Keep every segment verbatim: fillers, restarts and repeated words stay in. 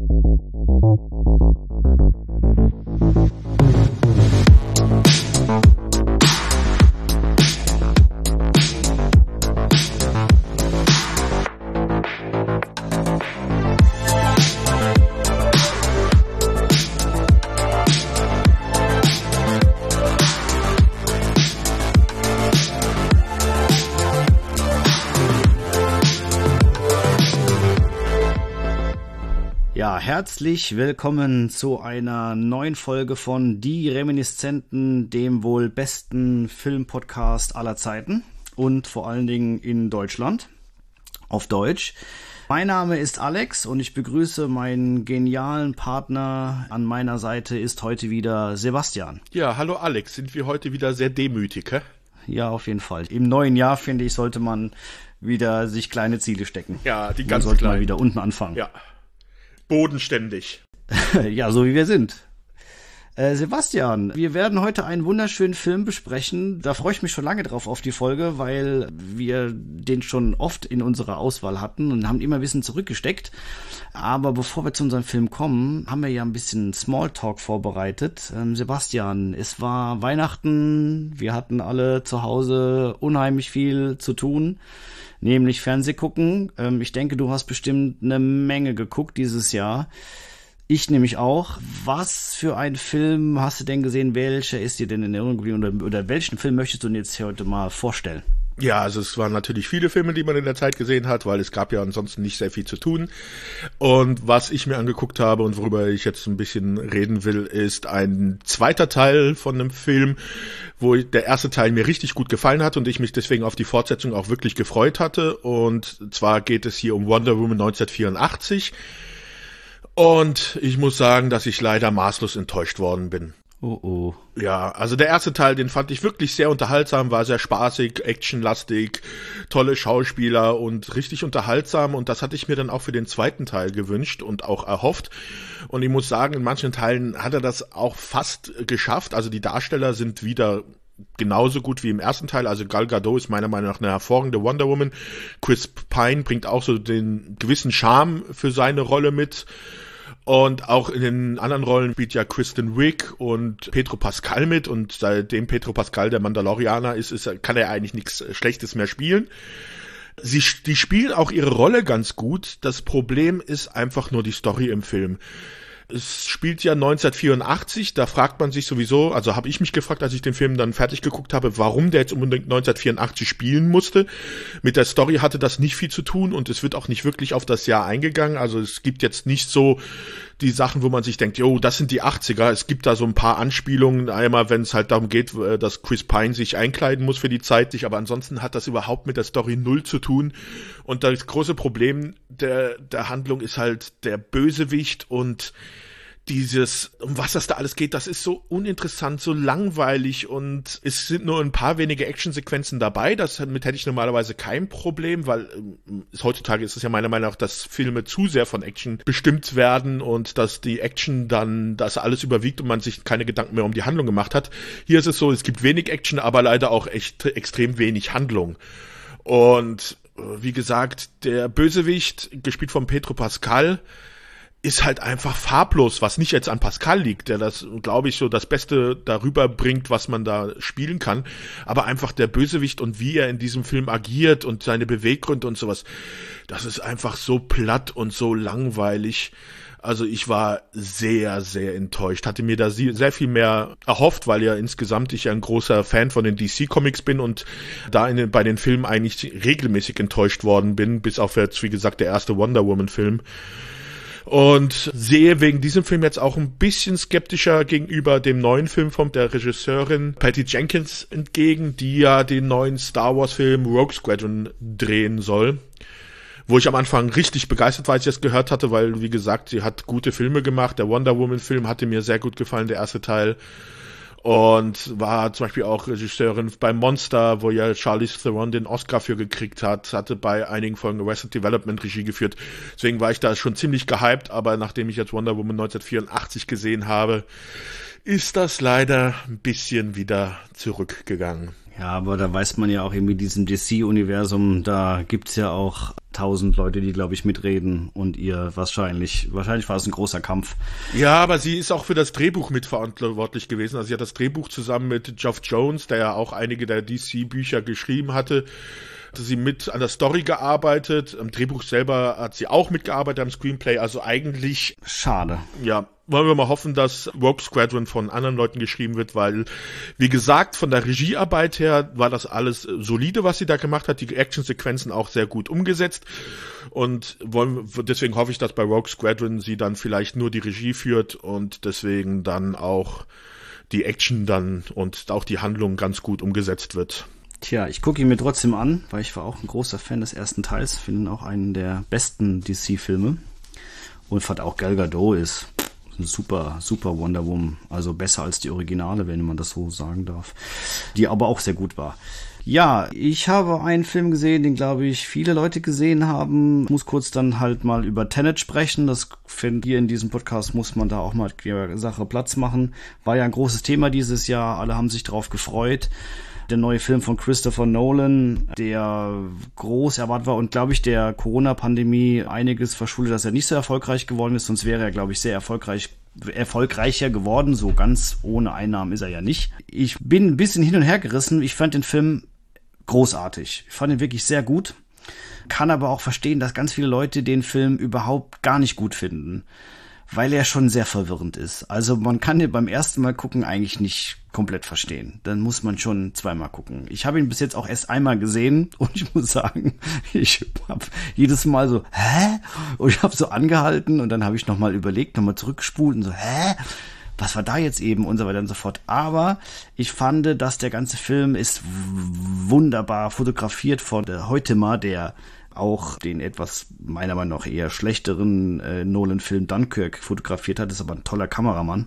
Ja, herzlich willkommen zu einer neuen Folge von Die Reminiszenten, dem wohl besten Filmpodcast aller Zeiten und vor allen Dingen in Deutschland, auf Deutsch. Mein Name ist Alex und ich begrüße meinen genialen Partner. An meiner Seite ist heute wieder Sebastian. Ja, hallo Alex, sind wir heute wieder sehr demütig, hä? Ja, auf jeden Fall. Im neuen Jahr, finde ich, sollte man wieder sich kleine Ziele stecken. Ja, die ganz Man sollte kleinen. mal wieder unten anfangen. Ja. Bodenständig. Ja, so wie wir sind. Äh, Sebastian, wir werden heute einen wunderschönen Film besprechen. Da freue ich mich schon lange drauf auf die Folge, weil wir den schon oft in unserer Auswahl hatten und haben immer ein bisschen zurückgesteckt. Aber bevor wir zu unserem Film kommen, haben wir ja ein bisschen Smalltalk vorbereitet. Ähm, Sebastian, es war Weihnachten, wir hatten alle zu Hause unheimlich viel zu tun. Nämlich Fernseh gucken. Ähm, ich denke, du hast bestimmt eine Menge geguckt dieses Jahr. Ich nämlich auch. Was für einen Film hast du denn gesehen? Welcher ist dir denn in Erinnerung geblieben? Oder, oder welchen Film möchtest du denn jetzt hier heute mal vorstellen? Ja, also es waren natürlich viele Filme, die man in der Zeit gesehen hat, weil es gab ja ansonsten nicht sehr viel zu tun. Und was ich mir angeguckt habe und worüber ich jetzt ein bisschen reden will, ist ein zweiter Teil von einem Film, wo der erste Teil mir richtig gut gefallen hat und ich mich deswegen auf die Fortsetzung auch wirklich gefreut hatte. Und zwar geht es hier um Wonder Woman neunzehnhundertvierundachtzig. Und ich muss sagen, dass ich leider maßlos enttäuscht worden bin. Oh oh. Ja, also der erste Teil, den fand ich wirklich sehr unterhaltsam, war sehr spaßig, actionlastig, tolle Schauspieler und richtig unterhaltsam und das hatte ich mir dann auch für den zweiten Teil gewünscht und auch erhofft. Und ich muss sagen, in manchen Teilen hat er das auch fast geschafft, also die Darsteller sind wieder genauso gut wie im ersten Teil, also Gal Gadot ist meiner Meinung nach eine hervorragende Wonder Woman, Chris Pine bringt auch so den gewissen Charme für seine Rolle mit. Und auch in den anderen Rollen spielt ja Kristen Wiig und Pedro Pascal mit und seitdem Pedro Pascal der Mandalorianer ist, ist kann er eigentlich nichts Schlechtes mehr spielen. Sie, die spielen auch ihre Rolle ganz gut. Das Problem ist einfach nur die Story im Film. Es spielt ja neunzehnhundertvierundachtzig, da fragt man sich sowieso, also habe ich mich gefragt, als ich den Film dann fertig geguckt habe, warum der jetzt unbedingt neunzehnhundertvierundachtzig spielen musste. Mit der Story hatte das nicht viel zu tun und es wird auch nicht wirklich auf das Jahr eingegangen, also es gibt jetzt nicht so die Sachen, wo man sich denkt, jo, das sind die achtziger, es gibt da so ein paar Anspielungen, einmal wenn es halt darum geht, dass Chris Pine sich einkleiden muss für die Zeit, aber ansonsten hat das überhaupt mit der Story null zu tun und das große Problem der, der Handlung ist halt der Bösewicht und dieses, um was das da alles geht, das ist so uninteressant, so langweilig und es sind nur ein paar wenige Actionsequenzen dabei, damit hätte ich normalerweise kein Problem, weil äh, heutzutage ist es ja meiner Meinung nach, dass Filme zu sehr von Action bestimmt werden und dass die Action dann das alles überwiegt und man sich keine Gedanken mehr um die Handlung gemacht hat. Hier ist es so, es gibt wenig Action, aber leider auch echt extrem wenig Handlung. Und äh, wie gesagt, der Bösewicht, gespielt von Pedro Pascal, ist halt einfach farblos, was nicht jetzt an Pascal liegt, der das, glaube ich, so das Beste darüber bringt, was man da spielen kann, aber einfach der Bösewicht und wie er in diesem Film agiert und seine Beweggründe und sowas, das ist einfach so platt und so langweilig. Also ich war sehr, sehr enttäuscht, hatte mir da sehr viel mehr erhofft, weil ja insgesamt ich ja ein großer Fan von den D C-Comics bin und da in den, bei den Filmen eigentlich regelmäßig enttäuscht worden bin, bis auf jetzt, wie gesagt, der erste Wonder Woman-Film. Und sehe wegen diesem Film jetzt auch ein bisschen skeptischer gegenüber dem neuen Film von der Regisseurin Patty Jenkins entgegen, die ja den neuen Star Wars Film Rogue Squadron drehen soll. Wo ich am Anfang richtig begeistert war, als ich das gehört hatte, weil, wie gesagt, sie hat gute Filme gemacht. Der Wonder Woman Film hatte mir sehr gut gefallen, der erste Teil. Und war zum Beispiel auch Regisseurin bei Monster, wo ja Charlize Theron den Oscar für gekriegt hat, hatte bei einigen Folgen Arrested Development Regie geführt. Deswegen war ich da schon ziemlich gehypt, aber nachdem ich jetzt Wonder Woman neunzehnhundertvierundachtzig gesehen habe, ist das leider ein bisschen wieder zurückgegangen. Ja, aber da weiß man ja auch irgendwie, diesem D C-Universum, da gibt's ja auch tausend Leute, die, glaube ich, mitreden und ihr wahrscheinlich, wahrscheinlich war es ein großer Kampf. Ja, aber sie ist auch für das Drehbuch mitverantwortlich gewesen. Also sie hat das Drehbuch zusammen mit Geoff Jones, der ja auch einige der D C-Bücher geschrieben hatte, hatte sie mit an der Story gearbeitet. Am Drehbuch selber hat sie auch mitgearbeitet, am Screenplay. Also eigentlich... Schade. Ja, wollen wir mal hoffen, dass Rogue Squadron von anderen Leuten geschrieben wird, weil, wie gesagt, von der Regiearbeit her war das alles solide, was sie da gemacht hat. Die Actionsequenzen auch sehr gut umgesetzt. Und wollen, deswegen hoffe ich, dass bei Rogue Squadron sie dann vielleicht nur die Regie führt und deswegen dann auch die Action dann und auch die Handlung ganz gut umgesetzt wird. Tja, ich gucke ihn mir trotzdem an, weil ich war auch ein großer Fan des ersten Teils, finde auch einen der besten D C-Filme und fand auch Gal Gadot ist ein super, super Wonder Woman, also besser als die Originale, wenn man das so sagen darf, die aber auch sehr gut war. Ja, ich habe einen Film gesehen, den, glaube ich, viele Leute gesehen haben. Ich muss kurz dann halt mal über Tenet sprechen. Das finde ich, in diesem Podcast muss man da auch mal der Sache Platz machen. War ja ein großes Thema dieses Jahr, alle haben sich drauf gefreut. Der neue Film von Christopher Nolan, der groß erwartet war und, glaube ich, der Corona-Pandemie einiges verschuldet, dass er nicht so erfolgreich geworden ist. Sonst wäre er, glaube ich, sehr erfolgreich erfolgreicher geworden. So ganz ohne Einnahmen ist er ja nicht. Ich bin ein bisschen hin und her gerissen. Ich fand den Film großartig. Ich fand ihn wirklich sehr gut. Kann aber auch verstehen, dass ganz viele Leute den Film überhaupt gar nicht gut finden, weil er schon sehr verwirrend ist. Also man kann ihn beim ersten Mal gucken eigentlich nicht komplett verstehen. Dann muss man schon zweimal gucken. Ich habe ihn bis jetzt auch erst einmal gesehen und ich muss sagen, ich habe jedes Mal so, hä? Und ich habe so angehalten und dann habe ich nochmal überlegt, nochmal zurückgespult und so, hä? Was war da jetzt eben und so weiter und so fort. Aber ich fand, dass der ganze Film ist wunderbar fotografiert von der Heutema, der auch den etwas, meiner Meinung nach, eher schlechteren äh, Nolan-Film Dunkirk fotografiert hat. Ist aber ein toller Kameramann.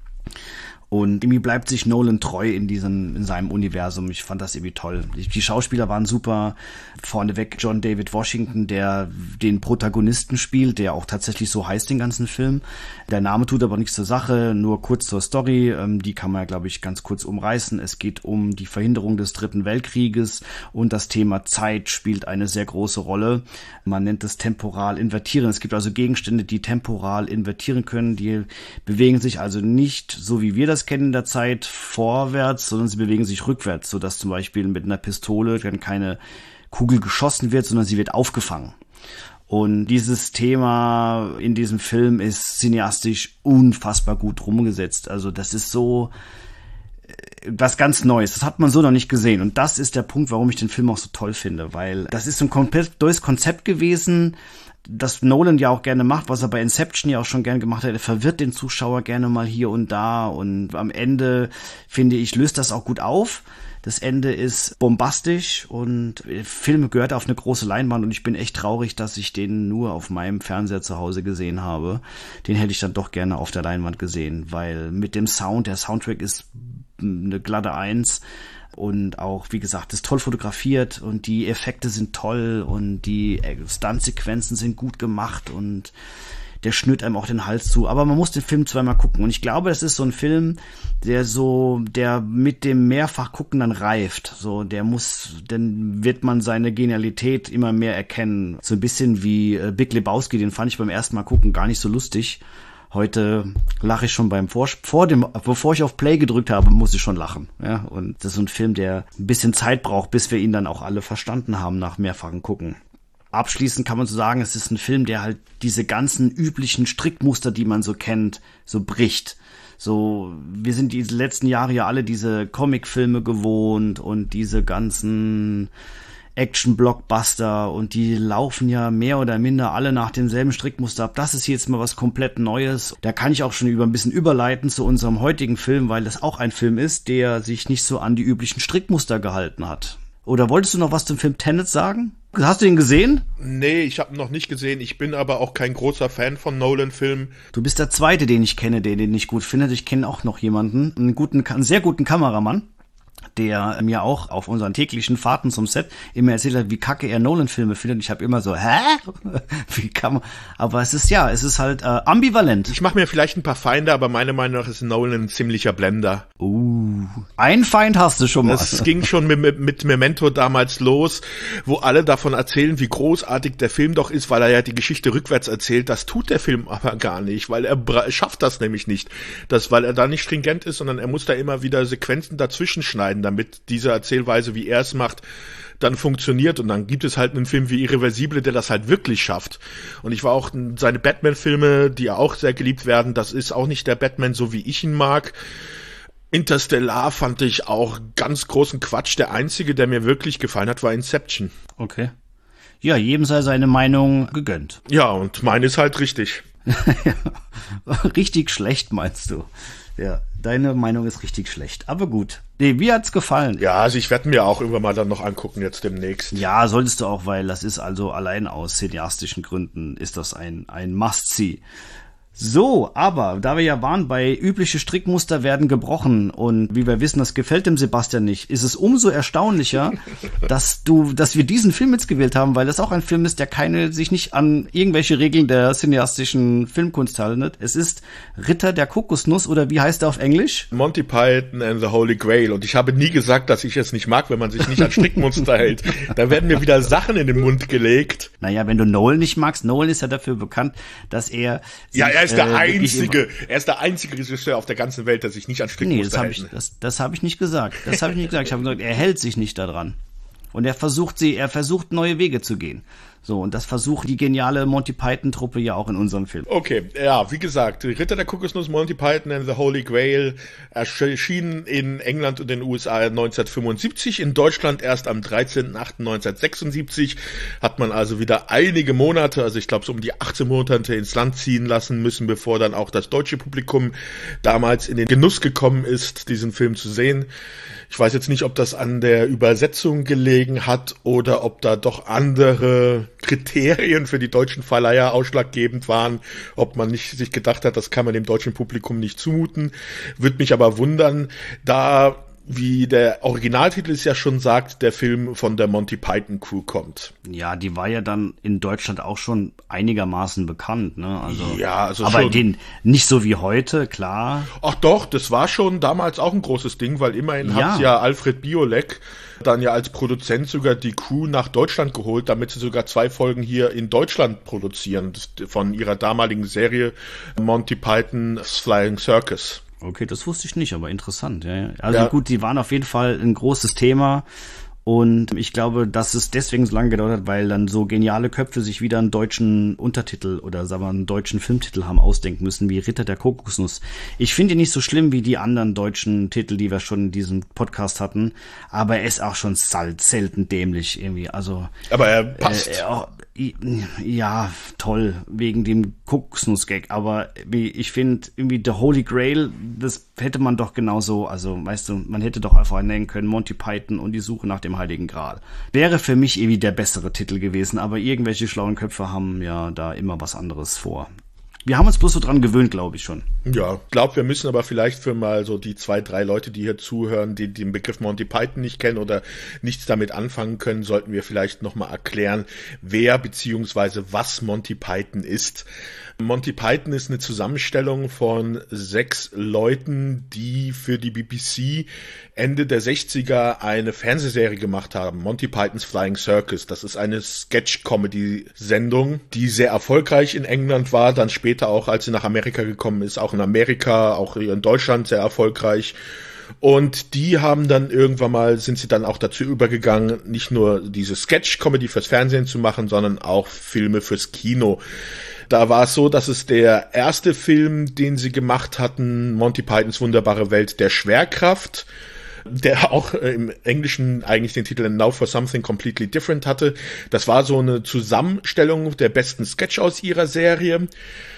Und irgendwie bleibt sich Nolan treu in diesem, in seinem Universum. Ich fand das irgendwie toll. Die Schauspieler waren super. Vorneweg John David Washington, der den Protagonisten spielt, der auch tatsächlich so heißt, den ganzen Film. Der Name tut aber nichts zur Sache, nur kurz zur Story. Die kann man, glaube ich, ganz kurz umreißen. Es geht um die Verhinderung des Dritten Weltkrieges und das Thema Zeit spielt eine sehr große Rolle. Man nennt es temporal invertieren. Es gibt also Gegenstände, die temporal invertieren können. Die bewegen sich also nicht, so wie wir das kennen in der Zeit, vorwärts, sondern sie bewegen sich rückwärts, sodass zum Beispiel mit einer Pistole dann keine Kugel geschossen wird, sondern sie wird aufgefangen. Und dieses Thema in diesem Film ist cineastisch unfassbar gut rumgesetzt. Also das ist so was ganz Neues. Das hat man so noch nicht gesehen. Und das ist der Punkt, warum ich den Film auch so toll finde, weil das ist so ein komplett neues Konzept gewesen, das Nolan ja auch gerne macht, was er bei Inception ja auch schon gerne gemacht hat. Er verwirrt den Zuschauer gerne mal hier und da und am Ende, finde ich, löst das auch gut auf. Das Ende ist bombastisch und der Film gehört auf eine große Leinwand und ich bin echt traurig, dass ich den nur auf meinem Fernseher zu Hause gesehen habe. Den hätte ich dann doch gerne auf der Leinwand gesehen, weil mit dem Sound, der Soundtrack ist eine glatte Eins. Und auch, wie gesagt, ist toll fotografiert und die Effekte sind toll und die Stuntsequenzen sind gut gemacht und der schnürt einem auch den Hals zu. Aber man muss den Film zweimal gucken. Und ich glaube, das ist so ein Film, der so, der mit dem Mehrfachgucken dann reift. So, der muss, dann wird man seine Genialität immer mehr erkennen. So ein bisschen wie äh, Big Lebowski, den fand ich beim ersten Mal gucken gar nicht so lustig. Heute lache ich schon beim Vor, vor dem, bevor ich auf Play gedrückt habe, muss ich schon lachen. Ja, und das ist so ein Film, der ein bisschen Zeit braucht, bis wir ihn dann auch alle verstanden haben nach mehrfachen Gucken. Abschließend kann man so sagen, es ist ein Film, der halt diese ganzen üblichen Strickmuster, die man so kennt, so bricht. So, wir sind die letzten Jahre ja alle diese Comicfilme gewohnt und diese ganzen Action-Blockbuster und die laufen ja mehr oder minder alle nach demselben Strickmuster ab. Das ist jetzt mal was komplett Neues. Da kann ich auch schon über ein bisschen überleiten zu unserem heutigen Film, weil das auch ein Film ist, der sich nicht so an die üblichen Strickmuster gehalten hat. Oder wolltest du noch was zum Film Tenet sagen? Hast du ihn gesehen? Nee, ich habe ihn noch nicht gesehen. Ich bin aber auch kein großer Fan von Nolan-Filmen. Du bist der Zweite, den ich kenne, der den nicht gut findet. Ich kenne auch noch jemanden, einen guten, einen sehr guten Kameramann. der mir auch auf unseren täglichen Fahrten zum Set immer erzählt hat, wie kacke er Nolan-Filme findet. Ich habe immer so, hä? Wie kann man? Aber es ist ja, es ist halt äh, ambivalent. Ich mache mir vielleicht ein paar Feinde, aber meiner Meinung nach ist Nolan ein ziemlicher Blender. Uh, ein Feind hast du schon mal. Das ging schon mit, mit Memento damals los, wo alle davon erzählen, wie großartig der Film doch ist, weil er ja die Geschichte rückwärts erzählt. Das tut der Film aber gar nicht, weil er bra- schafft das nämlich nicht. Das, weil er da nicht stringent ist, sondern er muss da immer wieder Sequenzen dazwischen schneiden, damit diese Erzählweise, wie er es macht, dann funktioniert. Und dann gibt es halt einen Film wie Irreversible, der das halt wirklich schafft. Und ich war auch, seine Batman-Filme, die ja auch sehr geliebt werden, das ist auch nicht der Batman, so wie ich ihn mag. Interstellar fand ich auch ganz großen Quatsch. Der einzige, der mir wirklich gefallen hat, war Inception. Okay. Ja, jedem sei seine Meinung gegönnt. Ja, und meine ist halt richtig. Richtig schlecht, meinst du? Ja, deine Meinung ist richtig schlecht. Aber gut. Nee, mir hat's gefallen. Ja, also ich werde mir auch irgendwann mal dann noch angucken, jetzt demnächst. Ja, solltest du auch, weil das ist also allein aus cineastischen Gründen ist das ein, ein Must-See. So, aber da wir ja waren, bei übliche Strickmuster werden gebrochen und wie wir wissen, das gefällt dem Sebastian nicht, ist es umso erstaunlicher, dass du, dass wir diesen Film jetzt gewählt haben, weil das auch ein Film ist, der keine, sich nicht an irgendwelche Regeln der cineastischen Filmkunst haltet. Es ist Ritter der Kokosnuss oder wie heißt er auf Englisch? Monty Python and the Holy Grail. Und ich habe nie gesagt, dass ich es nicht mag, wenn man sich nicht an Strickmuster hält. Da werden mir wieder Sachen in den Mund gelegt. Naja, wenn du Nolan nicht magst, Nolan ist ja dafür bekannt, dass er ja, er ist der äh, einzige, er ist der einzige Regisseur auf der ganzen Welt, der sich nicht an Strickmuster nee, hält. Ich, das das habe ich nicht gesagt. Das habe ich nicht gesagt. Ich habe gesagt, er hält sich nicht daran. Und er versucht sie, er versucht neue Wege zu gehen. So, und das versucht die geniale Monty Python-Truppe ja auch in unserem Film. Okay, ja, wie gesagt, Ritter der Kokosnuss, Monty Python and the Holy Grail erschienen in England und den U S A neunzehnhundertfünfundsiebzig, in Deutschland erst am dreizehnten achten neunzehnhundertsechsundsiebzig, hat man also wieder einige Monate, also ich glaube so um die achtzehn Monate ins Land ziehen lassen müssen, bevor dann auch das deutsche Publikum damals in den Genuss gekommen ist, diesen Film zu sehen. Ich weiß jetzt nicht, ob das an der Übersetzung gelegen hat oder ob da doch andere Kriterien für die deutschen Verleiher ausschlaggebend waren, ob man nicht sich gedacht hat, das kann man dem deutschen Publikum nicht zumuten. Würde mich aber wundern, da, wie der Originaltitel es ja schon sagt, der Film von der Monty Python Crew kommt. Ja, die war ja dann in Deutschland auch schon einigermaßen bekannt, ne? Also, ja, also aber schon. Den, nicht so wie heute, klar. Ach doch, das war schon damals auch ein großes Ding, weil immerhin Ja. hat's ja Alfred Biolek dann ja als Produzent sogar die Crew nach Deutschland geholt, damit sie sogar zwei Folgen hier in Deutschland produzieren, von ihrer damaligen Serie Monty Python's Flying Circus. Okay, das wusste ich nicht, aber interessant. Ja, ja. Also Ja. gut, die waren auf jeden Fall ein großes Thema und ich glaube, dass es deswegen so lange gedauert hat, weil dann so geniale Köpfe sich wieder einen deutschen Untertitel oder sagen wir einen deutschen Filmtitel haben ausdenken müssen, wie Ritter der Kokosnuss. Ich finde ihn nicht so schlimm wie die anderen deutschen Titel, die wir schon in diesem Podcast hatten, aber er ist auch schon selten dämlich irgendwie. Also Aber er passt. Äh, äh, ja, toll, wegen dem Kokosnuss-Gag, aber wie ich finde, irgendwie The Holy Grail, das hätte man doch genauso, also weißt du, man hätte doch einfach nennen können, Monty Python und die Suche nach dem Heiligen Gral. Wäre für mich irgendwie der bessere Titel gewesen, aber irgendwelche schlauen Köpfe haben ja da immer was anderes vor. Wir haben uns bloß so dran gewöhnt, glaube ich schon. Ja, ich glaube, wir müssen aber vielleicht für mal so die zwei, drei Leute, die hier zuhören, die den Begriff Monty Python nicht kennen oder nichts damit anfangen können, sollten wir vielleicht nochmal erklären, wer beziehungsweise was Monty Python ist. Monty Python ist eine Zusammenstellung von sechs Leuten, die für die B B C Ende der sechziger eine Fernsehserie gemacht haben, Monty Python's Flying Circus. Das ist eine Sketch-Comedy-Sendung, die sehr erfolgreich in England war, dann später auch, als sie nach Amerika gekommen ist, auch in Amerika, auch in Deutschland sehr erfolgreich. Und die haben dann irgendwann mal, sind sie dann auch dazu übergegangen, nicht nur diese Sketch-Comedy fürs Fernsehen zu machen, sondern auch Filme fürs Kino. Da war es so, dass es der erste Film, den sie gemacht hatten, Monty Pythons wunderbare Welt der Schwerkraft, der auch im Englischen eigentlich den Titel Now for Something Completely Different hatte. Das war so eine Zusammenstellung der besten Sketch aus ihrer Serie.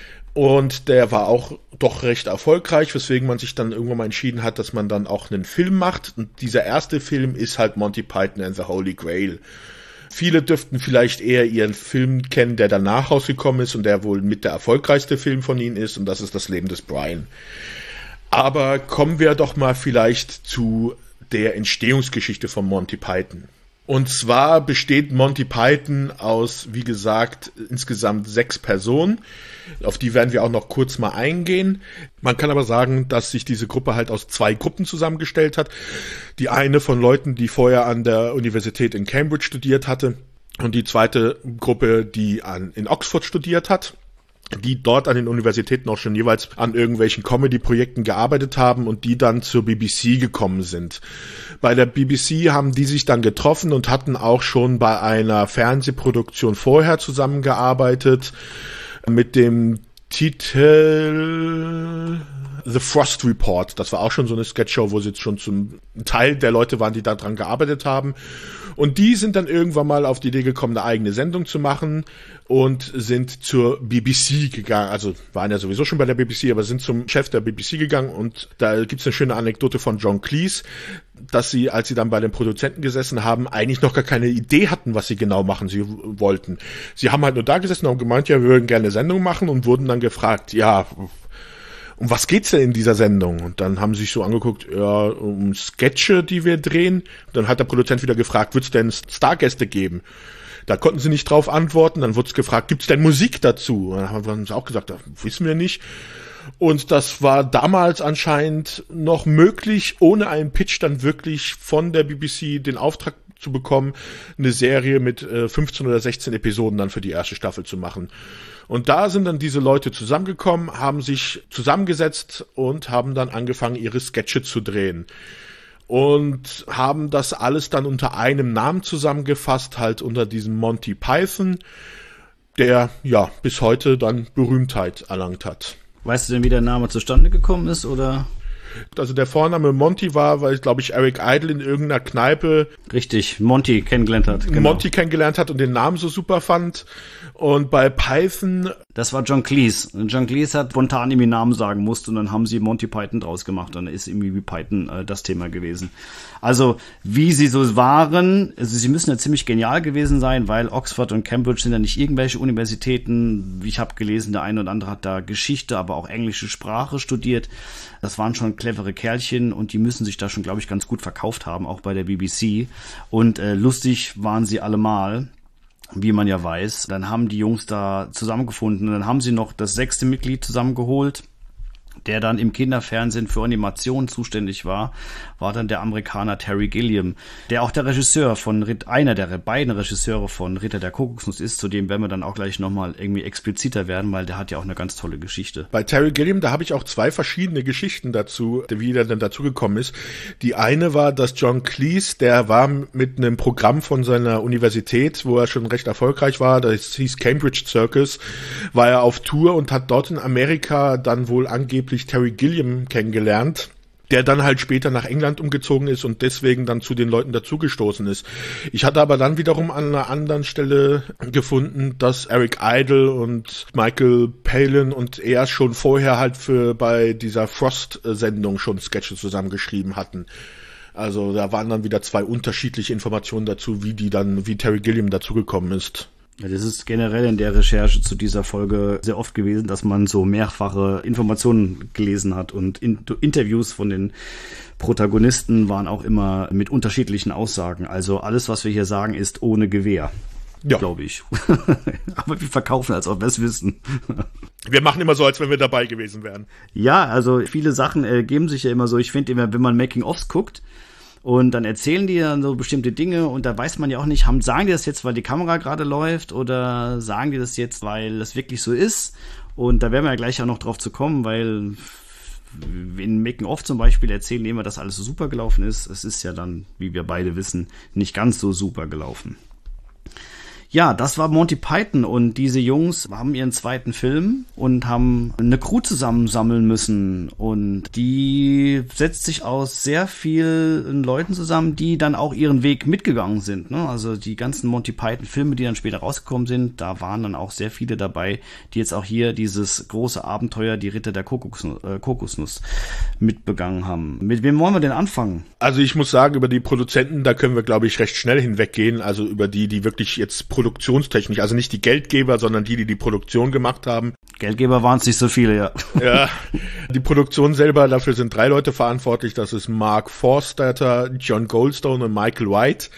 Und der war auch doch recht erfolgreich, weswegen man sich dann irgendwann mal entschieden hat, dass man dann auch einen Film macht. Und dieser erste Film ist halt Monty Python and the Holy Grail. Viele dürften vielleicht eher ihren Film kennen, der danach rausgekommen ist und der wohl mit der erfolgreichste Film von ihnen ist, und das ist Das Leben des Brian. Aber kommen wir doch mal vielleicht zu der Entstehungsgeschichte von Monty Python. Und zwar besteht Monty Python aus, wie gesagt, insgesamt sechs Personen. Auf die werden wir auch noch kurz mal eingehen. Man kann aber sagen, dass sich diese Gruppe halt aus zwei Gruppen zusammengestellt hat. Die eine von Leuten, die vorher an der Universität in Cambridge studiert hatte, und die zweite Gruppe, die an, in Oxford studiert hat, die dort an den Universitäten auch schon jeweils an irgendwelchen Comedy-Projekten gearbeitet haben und die dann zur B B C gekommen sind. Bei der B B C haben die sich dann getroffen und hatten auch schon bei einer Fernsehproduktion vorher zusammengearbeitet mit dem Titel The Frost Report. Das war auch schon so eine Sketchshow, wo sie jetzt schon zum Teil der Leute waren, die da dran gearbeitet haben. Und die sind dann irgendwann mal auf die Idee gekommen, eine eigene Sendung zu machen und sind zur B B C gegangen. Also waren ja sowieso schon bei der B B C, aber sind zum Chef der B B C gegangen. Und da gibt's eine schöne Anekdote von John Cleese, dass sie, als sie dann bei den Produzenten gesessen haben, eigentlich noch gar keine Idee hatten, was sie genau machen sie wollten. Sie haben halt nur da gesessen und haben gemeint, ja, wir würden gerne eine Sendung machen und wurden dann gefragt, ja, um was geht's denn in dieser Sendung? Und dann haben sie sich so angeguckt, ja, um Sketche, die wir drehen. Dann hat der Produzent wieder gefragt, wird's denn Stargäste geben? Da konnten sie nicht drauf antworten. Dann wurde es gefragt, gibt's denn Musik dazu? Und dann haben sie auch gesagt, das wissen wir nicht. Und das war damals anscheinend noch möglich, ohne einen Pitch dann wirklich von der B B C den Auftrag zu bekommen, eine Serie mit äh, fünfzehn oder sechzehn Episoden dann für die erste Staffel zu machen. Und da sind dann diese Leute zusammengekommen, haben sich zusammengesetzt und haben dann angefangen, ihre Sketche zu drehen. Und haben das alles dann unter einem Namen zusammengefasst, halt unter diesem Monty Python, der ja bis heute dann Berühmtheit erlangt hat. Weißt du denn, wie der Name zustande gekommen ist, oder? Also der Vorname Monty war, weil, glaube ich, Eric Idle in irgendeiner Kneipe richtig, Monty kennengelernt hat. Genau. Monty kennengelernt hat und den Namen so super fand. Und bei Python... Das war John Cleese. John Cleese hat spontan irgendwie Namen sagen musste und dann haben sie Monty Python draus gemacht. Und dann ist irgendwie wie Python äh, das Thema gewesen. Also, wie sie so waren, also sie müssen ja ziemlich genial gewesen sein, weil Oxford und Cambridge sind ja nicht irgendwelche Universitäten. Ich habe gelesen, der eine oder andere hat da Geschichte, aber auch englische Sprache studiert. Das waren schon clevere Kerlchen und die müssen sich da schon, glaube ich, ganz gut verkauft haben, auch bei der B B C. Und äh, lustig waren sie allemal, wie man ja weiß. Dann haben die Jungs da zusammengefunden und dann haben sie noch das sechste Mitglied zusammengeholt, der dann im Kinderfernsehen für Animation zuständig war, war dann der Amerikaner Terry Gilliam, der auch der Regisseur von, einer der beiden Regisseure von Ritter der Kokosnuss ist, zu dem werden wir dann auch gleich nochmal irgendwie expliziter werden, weil der hat ja auch eine ganz tolle Geschichte. Bei Terry Gilliam, da habe ich auch zwei verschiedene Geschichten dazu, wie der denn dazugekommen ist. Die eine war, dass John Cleese, der war mit einem Programm von seiner Universität, wo er schon recht erfolgreich war, das hieß Cambridge Circus, war er auf Tour und hat dort in Amerika dann wohl angeblich Terry Gilliam kennengelernt, der dann halt später nach England umgezogen ist und deswegen dann zu den Leuten dazugestoßen ist. Ich hatte aber dann wiederum an einer anderen Stelle gefunden, dass Eric Idle und Michael Palin und er schon vorher halt für bei dieser Frost-Sendung schon Sketche zusammengeschrieben hatten. Also da waren dann wieder zwei unterschiedliche Informationen dazu, wie die dann, wie Terry Gilliam dazugekommen ist. Ja, das ist generell in der Recherche zu dieser Folge sehr oft gewesen, dass man so mehrfache Informationen gelesen hat und in, Interviews von den Protagonisten waren auch immer mit unterschiedlichen Aussagen. Also alles, was wir hier sagen, ist ohne Gewehr, ja. Glaube ich. Aber wir verkaufen, als ob wir es wissen. Wir machen immer so, als wenn wir dabei gewesen wären. Ja, also viele Sachen ergeben sich ja immer so. Ich finde immer, wenn man Making-ofs guckt, und dann erzählen die dann so bestimmte Dinge und da weiß man ja auch nicht, haben, sagen die das jetzt, weil die Kamera gerade läuft oder sagen die das jetzt, weil das wirklich so ist? Und da werden wir ja gleich auch noch drauf zu kommen, weil in Making-of zum Beispiel erzählen die immer, dass alles so super gelaufen ist. Es ist ja dann, wie wir beide wissen, nicht ganz so super gelaufen. Ja, das war Monty Python und diese Jungs haben ihren zweiten Film und haben eine Crew zusammensammeln müssen und die setzt sich aus sehr vielen Leuten zusammen, die dann auch ihren Weg mitgegangen sind, ne? Also die ganzen Monty Python Filme, die dann später rausgekommen sind, da waren dann auch sehr viele dabei, die jetzt auch hier dieses große Abenteuer, die Ritter der Kokosnuss, äh, Kokosnuss mitbegangen haben. Mit wem wollen wir denn anfangen? Also ich muss sagen, über die Produzenten, da können wir, glaube ich, recht schnell hinweggehen, also über die, die wirklich jetzt produktionstechnisch, also nicht die Geldgeber, sondern die, die die Produktion gemacht haben. Geldgeber waren es nicht so viele, ja. Ja, Die Produktion selber, dafür sind drei Leute verantwortlich. Das ist Mark Forstetter, John Goldstone und Michael White.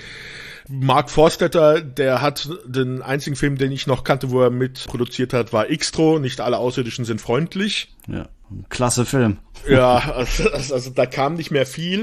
Mark Forstetter, der hat den einzigen Film, den ich noch kannte, wo er mitproduziert hat, war Xtro. Nicht alle Außerirdischen sind freundlich. Ja, klasse Film. Ja, also, also da kam nicht mehr viel.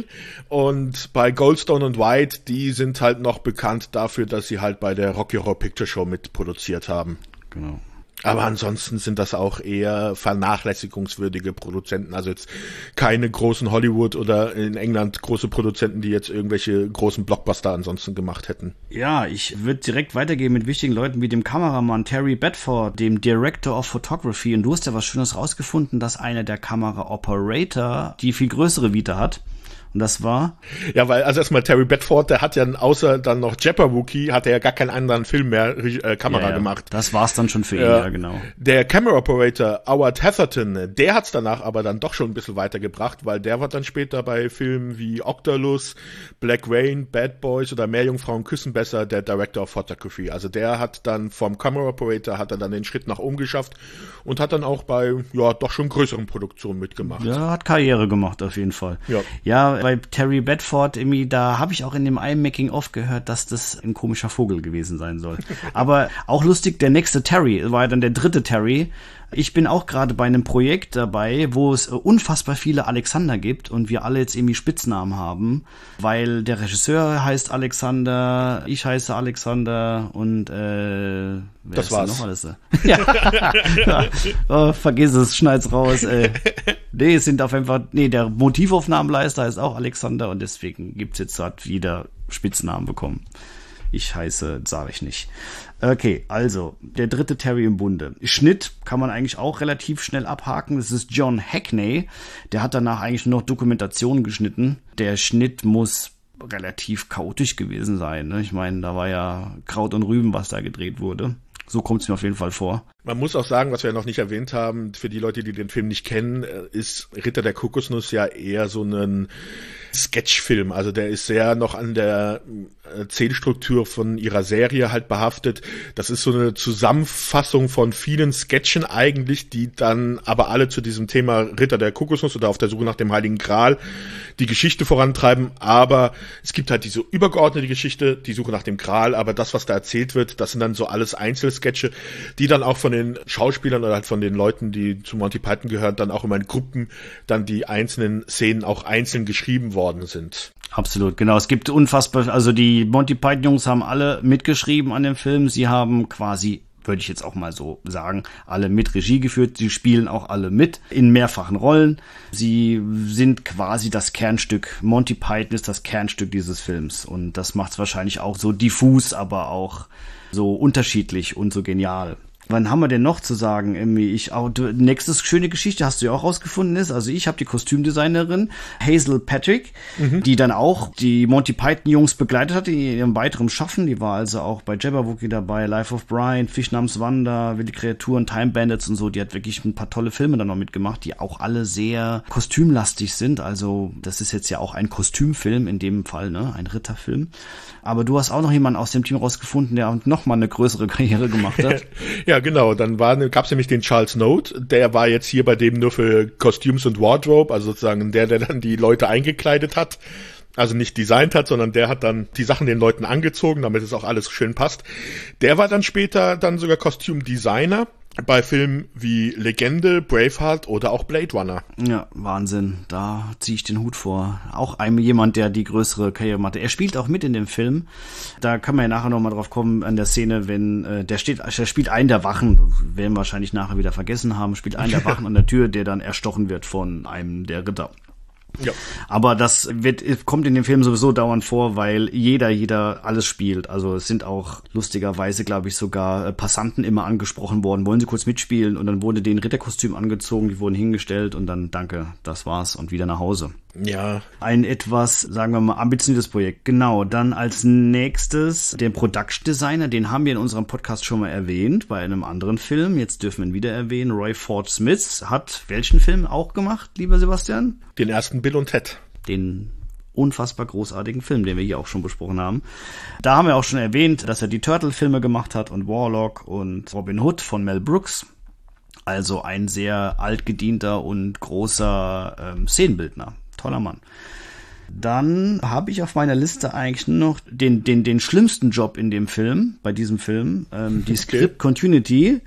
Und bei Goldstone und White, die sind halt noch bekannt dafür, dass sie halt bei der Rocky Horror Picture Show mitproduziert haben. Genau. Aber ansonsten sind das auch eher vernachlässigungswürdige Produzenten, also jetzt keine großen Hollywood oder in England große Produzenten, die jetzt irgendwelche großen Blockbuster ansonsten gemacht hätten. Ja, ich würde direkt weitergehen mit wichtigen Leuten wie dem Kameramann Terry Bedford, dem Director of Photography. Und du hast ja was Schönes rausgefunden, dass einer der Kamera-Operator die viel größere Vita hat. Und das war? Ja, weil, also erstmal Terry Bedford, der hat ja außer dann noch Jabberwocky, hat er ja gar keinen anderen Film mehr äh, Kamera ja, ja. gemacht. Das war's dann schon für ihn, ja, ja, genau. Der Camera Operator Howard Hatherton, der hat's danach aber dann doch schon ein bisschen weitergebracht, weil der war dann später bei Filmen wie Octalus, Black Rain, Bad Boys oder Meerjungfrauen küssen besser der Director of Photography. Also der hat dann vom Camera Operator hat er dann den Schritt nach oben geschafft und hat dann auch bei, ja, doch schon größeren Produktionen mitgemacht. Ja, hat Karriere gemacht auf jeden Fall. Ja. Ja, bei Terry Bedford, irgendwie, da habe ich auch in dem einen Making-of gehört, dass das ein komischer Vogel gewesen sein soll. Aber auch lustig, der nächste Terry war ja dann der dritte Terry. Ich bin auch gerade bei einem Projekt dabei, wo es unfassbar viele Alexander gibt und wir alle jetzt irgendwie Spitznamen haben, weil der Regisseur heißt Alexander, ich heiße Alexander und äh, wer das ist war's. Noch alles? ja. ja. Oh, vergiss es, schneid's raus. Ey. Nee, es sind auf einfach, nee, der Motivaufnahmenleister heißt auch Alexander und deswegen gibt's jetzt hat wieder Spitznamen bekommen. Ich heiße, sage ich nicht. Okay, also, der dritte Terry im Bunde. Schnitt kann man eigentlich auch relativ schnell abhaken. Das ist John Hackney. Der hat danach eigentlich nur noch Dokumentationen geschnitten. Der Schnitt muss relativ chaotisch gewesen sein. Ne? Ich meine, da war ja Kraut und Rüben, was da gedreht wurde. So kommt es mir auf jeden Fall vor. Man muss auch sagen, was wir noch nicht erwähnt haben, für die Leute, die den Film nicht kennen, ist Ritter der Kokosnuss ja eher so ein Sketchfilm. Also der ist sehr noch an der Erzählstruktur von ihrer Serie halt behaftet. Das ist so eine Zusammenfassung von vielen Sketchen eigentlich, die dann aber alle zu diesem Thema Ritter der Kokosnuss oder auf der Suche nach dem Heiligen Gral die Geschichte vorantreiben. Aber es gibt halt diese übergeordnete Geschichte, die Suche nach dem Gral, aber das, was da erzählt wird, das sind dann so alles Einzelsketche, die dann auch von den Schauspielern oder halt von den Leuten, die zu Monty Python gehören, dann auch immer in Gruppen dann die einzelnen Szenen auch einzeln geschrieben worden sind. Absolut, genau. Es gibt unfassbar, also die Monty Python Jungs haben alle mitgeschrieben an dem Film. Sie haben quasi, würde ich jetzt auch mal so sagen, alle mit Regie geführt. Sie spielen auch alle mit in mehrfachen Rollen. Sie sind quasi das Kernstück. Monty Python ist das Kernstück dieses Films. Und das macht es wahrscheinlich auch so diffus, aber auch so unterschiedlich und so genial. Wann haben wir denn noch zu sagen? Irgendwie ich auch, du, nächstes schöne Geschichte hast du ja auch rausgefunden ist. Also ich habe die Kostümdesignerin Hazel Patrick, mhm. die dann auch die Monty Python Jungs begleitet hat in ihrem weiteren Schaffen. Die war also auch bei Jabberwocky dabei, Life of Brian, Fisch namens Wanda, Wilde Kreaturen, Time Bandits und so. Die hat wirklich ein paar tolle Filme dann noch mitgemacht, die auch alle sehr kostümlastig sind. Also das ist jetzt ja auch ein Kostümfilm in dem Fall, ne, ein Ritterfilm. Aber du hast auch noch jemanden aus dem Team rausgefunden, der noch mal eine größere Karriere gemacht hat. Ja, genau. Dann gab es nämlich den Charles Note. Der war jetzt hier bei dem nur für Costumes und Wardrobe, also sozusagen der, der dann die Leute eingekleidet hat. Also nicht designt hat, sondern der hat dann die Sachen den Leuten angezogen, damit es auch alles schön passt. Der war dann später dann sogar Kostümdesigner bei Filmen wie Legende, Braveheart oder auch Blade Runner. Ja, Wahnsinn. Da ziehe ich den Hut vor. Auch einem jemand, der die größere Karriere machte. Er spielt auch mit in dem Film. Da können wir ja nachher nochmal drauf kommen an der Szene, wenn äh, der steht, der spielt einen der Wachen, werden wir wahrscheinlich nachher wieder vergessen haben, spielt einen der Wachen an der Tür, der dann erstochen wird von einem der Ritter. Ja. Aber das wird, kommt in dem Film sowieso dauernd vor, weil jeder, jeder alles spielt. Also es sind auch lustigerweise, glaube ich, sogar Passanten immer angesprochen worden. Wollen sie kurz mitspielen? Und dann wurde denen Ritterkostüm angezogen, die wurden hingestellt und dann danke, das war's und wieder nach Hause. Ja. Ein etwas, sagen wir mal, ambitioniertes Projekt. Genau, dann als nächstes den Production Designer, den haben wir in unserem Podcast schon mal erwähnt, bei einem anderen Film. Jetzt dürfen wir ihn wieder erwähnen. Roy Ford Smith hat welchen Film auch gemacht, lieber Sebastian? Den ersten Bill und Ted. Den unfassbar großartigen Film, den wir hier auch schon besprochen haben. Da haben wir auch schon erwähnt, dass er die Turtle-Filme gemacht hat und Warlock und Robin Hood von Mel Brooks. Also ein sehr altgedienter und großer ähm, Szenenbildner. Toller Mann. Dann habe ich auf meiner Liste eigentlich nur noch den, den, den schlimmsten Job in dem Film, bei diesem Film, ähm, die Script Continuity.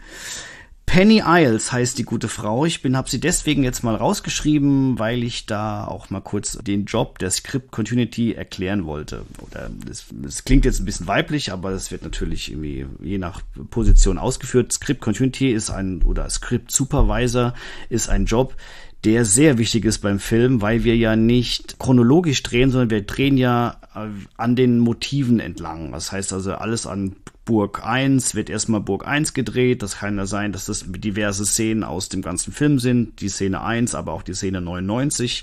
Penny Isles heißt die gute Frau. Ich bin, habe sie deswegen jetzt mal rausgeschrieben, weil ich da auch mal kurz den Job der Script Continuity erklären wollte. Oder das, das klingt jetzt ein bisschen weiblich, aber das wird natürlich irgendwie je nach Position ausgeführt. Script Continuity ist ein, oder Script Supervisor ist ein Job, der sehr wichtig ist beim Film, weil wir ja nicht chronologisch drehen, sondern wir drehen ja an den Motiven entlang. Das heißt also, alles an Burg eins wird erstmal Burg eins gedreht. Das kann ja sein, dass das diverse Szenen aus dem ganzen Film sind. Die Szene eins, aber auch die Szene neunundneunzig.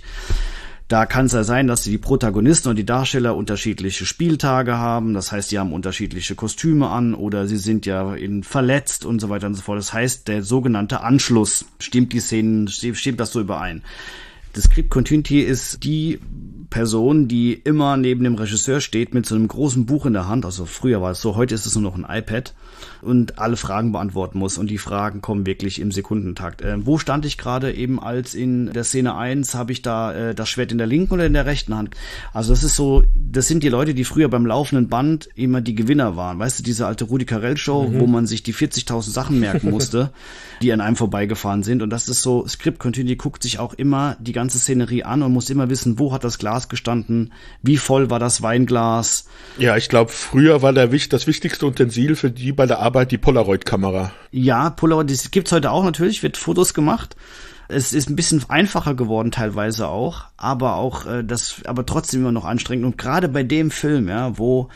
Da kann es ja sein, dass die Protagonisten und die Darsteller unterschiedliche Spieltage haben. Das heißt, die haben unterschiedliche Kostüme an oder sie sind ja in verletzt und so weiter und so fort. Das heißt, der sogenannte Anschluss, stimmt die Szenen, stimmt das so überein? Das Script Continuity ist die Person, die immer neben dem Regisseur steht mit so einem großen Buch in der Hand. Also früher war es so, heute ist es nur noch ein iPad und alle Fragen beantworten muss. Und die Fragen kommen wirklich im Sekundentakt. Äh, wo stand ich gerade eben als in der Szene eins? Habe ich da äh, das Schwert in der linken oder in der rechten Hand? Also das ist so, das sind die Leute, die früher beim laufenden Band immer die Gewinner waren. Weißt du, diese alte Rudi Carrell Show, mhm. wo man sich die vierzigtausend Sachen merken musste, die an einem vorbeigefahren sind. Und das ist so, Script Continuity guckt sich auch immer die ganze Szenerie an und muss immer wissen, wo hat das Glas gestanden, wie voll war das Weinglas. Ja, ich glaube, früher war der, das wichtigste Utensil für die bei der Arbeit die Polaroid-Kamera. Ja, Polaroid, das gibt's heute auch natürlich, wird Fotos gemacht. Es ist ein bisschen einfacher geworden teilweise auch, aber auch äh, das, aber trotzdem immer noch anstrengend. Und gerade bei dem Film, ja, wo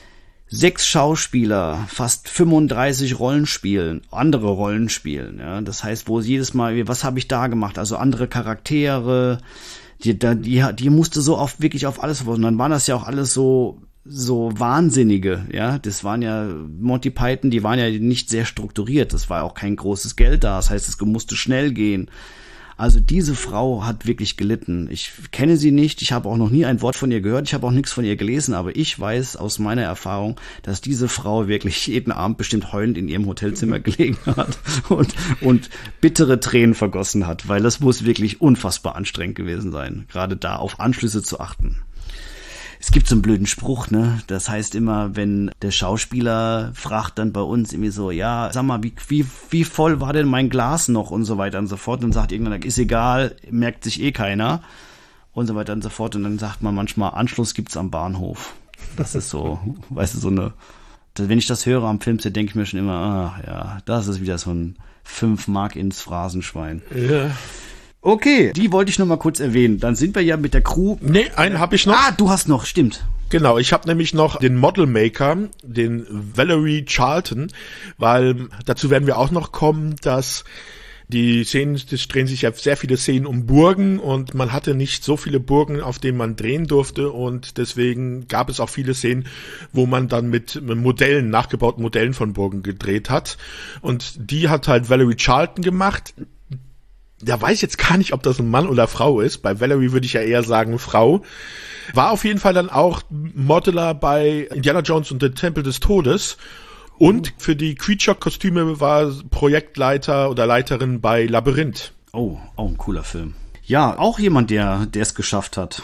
sechs Schauspieler fast fünfunddreißig Rollen spielen, andere Rollen spielen, ja, das heißt, wo jedes Mal, was habe ich da gemacht, also andere Charaktere, die, die, die musste so oft wirklich auf alles verfolgen. Dann waren das ja auch alles so, so Wahnsinnige, ja. Das waren ja Monty Python, die waren ja nicht sehr strukturiert. Das war auch kein großes Geld da. Das heißt, es musste schnell gehen. Also diese Frau hat wirklich gelitten. Ich kenne sie nicht, ich habe auch noch nie ein Wort von ihr gehört, ich habe auch nichts von ihr gelesen, aber ich weiß aus meiner Erfahrung, dass diese Frau wirklich jeden Abend bestimmt heulend in ihrem Hotelzimmer gelegen hat und, und bittere Tränen vergossen hat, weil das muss wirklich unfassbar anstrengend gewesen sein, gerade da auf Anschlüsse zu achten. Es gibt so einen blöden Spruch, ne? Das heißt immer, wenn der Schauspieler fragt dann bei uns irgendwie so, ja, sag mal, wie, wie, wie voll war denn mein Glas noch und so weiter und so fort. Und sagt irgendwann, ist egal, merkt sich eh keiner und so weiter und so fort. Und dann sagt man manchmal, Anschluss gibt's am Bahnhof. Das ist so, weißt du, so eine, wenn ich das höre am Filmset, denke ich mir schon immer, ah, ja, das ist wieder so ein fünf Mark ins Phrasenschwein. Ja. Okay, die wollte ich noch mal kurz erwähnen. Dann sind wir ja mit der Crew. Nee, einen habe ich noch. Ah, du hast noch, stimmt. Genau, ich habe nämlich noch den Model Maker, den Valerie Charlton, weil dazu werden wir auch noch kommen, dass die Szenen, das drehen sich ja sehr viele Szenen um Burgen und man hatte nicht so viele Burgen, auf denen man drehen durfte und deswegen gab es auch viele Szenen, wo man dann mit Modellen, nachgebauten Modellen von Burgen gedreht hat und die hat halt Valerie Charlton gemacht. Da weiß ich jetzt gar nicht, ob das ein Mann oder Frau ist. Bei Valerie würde ich ja eher sagen Frau. War auf jeden Fall dann auch Modeler bei Indiana Jones und der Tempel des Todes. Und für die Creature-Kostüme war Projektleiter oder Leiterin bei Labyrinth. Oh, auch ein cooler Film. Ja, auch jemand, der der es geschafft hat.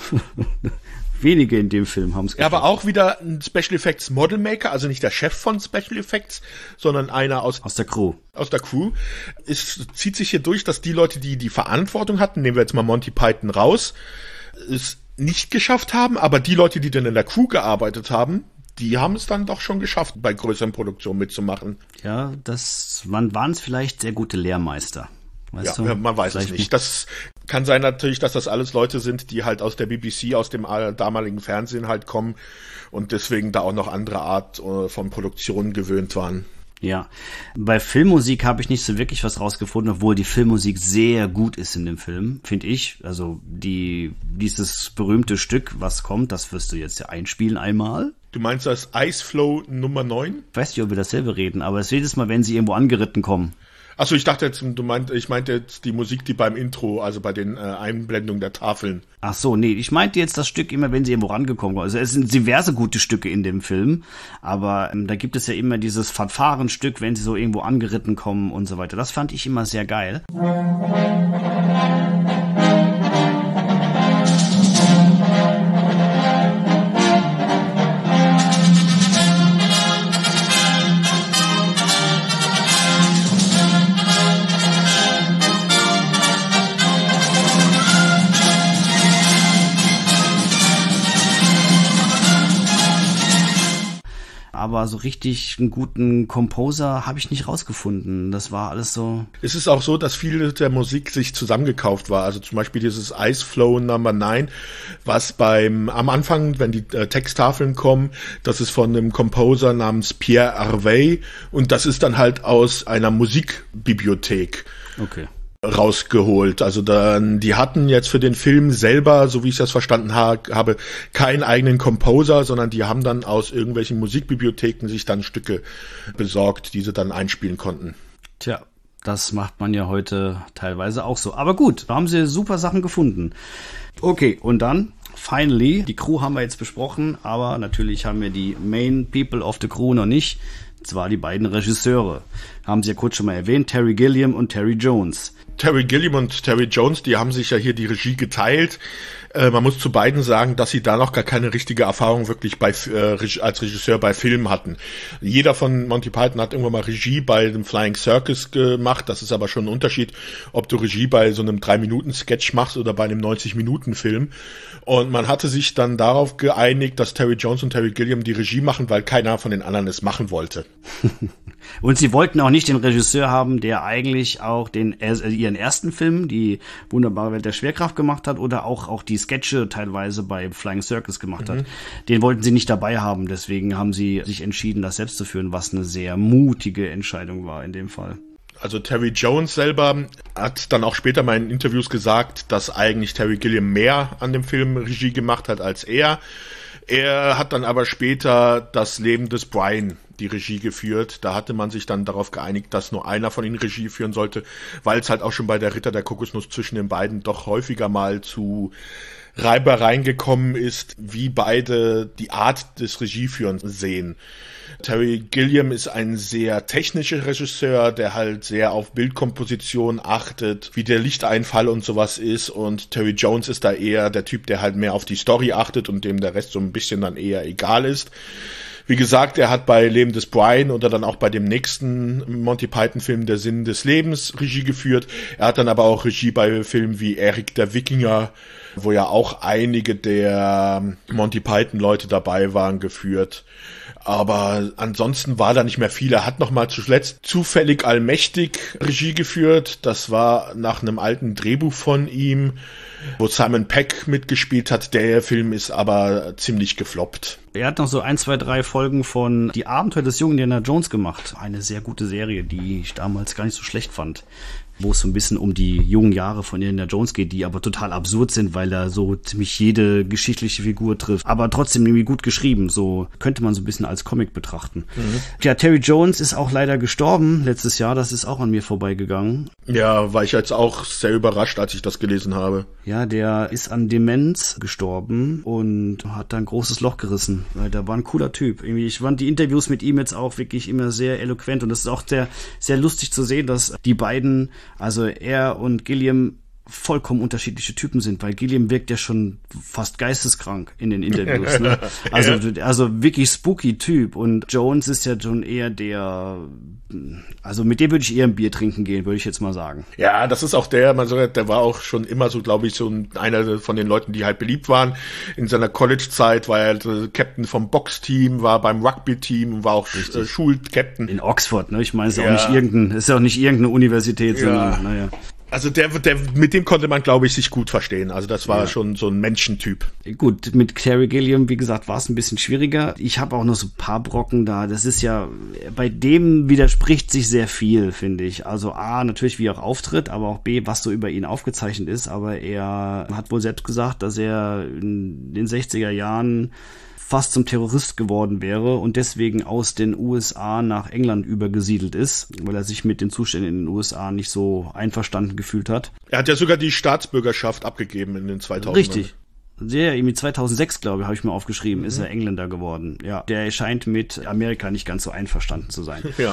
Wenige in dem Film haben es geschafft. Er war auch wieder ein Special Effects Model Maker, also nicht der Chef von Special Effects, sondern einer aus aus der Crew. Aus der Crew. Es zieht sich hier durch, dass die Leute, die die Verantwortung hatten, nehmen wir jetzt mal Monty Python raus, es nicht geschafft haben, aber die Leute, die dann in der Crew gearbeitet haben, die haben es dann doch schon geschafft, bei größeren Produktionen mitzumachen. Ja, das man waren es vielleicht sehr gute Lehrmeister. Weißt ja, du? man weiß Vielleicht es nicht. Das kann sein natürlich, dass das alles Leute sind, die halt aus der B B C, aus dem damaligen Fernsehen halt kommen und deswegen da auch noch andere Art von Produktionen gewöhnt waren. Ja, bei Filmmusik habe ich nicht so wirklich was rausgefunden, obwohl die Filmmusik sehr gut ist in dem Film, finde ich. Also die dieses berühmte Stück, was kommt, das wirst du jetzt ja einspielen einmal. Du meinst das Ice Flow Nummer neun? Ich weiß nicht, ob wir dasselbe reden, aber es ist jedes Mal, wenn sie irgendwo angeritten kommen. Achso, ich dachte jetzt, du meint, ich meinte jetzt die Musik, die beim Intro, also bei den äh, Einblendungen der Tafeln. Ach so, nee, ich meinte jetzt das Stück immer, wenn sie irgendwo rangekommen waren. Also es sind diverse gute Stücke in dem Film, aber ähm, da gibt es ja immer dieses Fanfarenstück, wenn sie so irgendwo angeritten kommen und so weiter. Das fand ich immer sehr geil. Aber so richtig einen guten Composer habe ich nicht rausgefunden. Das war alles so... Es ist auch so, dass viel der Musik sich zusammengekauft war. Also zum Beispiel dieses Ice Flow Number neun, was beim am Anfang, wenn die äh, Texttafeln kommen, das ist von einem Composer namens Pierre Harvey und das ist dann halt aus einer Musikbibliothek. Okay. Rausgeholt. Also dann, die hatten jetzt für den Film selber, so wie ich das verstanden ha- habe, keinen eigenen Composer, sondern die haben dann aus irgendwelchen Musikbibliotheken sich dann Stücke besorgt, die sie dann einspielen konnten. Tja, das macht man ja heute teilweise auch so. Aber gut, da haben sie super Sachen gefunden. Okay, und dann, finally, die Crew haben wir jetzt besprochen, aber natürlich haben wir die Main People of the Crew noch nicht. Und zwar die beiden Regisseure. Haben sie ja kurz schon mal erwähnt, Terry Gilliam und Terry Jones. Terry Gilliam und Terry Jones, die haben sich ja hier die Regie geteilt. Äh, man muss zu beiden sagen, dass sie da noch gar keine richtige Erfahrung wirklich bei äh, als Regisseur bei Filmen hatten. Jeder von Monty Python hat irgendwann mal Regie bei dem Flying Circus gemacht. Das ist aber schon ein Unterschied, ob du Regie bei so einem drei Minuten Sketch machst oder bei einem neunzig Minuten Film. Und man hatte sich dann darauf geeinigt, dass Terry Jones und Terry Gilliam die Regie machen, weil keiner von den anderen es machen wollte. Und sie wollten auch nicht den Regisseur haben, der eigentlich auch den äh, ihren ersten Film, die wunderbare Welt der Schwerkraft, gemacht hat oder auch auch die Sketche teilweise bei Flying Circus gemacht hat. Mhm. Den wollten sie nicht dabei haben, deswegen haben sie sich entschieden, das selbst zu führen, was eine sehr mutige Entscheidung war in dem Fall. Also Terry Jones selber hat dann auch später mal in Interviews gesagt, dass eigentlich Terry Gilliam mehr an dem Film Regie gemacht hat als er. Er hat dann aber später das Leben des Brian die Regie geführt. Da hatte man sich dann darauf geeinigt, dass nur einer von ihnen Regie führen sollte, weil es halt auch schon bei der Ritter der Kokosnuss zwischen den beiden doch häufiger mal zu Reibereien gekommen ist, wie beide die Art des Regieführens sehen. Terry Gilliam ist ein sehr technischer Regisseur, der halt sehr auf Bildkomposition achtet, wie der Lichteinfall und sowas ist, und Terry Jones ist da eher der Typ, der halt mehr auf die Story achtet und dem der Rest so ein bisschen dann eher egal ist. Wie gesagt, er hat bei Leben des Brian oder dann auch bei dem nächsten Monty Python-Film Der Sinn des Lebens Regie geführt. Er hat dann aber auch Regie bei Filmen wie Erik der Wikinger, wo ja auch einige der Monty Python-Leute dabei waren, geführt. Aber ansonsten war da nicht mehr viel. Er hat noch mal zuletzt Zufällig allmächtig Regie geführt. Das war nach einem alten Drehbuch von ihm, wo Simon Pegg mitgespielt hat. Der Film ist aber ziemlich gefloppt. Er hat noch so ein, zwei, drei Folgen von Die Abenteuer des jungen Indiana Jones gemacht. Eine sehr gute Serie, die ich damals gar nicht so schlecht fand. Wo es so ein bisschen um die jungen Jahre von Indiana Jones geht, die aber total absurd sind, weil er so ziemlich jede geschichtliche Figur trifft. Aber trotzdem irgendwie gut geschrieben. So könnte man so ein bisschen als Comic betrachten. Mhm. Ja, Terry Jones ist auch leider gestorben letztes Jahr. Das ist auch an mir vorbeigegangen. Ja, war ich jetzt auch sehr überrascht, als ich das gelesen habe. Ja, der ist an Demenz gestorben und hat da ein großes Loch gerissen. Weil der war ein cooler Typ. Irgendwie, ich fand die Interviews mit ihm jetzt auch wirklich immer sehr eloquent. Und das ist auch sehr, sehr lustig zu sehen, dass die beiden, also er und Gilliam, vollkommen unterschiedliche Typen sind, weil Gilliam wirkt ja schon fast geisteskrank in den Interviews, ne? Also, also wirklich spooky Typ, und Jones ist ja schon eher der, also mit dem würde ich eher ein Bier trinken gehen, würde ich jetzt mal sagen. Ja, das ist auch der, man sagt, der war auch schon immer so, glaube ich, so einer von den Leuten, die halt beliebt waren. In seiner College-Zeit war er der Captain vom Boxteam, war beim Rugby-Team, war auch äh, Schulcaptain. In Oxford, ne? Ich meine, es ist ja auch nicht irgendein, ist ja auch nicht irgendeine Universität, ja. sondern, naja. Also der, der, mit dem konnte man, glaube ich, sich gut verstehen. Also das war ja schon so ein Menschentyp. Gut, mit Terry Gilliam, wie gesagt, war es ein bisschen schwieriger. Ich habe auch noch so ein paar Brocken da. Das ist ja, bei dem widerspricht sich sehr viel, finde ich. Also A, natürlich wie er auch auftritt, aber auch B, was so über ihn aufgezeichnet ist. Aber er hat wohl selbst gesagt, dass er in den sechziger Jahren fast zum Terrorist geworden wäre und deswegen aus den U S A nach England übergesiedelt ist, weil er sich mit den Zuständen in den U S A nicht so einverstanden gefühlt hat. Er hat ja sogar die Staatsbürgerschaft abgegeben in den zweitausendern. Richtig. Der, irgendwie zweitausendsechs, glaube ich, habe ich mir aufgeschrieben, mhm. ist er Engländer geworden. Ja, der scheint mit Amerika nicht ganz so einverstanden zu sein. Ja.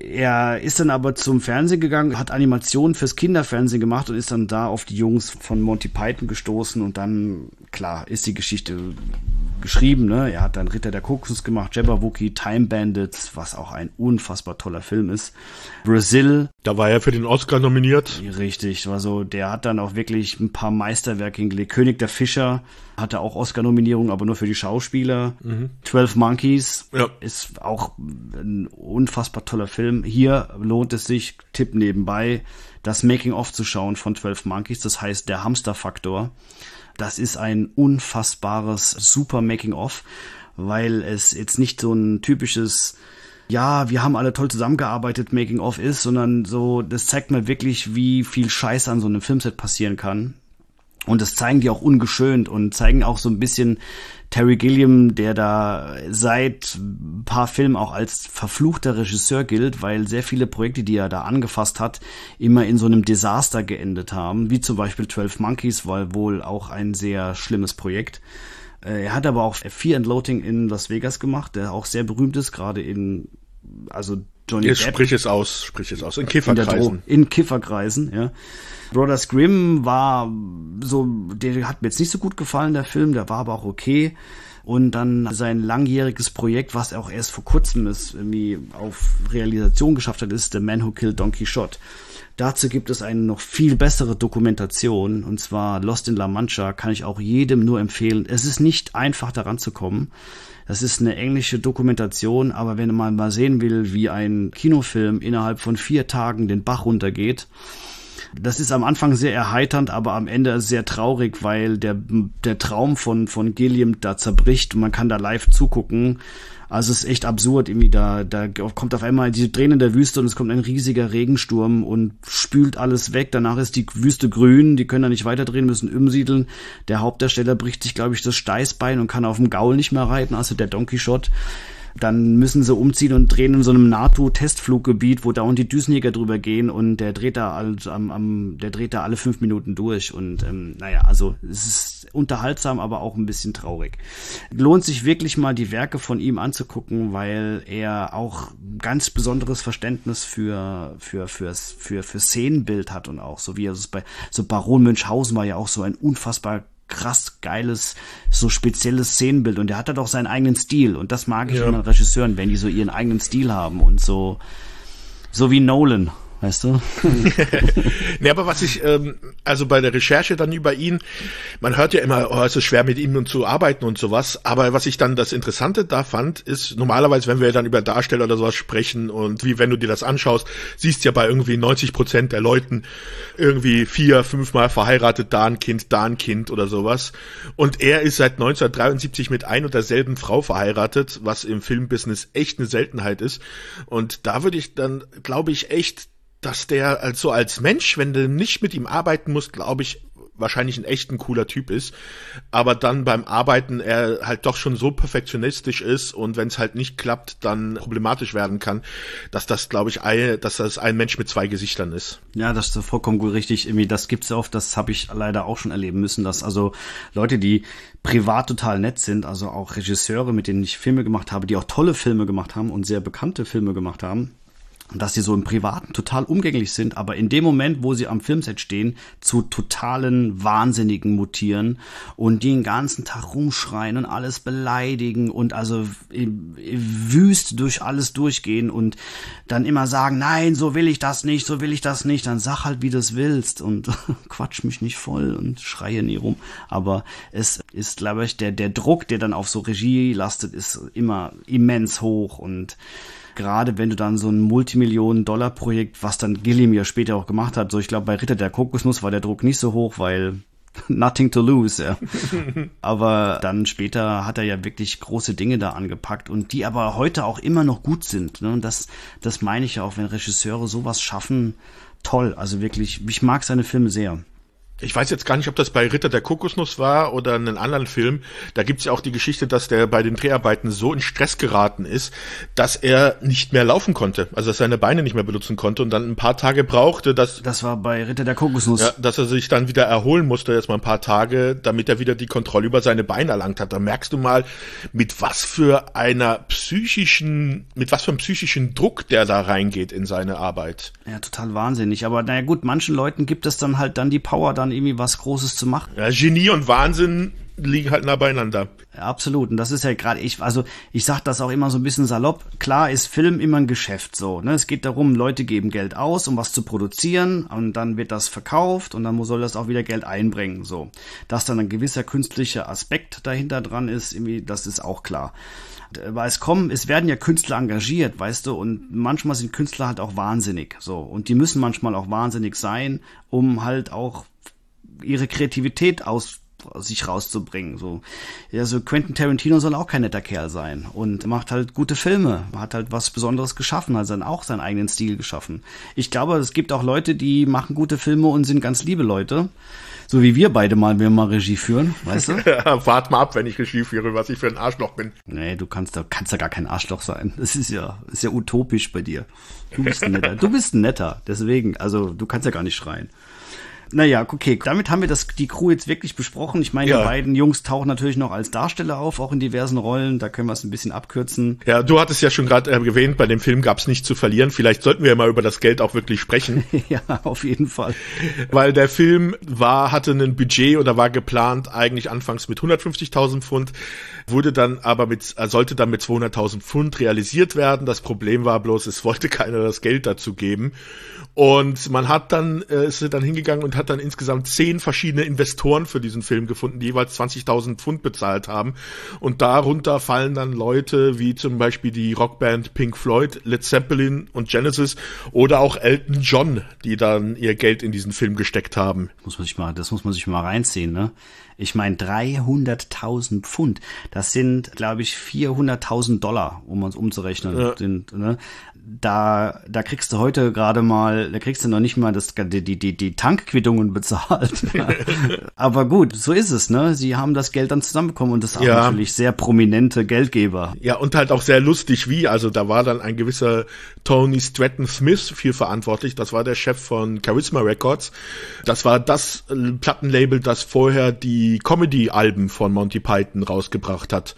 Er ist dann aber zum Fernsehen gegangen, hat Animationen fürs Kinderfernsehen gemacht und ist dann da auf die Jungs von Monty Python gestoßen und dann, klar, ist die Geschichte geschrieben, ne? Er hat dann Ritter der Kokosnuss gemacht, Jabberwocky, Time Bandits, was auch ein unfassbar toller Film ist. Brazil. Da war er für den Oscar nominiert. Richtig, also der hat dann auch wirklich ein paar Meisterwerke hingelegt. König der Fischer hatte auch Oscar-Nominierung, aber nur für die Schauspieler. Mhm. Twelve Monkeys ja. ist auch ein unfassbar toller Film. Hier lohnt es sich, Tipp nebenbei, das Making-of zu schauen von Twelve Monkeys, das heißt der Hamster-Faktor. Das ist ein unfassbares, super Making-of, weil es jetzt nicht so ein typisches, ja, wir haben alle toll zusammengearbeitet, Making-of ist, sondern so, das zeigt mir wirklich, wie viel Scheiß an so einem Filmset passieren kann. Und das zeigen die auch ungeschönt und zeigen auch so ein bisschen Terry Gilliam, der da seit ein paar Filmen auch als verfluchter Regisseur gilt, weil sehr viele Projekte, die er da angefasst hat, immer in so einem Desaster geendet haben, wie zum Beispiel Twelve Monkeys, war wohl auch ein sehr schlimmes Projekt. Er hat aber auch Fear and Loathing in Las Vegas gemacht, der auch sehr berühmt ist, gerade in, also Johnny Jetzt Depp. Sprich es aus, sprich es aus, in Kifferkreisen. In, in Kifferkreisen, ja. Brothers Grimm war so, der hat mir jetzt nicht so gut gefallen, der Film, der war aber auch okay. Und dann sein langjähriges Projekt, was auch erst vor kurzem ist, irgendwie auf Realisation geschafft hat, ist The Man Who Killed Don Quixote. Dazu gibt es eine noch viel bessere Dokumentation, und zwar Lost in La Mancha, kann ich auch jedem nur empfehlen. Es ist nicht einfach daran zu kommen. Das ist eine englische Dokumentation, aber wenn man mal sehen will, wie ein Kinofilm innerhalb von vier Tagen den Bach runtergeht, das ist am Anfang sehr erheiternd, aber am Ende sehr traurig, weil der, der Traum von, von Gilliam da zerbricht und man kann da live zugucken. Also es ist echt absurd, irgendwie da, da kommt auf einmal diese Tränen in der Wüste und es kommt ein riesiger Regensturm und spült alles weg. Danach ist die Wüste grün, die können da nicht weiterdrehen, müssen umsiedeln. Der Hauptdarsteller bricht sich, glaube ich, das Steißbein und kann auf dem Gaul nicht mehr reiten, also der Don Quixote. Dann müssen sie umziehen und drehen in so einem NATO-Testfluggebiet, wo dauernd die Düsenjäger drüber gehen und der dreht da also am, am, der dreht da alle fünf Minuten durch und ähm, naja, also es ist unterhaltsam, aber auch ein bisschen traurig. Lohnt sich wirklich mal die Werke von ihm anzugucken, weil er auch ganz besonderes Verständnis für für für für für Szenenbild hat und auch so wie er es bei so Baron Münchhausen war ja auch so ein unfassbar krass geiles, so spezielles Szenenbild und der hat halt auch seinen eigenen Stil und das mag ich ja. Immer Regisseuren, wenn die so ihren eigenen Stil haben und so so wie Nolan, weißt du? Ne, aber was ich, ähm, also bei der Recherche dann über ihn, man hört ja immer, oh, es ist schwer mit ihm zu arbeiten und sowas, aber was ich dann das Interessante da fand, ist normalerweise, wenn wir dann über Darsteller oder sowas sprechen und wie wenn du dir das anschaust, siehst ja bei irgendwie neunzig Prozent der Leuten irgendwie vier, fünfmal verheiratet, da ein Kind, da ein Kind oder sowas. Und er ist seit neunzehnhundertdreiundsiebzig mit ein und derselben Frau verheiratet, was im Filmbusiness echt eine Seltenheit ist. Und da würde ich dann, glaube ich, echt dass der also als Mensch, wenn du nicht mit ihm arbeiten musst, glaube ich, wahrscheinlich ein echt ein cooler Typ ist, aber dann beim Arbeiten er halt doch schon so perfektionistisch ist und wenn es halt nicht klappt, dann problematisch werden kann, dass das, glaube ich, ein, dass das ein Mensch mit zwei Gesichtern ist. Ja, das ist vollkommen gut richtig. Irgendwie, das gibt's oft, das habe ich leider auch schon erleben müssen, dass also Leute, die privat total nett sind, also auch Regisseure, mit denen ich Filme gemacht habe, die auch tolle Filme gemacht haben und sehr bekannte Filme gemacht haben, dass sie so im Privaten total umgänglich sind, aber in dem Moment, wo sie am Filmset stehen, zu totalen Wahnsinnigen mutieren und die den ganzen Tag rumschreien und alles beleidigen und also wüst durch alles durchgehen und dann immer sagen, nein, so will ich das nicht, so will ich das nicht, dann sag halt, wie du es willst und quatsch mich nicht voll und schreie nie rum. Aber es ist, glaube ich, der, der Druck, der dann auf so Regie lastet, ist immer immens hoch und gerade wenn du dann so ein Multimillionen-Dollar-Projekt, was dann Gilliam ja später auch gemacht hat, so ich glaube bei Ritter der Kokosnuss war der Druck nicht so hoch, weil nothing to lose, ja. Aber dann später hat er ja wirklich große Dinge da angepackt und die aber heute auch immer noch gut sind. Ne? Und das, das meine ich ja auch, wenn Regisseure sowas schaffen, toll. Also wirklich, ich mag seine Filme sehr. Ich weiß jetzt gar nicht, ob das bei Ritter der Kokosnuss war oder einen anderen Film. Da gibt's ja auch die Geschichte, dass der bei den Dreharbeiten so in Stress geraten ist, dass er nicht mehr laufen konnte. Also dass er seine Beine nicht mehr benutzen konnte und dann ein paar Tage brauchte, dass... Das war bei Ritter der Kokosnuss. Ja, dass er sich dann wieder erholen musste, jetzt mal ein paar Tage, damit er wieder die Kontrolle über seine Beine erlangt hat. Da merkst du mal, mit was für einer psychischen, mit was für einem psychischen Druck der da reingeht in seine Arbeit. Ja, total wahnsinnig. Aber naja gut, manchen Leuten gibt es dann halt dann die Power, dann irgendwie was Großes zu machen. Ja, Genie und Wahnsinn liegen halt nah beieinander. Ja, absolut. Und das ist ja gerade, ich, also ich sag das auch immer so ein bisschen salopp. Klar ist Film immer ein Geschäft so. Ne? Es geht darum, Leute geben Geld aus, um was zu produzieren, und dann wird das verkauft und dann soll das auch wieder Geld einbringen. So, dass dann ein gewisser künstlicher Aspekt dahinter dran ist, irgendwie, das ist auch klar. Weil es kommen, es werden ja Künstler engagiert, weißt du, und manchmal sind Künstler halt auch wahnsinnig, so, und die müssen manchmal auch wahnsinnig sein, um halt auch ihre Kreativität aus sich rauszubringen, so. Ja, so Quentin Tarantino soll auch kein netter Kerl sein und macht halt gute Filme, hat halt was Besonderes geschaffen, hat dann auch seinen eigenen Stil geschaffen. Ich glaube, es gibt auch Leute, die machen gute Filme und sind ganz liebe Leute. So wie wir beide mal, wenn wir mal Regie führen, weißt du? Ja, wart mal ab, wenn ich Regie führe, was ich für ein Arschloch bin. Nee, du kannst da kannst ja gar kein Arschloch sein. Das ist ja ist ja utopisch bei dir. Du bist ein netter. Du bist ein netter, deswegen, also du kannst ja gar nicht schreien. Naja, okay, damit haben wir das die Crew jetzt wirklich besprochen. Ich meine, ja. Die beiden Jungs tauchen natürlich noch als Darsteller auf, auch in diversen Rollen. Da können wir es ein bisschen abkürzen. Ja, du hattest ja schon gerade äh, erwähnt, bei dem Film gab es nichts zu verlieren. Vielleicht sollten wir ja mal über das Geld auch wirklich sprechen. Ja, auf jeden Fall. Weil der Film war, hatte ein Budget oder war geplant eigentlich anfangs mit hundertfünfzigtausend Pfund, wurde dann aber mit, äh, sollte dann mit zweihunderttausend Pfund realisiert werden. Das Problem war bloß, es wollte keiner das Geld dazu geben. Und man hat dann, äh, ist dann hingegangen und hat dann insgesamt zehn verschiedene Investoren für diesen Film gefunden, die jeweils zwanzigtausend Pfund bezahlt haben. Und darunter fallen dann Leute wie zum Beispiel die Rockband Pink Floyd, Led Zeppelin und Genesis oder auch Elton John, die dann ihr Geld in diesen Film gesteckt haben. Muss man sich mal, das muss man sich mal reinziehen, ne? Ich meine, dreihunderttausend Pfund, das sind, glaube ich, vierhunderttausend Dollar, um uns umzurechnen. Ja. Sind, ne? Da, da kriegst du heute gerade mal, da kriegst du noch nicht mal das, die, die, die Tankquittungen bezahlt. Aber gut, so ist es, ne? Sie haben das Geld dann zusammenbekommen und das sind ja. natürlich sehr prominente Geldgeber. Ja, und halt auch sehr lustig wie, also da war dann ein gewisser Tony Stratton Smith für verantwortlich, das war der Chef von Charisma Records. Das war das Plattenlabel, das vorher die Comedy-Alben von Monty Python rausgebracht hat.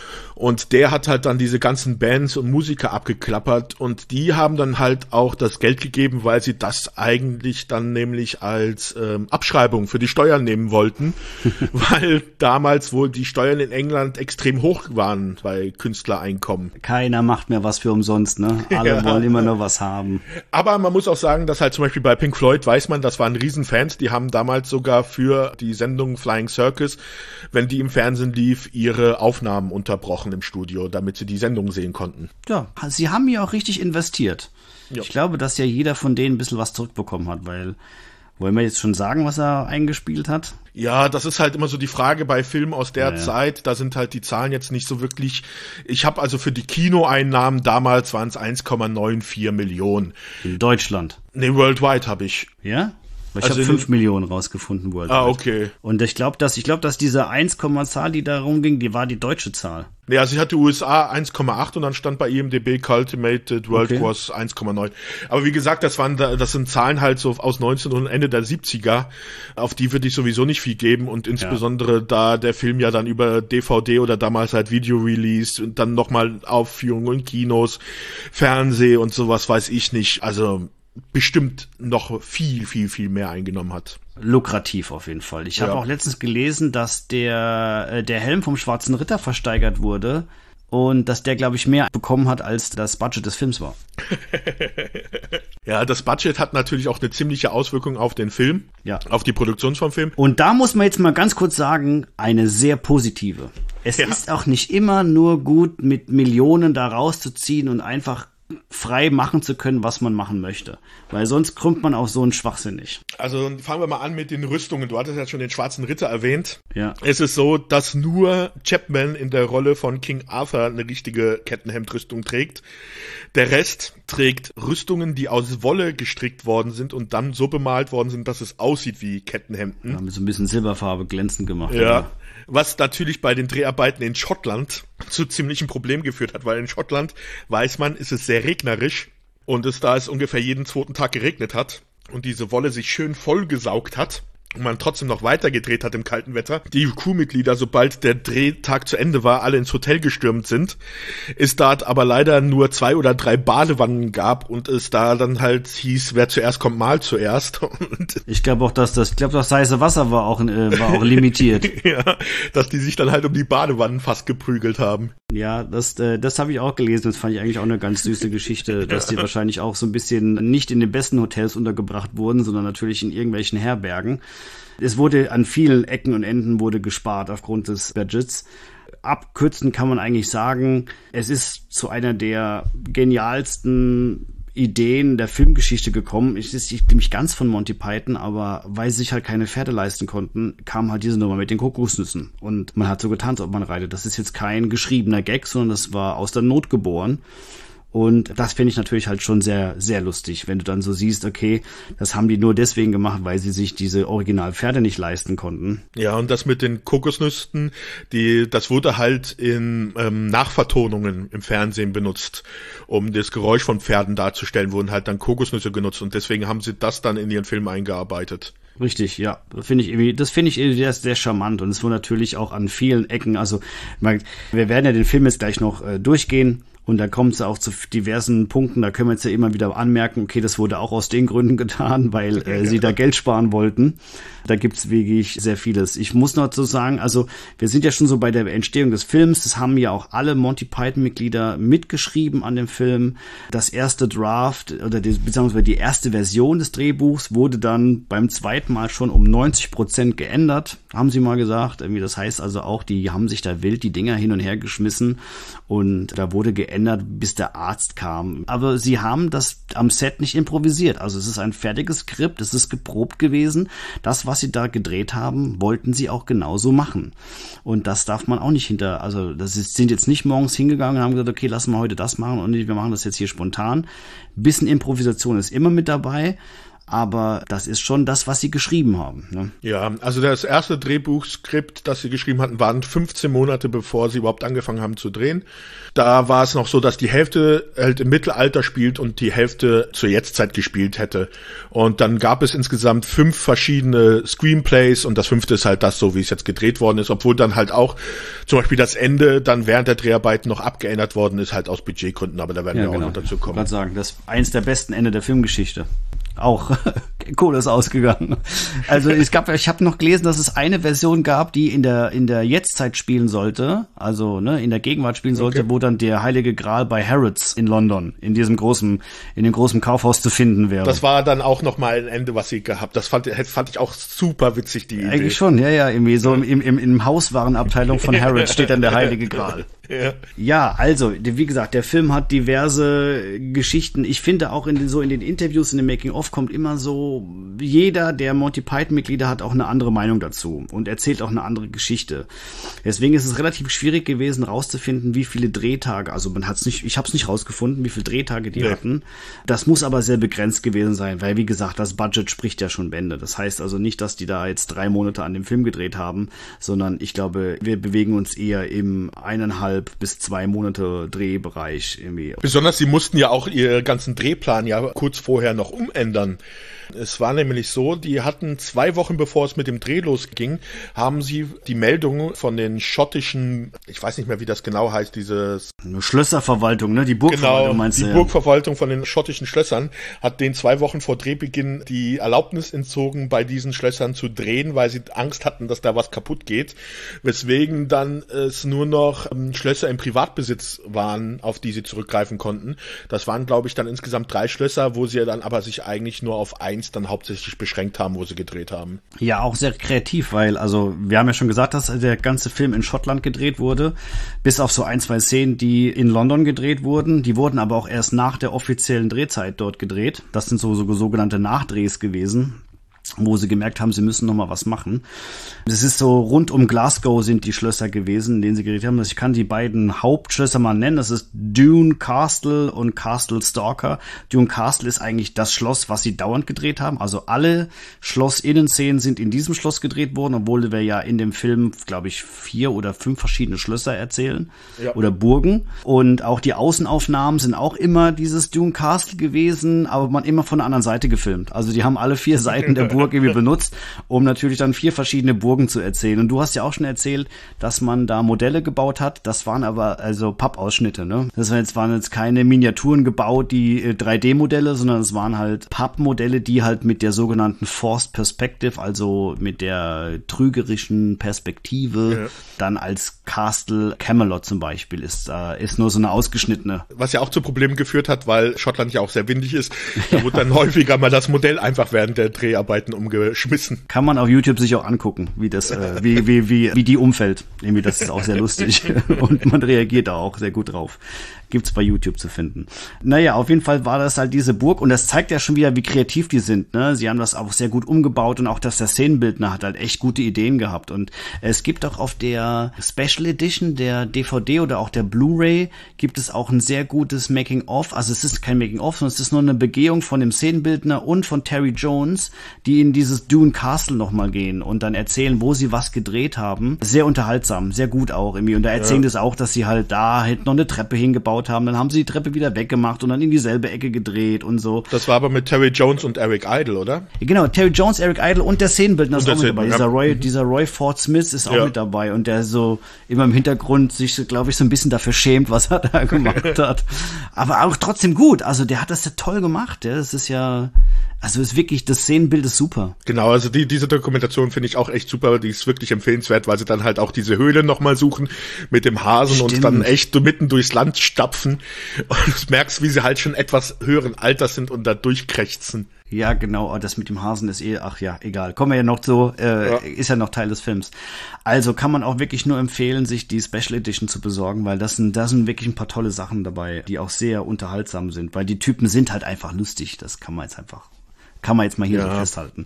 Und der hat halt dann diese ganzen Bands und Musiker abgeklappert und die haben dann halt auch das Geld gegeben, weil sie das eigentlich dann nämlich als ähm, Abschreibung für die Steuern nehmen wollten, weil damals wohl die Steuern in England extrem hoch waren bei Künstlereinkommen. Keiner macht mehr was für umsonst, ne? Alle ja. wollen immer nur was haben. Aber man muss auch sagen, dass halt zum Beispiel bei Pink Floyd weiß man, das waren Riesenfans, die haben damals sogar für die Sendung Flying Circus, wenn die im Fernsehen lief, ihre Aufnahmen unterbrochen im Studio, damit sie die Sendung sehen konnten. Ja, sie haben ja auch richtig investiert. Ja. Ich glaube, dass ja jeder von denen ein bisschen was zurückbekommen hat, weil, wollen wir jetzt schon sagen, was er eingespielt hat? Ja, das ist halt immer so die Frage bei Filmen aus der ja, ja. Zeit, da sind halt die Zahlen jetzt nicht so wirklich, ich habe also für die Kinoeinnahmen damals waren es eins Komma vierundneunzig Millionen. In Deutschland? Nee, worldwide habe ich. Ja? Ich also habe fünf Millionen rausgefunden worldwide. Ah, okay. Und ich glaube, dass ich glaube, dass diese eins, Zahl, die da rumging, die war die deutsche Zahl. Nee, also ich hatte U S A eins Komma acht und dann stand bei I M D B Cultimated World okay. Gross eins Komma neun. Aber wie gesagt, das waren das sind Zahlen halt so aus neunzehn und Ende der siebziger, auf die würde ich sowieso nicht viel geben und insbesondere ja. da der Film ja dann über D V D oder damals halt Video-Release und dann nochmal Aufführungen in Kinos, Fernseh und sowas weiß ich nicht. Also bestimmt noch viel, viel, viel mehr eingenommen hat. Lukrativ auf jeden Fall. Ich habe ja. auch letztens gelesen, dass der äh, der Helm vom Schwarzen Ritter versteigert wurde und dass der, glaube ich, mehr bekommen hat, als das Budget des Films war. Ja, das Budget hat natürlich auch eine ziemliche Auswirkung auf den Film, ja. auf die Produktion vom Film. Und da muss man jetzt mal ganz kurz sagen, eine sehr positive. Es ja. ist auch nicht immer nur gut, mit Millionen da rauszuziehen und einfach frei machen zu können, was man machen möchte. Weil sonst krümmt man auch so einen Schwachsinn nicht. Also fangen wir mal an mit den Rüstungen. Du hattest ja schon den Schwarzen Ritter erwähnt. Ja. Es ist so, dass nur Chapman in der Rolle von King Arthur eine richtige Kettenhemdrüstung trägt. Der Rest trägt Rüstungen, die aus Wolle gestrickt worden sind und dann so bemalt worden sind, dass es aussieht wie Kettenhemden. Ja, mit so ein bisschen Silberfarbe glänzend gemacht. Ja. Ja. Was natürlich bei den Dreharbeiten in Schottland zu ziemlichen Problemen geführt hat, weil in Schottland, weiß man, ist es sehr regnerisch und es da es ungefähr jeden zweiten Tag geregnet hat und diese Wolle sich schön vollgesaugt hat und man trotzdem noch weiter gedreht hat im kalten Wetter, die Crewmitglieder, sobald der Drehtag zu Ende war, alle ins Hotel gestürmt sind, es da aber leider nur zwei oder drei Badewannen gab und es da dann halt hieß, wer zuerst kommt, mal zuerst. Und ich glaube auch, dass das, ich glaube, das heiße Wasser war auch, äh, war auch limitiert. ja, dass die sich dann halt um die Badewannen fast geprügelt haben. Ja, das, äh, das habe ich auch gelesen. Das fand ich eigentlich auch eine ganz süße Geschichte, dass die wahrscheinlich auch so ein bisschen nicht in den besten Hotels untergebracht wurden, sondern natürlich in irgendwelchen Herbergen. Es wurde an vielen Ecken und Enden wurde gespart aufgrund des Budgets. Abkürzen kann man eigentlich sagen, es ist zu einer der genialsten Ideen der Filmgeschichte gekommen. Ich ist nämlich ganz von Monty Python, aber weil sie sich halt keine Pferde leisten konnten, kam halt diese Nummer mit den Kokosnüssen. Und man hat so getan, als ob man reitet. Das ist jetzt kein geschriebener Gag, sondern das war aus der Not geboren. Und das finde ich natürlich halt schon sehr, sehr lustig, wenn du dann so siehst, okay, das haben die nur deswegen gemacht, weil sie sich diese Originalpferde nicht leisten konnten. Ja, und das mit den Kokosnüssen, die, das wurde halt in ähm, Nachvertonungen im Fernsehen benutzt, um das Geräusch von Pferden darzustellen, wurden halt dann Kokosnüsse genutzt und deswegen haben sie das dann in ihren Film eingearbeitet. Richtig, ja, finde ich irgendwie, das finde ich irgendwie sehr, sehr charmant und es wurde natürlich auch an vielen Ecken, also wir werden ja den Film jetzt gleich noch äh, durchgehen. Und da kommt es auch zu diversen Punkten, da können wir jetzt ja immer wieder anmerken, okay, das wurde auch aus den Gründen getan, weil äh, sie da Geld sparen wollten. Da gibt's wirklich sehr vieles. Ich muss noch so sagen, also wir sind ja schon so bei der Entstehung des Films, das haben ja auch alle Monty Python-Mitglieder mitgeschrieben an dem Film. Das erste Draft oder die, beziehungsweise die erste Version des Drehbuchs wurde dann beim zweiten Mal schon um neunzig Prozent geändert, haben sie mal gesagt. Irgendwie, das heißt also auch, die haben sich da wild die Dinger hin und her geschmissen und da wurde geändert, bis der Arzt kam. Aber sie haben das am Set nicht improvisiert. Also es ist ein fertiges Skript, es ist geprobt gewesen. Das, was sie da gedreht haben, wollten sie auch genauso machen. Und das darf man auch nicht hinter, also das ist, sind jetzt nicht morgens hingegangen und haben gesagt, okay, lassen wir heute das machen und wir machen das jetzt hier spontan. Bisschen Improvisation ist immer mit dabei. Aber das ist schon das, was sie geschrieben haben. Ne? Ja, also das erste Drehbuchskript, das sie geschrieben hatten, waren fünfzehn Monate, bevor sie überhaupt angefangen haben zu drehen. Da war es noch so, dass die Hälfte halt im Mittelalter spielt und die Hälfte zur Jetztzeit gespielt hätte. Und dann gab es insgesamt fünf verschiedene Screenplays und das fünfte ist halt das, so wie es jetzt gedreht worden ist, obwohl dann halt auch zum Beispiel das Ende dann während der Dreharbeiten noch abgeändert worden ist, halt aus Budgetgründen, aber da werden ja, wir genau. auch noch dazu kommen. Ich wollte sagen, das ist eins der besten Ende der Filmgeschichte. Auch Kohle ist ausgegangen. Also es gab, ich habe noch gelesen, dass es eine Version gab, die in der in der Jetztzeit spielen sollte, also ne in der Gegenwart spielen sollte, okay. Wo dann der Heilige Gral bei Harrods in London in diesem großen in dem großen Kaufhaus zu finden wäre. Das war dann auch noch mal ein Ende, was sie gehabt. Das fand, fand ich auch super witzig die Idee. Eigentlich schon, ja ja, irgendwie so im im im Hauswarenabteilung von Harrods steht dann der Heilige Gral. Ja. Ja, also wie gesagt, der Film hat diverse Geschichten. Ich finde auch in den, so in den Interviews in den Making-of kommt immer so, jeder der Monty Python-Mitglieder hat auch eine andere Meinung dazu und erzählt auch eine andere Geschichte. Deswegen ist es relativ schwierig gewesen, rauszufinden, wie viele Drehtage, also man hat's nicht, ich habe es nicht rausgefunden, wie viele Drehtage die ja. hatten. Das muss aber sehr begrenzt gewesen sein, weil wie gesagt, das Budget spricht ja schon Bände. Das heißt also nicht, dass die da jetzt drei Monate an dem Film gedreht haben, sondern ich glaube, wir bewegen uns eher im eineinhalb bis zwei Monate Drehbereich irgendwie. Besonders sie mussten ja auch ihren ganzen Drehplan ja kurz vorher noch umändern. Es war nämlich so, die hatten zwei Wochen bevor es mit dem Dreh losging, haben sie die Meldung von den schottischen, ich weiß nicht mehr, wie das genau heißt, dieses... Eine Schlösserverwaltung, ne? Die Burgverwaltung genau, meinst du? Die ja. Burgverwaltung von den schottischen Schlössern hat denen zwei Wochen vor Drehbeginn die Erlaubnis entzogen, bei diesen Schlössern zu drehen, weil sie Angst hatten, dass da was kaputt geht. Weswegen dann es nur noch ähm, Schlösser im Privatbesitz waren, auf die sie zurückgreifen konnten. Das waren, glaube ich, dann insgesamt drei Schlösser, wo sie dann aber sich eigentlich nur auf eins dann hauptsächlich beschränkt haben, wo sie gedreht haben. Ja, auch sehr kreativ, weil, also, wir haben ja schon gesagt, dass der ganze Film in Schottland gedreht wurde, bis auf so ein, zwei Szenen, die in London gedreht wurden. Die wurden aber auch erst nach der offiziellen Drehzeit dort gedreht. Das sind so, so sogenannte Nachdrehs gewesen, wo sie gemerkt haben, sie müssen noch mal was machen. Es ist so, rund um Glasgow sind die Schlösser gewesen, in denen sie gedreht haben. Ich kann die beiden Hauptschlösser mal nennen. Das ist Doune Castle und Castle Stalker. Doune Castle ist eigentlich das Schloss, was sie dauernd gedreht haben. Also alle Schlossinnenszenen sind in diesem Schloss gedreht worden, obwohl wir ja in dem Film, glaube ich, vier oder fünf verschiedene Schlösser erzählen. Ja. Oder Burgen. Und auch die Außenaufnahmen sind auch immer dieses Doune Castle gewesen, aber man immer von der anderen Seite gefilmt. Also die haben alle vier Seiten der Burg irgendwie benutzt, um natürlich dann vier verschiedene Burgen zu erzählen. Und du hast ja auch schon erzählt, dass man da Modelle gebaut hat. Das waren aber also Pappausschnitte, ne? Das waren jetzt, waren jetzt keine Miniaturen gebaut, die drei D-Modelle, sondern es waren halt Pappmodelle, die halt mit der sogenannten Forced Perspective, also mit der trügerischen Perspektive, ja, dann als Castle Camelot zum Beispiel ist, äh, ist nur so eine ausgeschnittene. Was ja auch zu Problemen geführt hat, weil Schottland ja auch sehr windig ist. Da wurde dann häufiger mal das Modell einfach während der Dreharbeiten umgeschmissen. Kann man auf YouTube sich auch angucken, wie das, äh, wie, wie, wie, wie die umfällt. Irgendwie, das ist auch sehr lustig. Und man reagiert da auch sehr gut drauf. Gibt's bei YouTube zu finden. Naja, auf jeden Fall war das halt diese Burg und das zeigt ja schon wieder, wie kreativ die sind, ne? Sie haben das auch sehr gut umgebaut und auch, dass der Szenenbildner hat halt echt gute Ideen gehabt und es gibt auch auf der Special Edition, der D V D oder auch der Blu-ray, gibt es auch ein sehr gutes Making-of, also es ist kein Making-of, sondern es ist nur eine Begehung von dem Szenenbildner und von Terry Jones, die in dieses Doune Castle nochmal gehen und dann erzählen, wo sie was gedreht haben. Sehr unterhaltsam, sehr gut auch irgendwie und da erzählen ja. das auch, dass sie halt da halt noch eine Treppe hingebaut haben, dann haben sie die Treppe wieder weggemacht und dann in dieselbe Ecke gedreht und so. Das war aber mit Terry Jones und Eric Idle, oder? Genau, Terry Jones, Eric Idle und der Szenenbildner ist auch mit dabei. Dieser Roy, dieser Roy Ford Smith ist auch ja. mit dabei und der so immer im Hintergrund sich, glaube ich, so ein bisschen dafür schämt, was er da gemacht hat. Aber auch trotzdem gut. Also der hat das ja toll gemacht. Ja. Das ist ja, also ist wirklich, das Szenenbild ist super. Genau, also die, diese Dokumentation finde ich auch echt super. Die ist wirklich empfehlenswert, weil sie dann halt auch diese Höhle nochmal suchen mit dem Hasen Stimmt. und dann echt mitten durchs Land stapfen. Und du merkst, wie sie halt schon etwas höheren Alters sind und da durchkrächzen. Ja, genau, das mit dem Hasen ist eh, ach ja, egal. Kommen wir ja noch zu, äh, ja. ist ja noch Teil des Films. Also kann man auch wirklich nur empfehlen, sich die Special Edition zu besorgen, weil das sind, da sind wirklich ein paar tolle Sachen dabei, die auch sehr unterhaltsam sind, weil die Typen sind halt einfach lustig, das kann man jetzt einfach, kann man jetzt mal hier ja. so festhalten.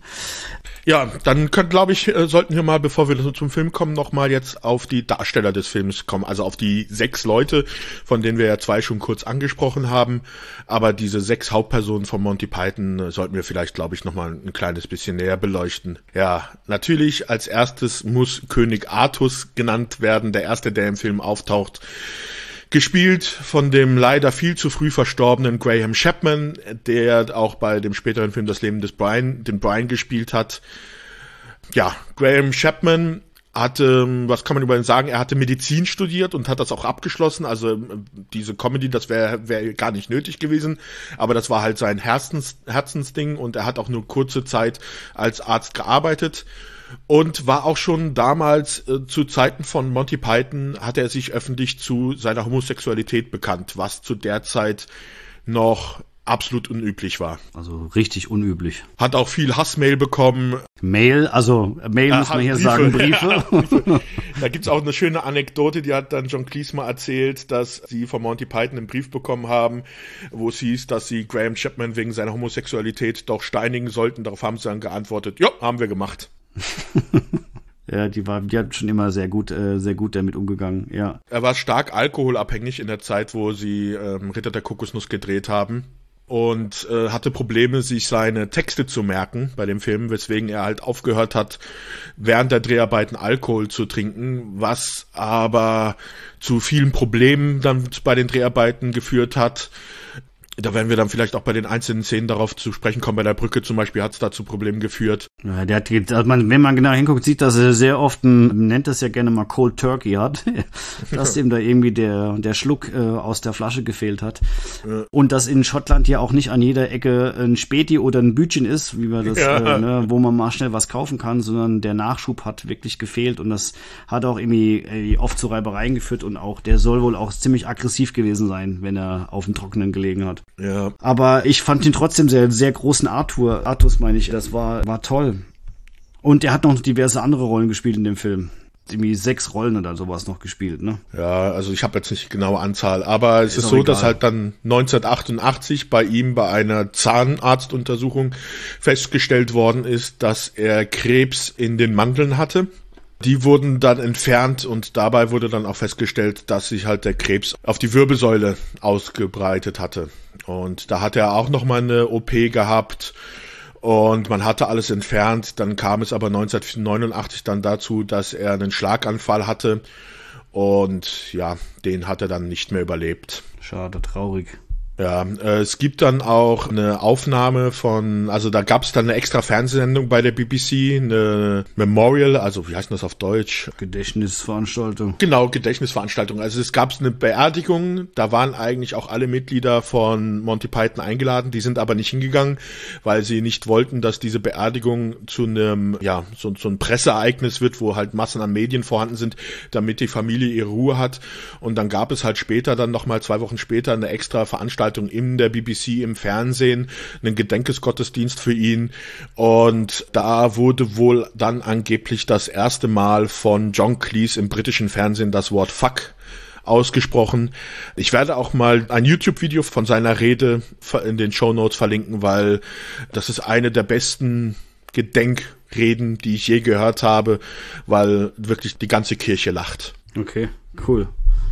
Ja, dann können, glaube ich, sollten wir mal, bevor wir zum Film kommen, noch mal jetzt auf die Darsteller des Films kommen. Also auf die sechs Leute, von denen wir ja zwei schon kurz angesprochen haben. Aber diese sechs Hauptpersonen von Monty Python sollten wir vielleicht, glaube ich, noch mal ein kleines bisschen näher beleuchten. Ja, natürlich als erstes muss König Artus genannt werden, der erste, der im Film auftaucht. Gespielt von dem leider viel zu früh verstorbenen Graham Chapman, der auch bei dem späteren Film Das Leben des Brian, den Brian gespielt hat. Ja, Graham Chapman hatte, was kann man über ihn sagen, er hatte Medizin studiert und hat das auch abgeschlossen, also diese Comedy, das wäre wär gar nicht nötig gewesen, aber das war halt sein Herzens, Herzensding und er hat auch nur kurze Zeit als Arzt gearbeitet. Und war auch schon damals, äh, zu Zeiten von Monty Python, hat er sich öffentlich zu seiner Homosexualität bekannt, was zu der Zeit noch absolut unüblich war. Also richtig unüblich. Hat auch viel Hassmail bekommen. Mail, also Mail äh, muss man hier Briefe. sagen, Briefe. Ja, Briefe. Da gibt's auch eine schöne Anekdote, die hat dann John Cleese mal erzählt, dass sie von Monty Python einen Brief bekommen haben, wo es hieß, dass sie Graham Chapman wegen seiner Homosexualität doch steinigen sollten. Darauf haben sie dann geantwortet, ja, haben wir gemacht. Ja, die war, die hat schon immer sehr gut, äh, sehr gut damit umgegangen, ja. Er war stark alkoholabhängig in der Zeit, wo sie ähm, Ritter der Kokosnuss gedreht haben und äh, hatte Probleme, sich seine Texte zu merken bei dem Film, weswegen er halt aufgehört hat, während der Dreharbeiten Alkohol zu trinken, was aber zu vielen Problemen dann bei den Dreharbeiten geführt hat. Da werden wir dann vielleicht auch bei den einzelnen Szenen darauf zu sprechen kommen. Bei der Brücke zum Beispiel hat es da zu Problemen geführt. Ja, der hat, wenn man genau hinguckt, sieht, dass er sehr oft ein, nennt das ja gerne mal Cold Turkey hat, dass ihm da irgendwie der, der Schluck äh, aus der Flasche gefehlt hat. Ja. Und dass in Schottland ja auch nicht an jeder Ecke ein Späti oder ein Bütchen ist, wie man das, ja. äh, ne, wo man mal schnell was kaufen kann, sondern der Nachschub hat wirklich gefehlt und das hat auch irgendwie, irgendwie oft zu Reibereien geführt und auch, der soll wohl auch ziemlich aggressiv gewesen sein, wenn er auf dem Trockenen gelegen hat. Ja. Aber ich fand ihn trotzdem sehr, sehr großen Arthur. Artus meine ich, das war, war toll. Und er hat noch diverse andere Rollen gespielt in dem Film. Irgendwie sechs Rollen oder sowas noch gespielt, ne? Ja, also ich habe jetzt nicht die genaue Anzahl, aber es ist, ist so, egal. Dass halt dann neunzehnhundertachtundachtzig bei ihm bei einer Zahnarztuntersuchung festgestellt worden ist, dass er Krebs in den Mandeln hatte. Die wurden dann entfernt und dabei wurde dann auch festgestellt, dass sich halt der Krebs auf die Wirbelsäule ausgebreitet hatte. Und da hat er auch nochmal eine O P gehabt und man hatte alles entfernt. Dann kam es aber neunzehnhundertneunundachtzig dann dazu, dass er einen Schlaganfall hatte und ja, den hat er dann nicht mehr überlebt. Schade, traurig. Ja, äh, es gibt dann auch eine Aufnahme von, also da gab es dann eine extra Fernsehsendung bei der B B C, eine Memorial, also wie heißt das auf Deutsch? Gedächtnisveranstaltung. Genau, Gedächtnisveranstaltung. Also es gab eine Beerdigung, da waren eigentlich auch alle Mitglieder von Monty Python eingeladen, die sind aber nicht hingegangen, weil sie nicht wollten, dass diese Beerdigung zu einem, ja, so, so ein Presseereignis wird, wo halt Massen an Medien vorhanden sind, damit die Familie ihre Ruhe hat. Und dann gab es halt später dann nochmal, zwei Wochen später, eine extra Veranstaltung in der B B C im Fernsehen, einen Gedenkesgottesdienst für ihn und da wurde wohl dann angeblich das erste Mal von John Cleese im britischen Fernsehen das Wort Fuck ausgesprochen. Ich werde auch mal ein YouTube-Video von seiner Rede in den Shownotes verlinken, weil das ist eine der besten Gedenkreden, die ich je gehört habe, weil wirklich die ganze Kirche lacht. Okay, cool.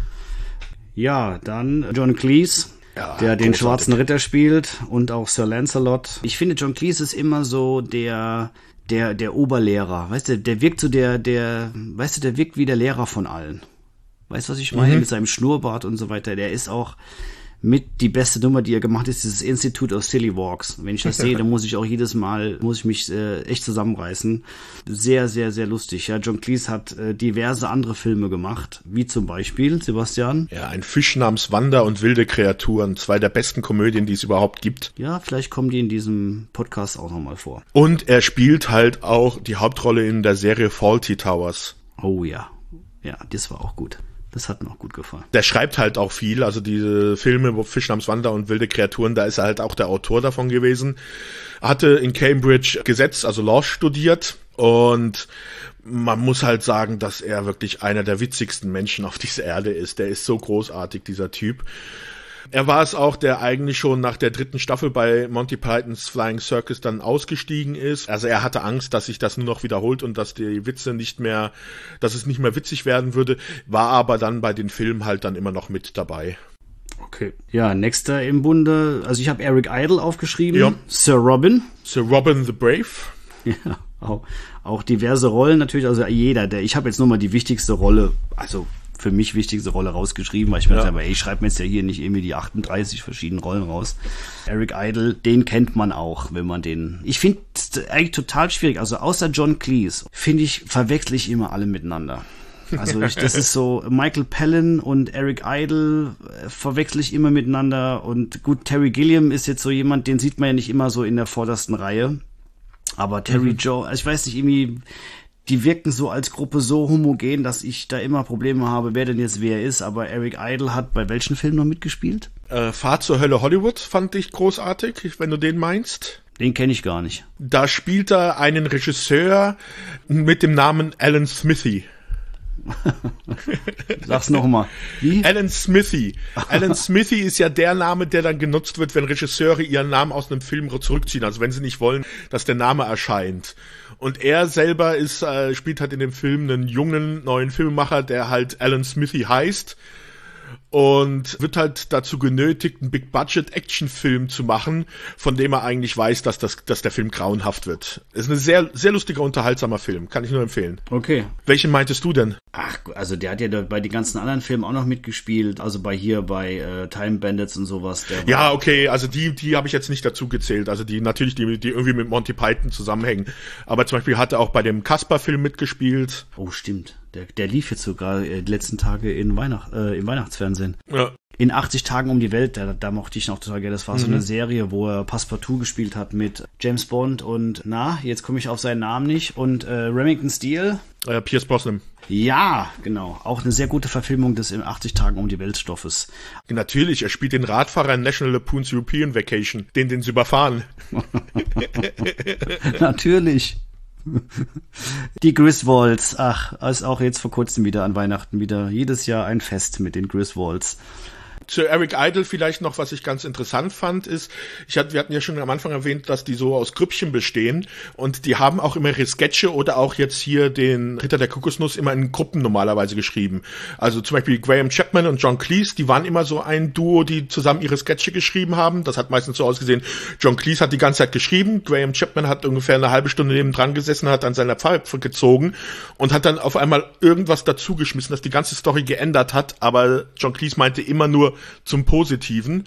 Ja, dann John Cleese. Ja, der den großartig. Schwarzen Ritter spielt und auch Sir Lancelot. Ich finde, John Cleese ist immer so der, der, der Oberlehrer. Weißt du, der wirkt so der, der, weißt du, der wirkt wie der Lehrer von allen. Weißt du, was ich meine? Mhm. Mit seinem Schnurrbart und so weiter. Der ist auch mit die beste Nummer, die er gemacht hat, ist dieses Institute of Silly Walks. Wenn ich das sehe, dann muss ich auch jedes Mal, muss ich mich äh, echt zusammenreißen. Sehr, sehr, sehr lustig. Ja, John Cleese hat äh, diverse andere Filme gemacht, wie zum Beispiel, Sebastian. Ja, Ein Fisch namens Wanda und wilde Kreaturen, zwei der besten Komödien, die es überhaupt gibt. Ja, vielleicht kommen die in diesem Podcast auch nochmal vor. Und er spielt halt auch die Hauptrolle in der Serie Fawlty Towers. Oh ja, ja, das war auch gut. Das hat mir auch gut gefallen. Der schreibt halt auch viel, also diese Filme, wo Fisch namens Wanda und wilde Kreaturen, da ist er halt auch der Autor davon gewesen. Hatte in Cambridge Gesetz, also Law studiert und man muss halt sagen, dass er wirklich einer der witzigsten Menschen auf dieser Erde ist. Der ist so großartig, dieser Typ. Er war es auch, der eigentlich schon nach der dritten Staffel bei Monty Pythons Flying Circus dann ausgestiegen ist. Also er hatte Angst, dass sich das nur noch wiederholt und dass die Witze nicht mehr, dass es nicht mehr witzig werden würde, war aber dann bei den Filmen halt dann immer noch mit dabei. Okay. Ja, nächster im Bunde, also ich habe Eric Idle aufgeschrieben, ja. Sir Robin. Sir Robin the Brave. Ja, auch, auch diverse Rollen natürlich, also jeder, der, ich habe jetzt nur mal die wichtigste Rolle, also für mich wichtigste Rolle rausgeschrieben, weil ich mir ja. dachte, ey, ich schreibe mir jetzt ja hier nicht irgendwie die achtunddreißig verschiedenen Rollen raus. Eric Idle, den kennt man auch, wenn man den... Ich finde es eigentlich total schwierig, also außer John Cleese, finde ich, verwechsel ich immer alle miteinander. Also ich, das ist so, Michael Palin und Eric Idle äh, verwechsel ich immer miteinander und gut, Terry Gilliam ist jetzt so jemand, den sieht man ja nicht immer so in der vordersten Reihe, aber Terry mhm. Joe, also ich weiß nicht, irgendwie... Die wirken so als Gruppe so homogen, dass ich da immer Probleme habe, wer denn jetzt wer ist. Aber Eric Idle hat bei welchen Filmen noch mitgespielt? Äh, Fahrt zur Hölle Hollywood fand ich großartig, wenn du den meinst. Den kenne ich gar nicht. Da spielt er einen Regisseur mit dem Namen Alan Smithy. Sag's nochmal. Wie? Alan Smithy. Alan Smithy ist ja der Name, der dann genutzt wird, wenn Regisseure ihren Namen aus einem Film zurückziehen. Also wenn sie nicht wollen, dass der Name erscheint. Und er selber ist, äh, spielt halt in dem Film einen jungen, neuen Filmemacher, der halt Alan Smithy heißt. und wird halt dazu genötigt, einen Big-Budget-Action-Film zu machen, von dem er eigentlich weiß, dass, das, dass der Film grauenhaft wird. Ist ein sehr, sehr lustiger, unterhaltsamer Film. Kann ich nur empfehlen. Okay. Welchen meintest du denn? Ach, also der hat ja bei den ganzen anderen Filmen auch noch mitgespielt. Also bei hier, bei äh, Time Bandits und sowas. Der ja, okay, also die, die habe ich jetzt nicht dazu gezählt. Also die natürlich, die, die irgendwie mit Monty Python zusammenhängen. Aber zum Beispiel hat er auch bei dem Kasper-Film mitgespielt. Oh, stimmt. Der, der lief jetzt sogar äh, die letzten Tage in Weihnacht, äh, im Weihnachtsfernsehen. Ja. In achtzig Tagen um die Welt, da, da mochte ich noch total gerne. Das war mhm. so eine Serie, wo er Passepartout gespielt hat mit James Bond und, na, jetzt komme ich auf seinen Namen nicht, und äh, Remington Steele. Äh, Pierce Brosnan. Ja, genau. Auch eine sehr gute Verfilmung des in achtzig Tagen um die Welt Stoffes. Natürlich, er spielt den Radfahrer in National Lampoon's European Vacation, den, den sie überfahren. Natürlich. Die Griswolds, ach, ist auch jetzt vor kurzem wieder an Weihnachten wieder jedes Jahr ein Fest mit den Griswolds. Zu Eric Idle vielleicht noch, was ich ganz interessant fand, ist, ich hatte, wir hatten ja schon am Anfang erwähnt, dass die so aus Grüppchen bestehen und die haben auch immer ihre Sketche oder auch jetzt hier den Ritter der Kokosnuss immer in Gruppen normalerweise geschrieben. Also zum Beispiel Graham Chapman und John Cleese, die waren immer so ein Duo, die zusammen ihre Sketche geschrieben haben. Das hat meistens so ausgesehen, John Cleese hat die ganze Zeit geschrieben, Graham Chapman hat ungefähr eine halbe Stunde nebendran gesessen, hat an seiner Pfeife gezogen und hat dann auf einmal irgendwas dazugeschmissen, das die ganze Story geändert hat, aber John Cleese meinte immer nur zum Positiven.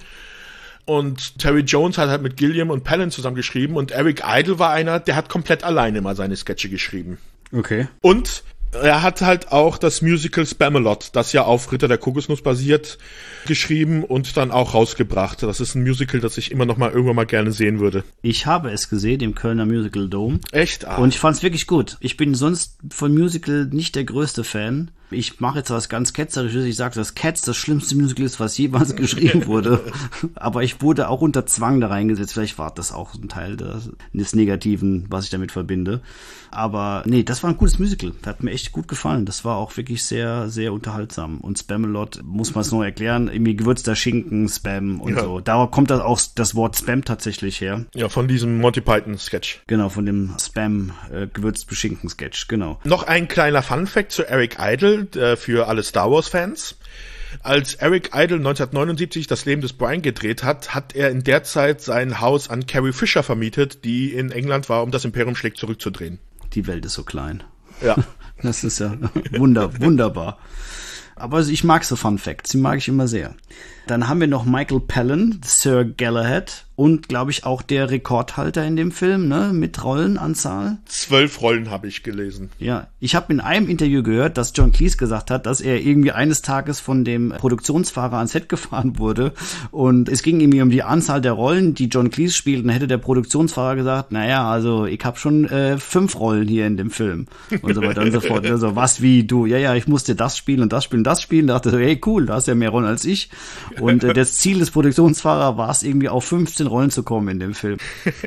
Und Terry Jones hat halt mit Gilliam und Palin zusammen geschrieben und Eric Idle war einer, der hat komplett alleine mal seine Sketche geschrieben. Okay. Und er hat halt auch das Musical Spamalot, das ja auf Ritter der Kokosnuss basiert, geschrieben und dann auch rausgebracht. Das ist ein Musical, das ich immer noch mal irgendwann mal gerne sehen würde. Ich habe es gesehen im Kölner Musical Dome. Echt? Ah. Und ich fand es wirklich gut. Ich bin sonst von Musical nicht der größte Fan. Ich mache jetzt was ganz Ketzerisches. Ich sage, dass Cats das schlimmste Musical ist, was jemals geschrieben wurde. Aber ich wurde auch unter Zwang da reingesetzt. Vielleicht war das auch ein Teil des, des Negativen, was ich damit verbinde. Aber nee, das war ein gutes Musical. Das hat mir echt gut gefallen. Das war auch wirklich sehr, sehr unterhaltsam. Und Spamalot, muss man es noch erklären, irgendwie gewürzter Schinken, Spam und ja. so. Da kommt das auch das Wort Spam tatsächlich her. Ja, von diesem Monty Python-Sketch. Genau, von dem Spam äh, gewürzt Beschinken-Sketch, genau. Noch ein kleiner Fun-Fact zu Eric Idle, für alle Star Wars-Fans. Als Eric Idle neunzehnhundertneunundsiebzig das Leben des Brian gedreht hat, hat er in der Zeit sein Haus an Carrie Fisher vermietet, die in England war, um das Imperium schlägt zurückzudrehen. Die Welt ist so klein. Ja. Das ist ja wunder, wunderbar. Aber ich mag so Fun Facts, die mag ich immer sehr. Dann haben wir noch Michael Palin, Sir Galahad und, glaube ich, auch der Rekordhalter in dem Film, ne, mit Rollenanzahl. Zwölf Rollen habe ich gelesen. Ja, ich habe in einem Interview gehört, dass John Cleese gesagt hat, dass er irgendwie eines Tages von dem Produktionsfahrer ans Set gefahren wurde und es ging irgendwie um die Anzahl der Rollen, die John Cleese spielt, und dann hätte der Produktionsfahrer gesagt, naja, also ich habe schon äh, fünf Rollen hier in dem Film und so weiter und so fort. Also was wie du, ja, ja, ich musste das spielen und das spielen und das spielen. Da dachte ich, hey, cool, da hast du ja mehr Rollen als ich. Und äh, das Ziel des Produktionsfahrers war es, irgendwie auf fünfzehn Rollen zu kommen in dem Film.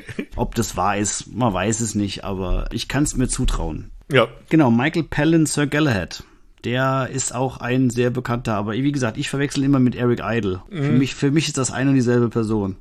Ob das wahr ist, man weiß es nicht, aber ich kann es mir zutrauen. Ja. Genau, Michael Palin, Sir Galahad. Der ist auch ein sehr bekannter, aber wie gesagt, ich verwechsel immer mit Eric Idle. Mhm. Für mich, für mich ist das eine und dieselbe Person.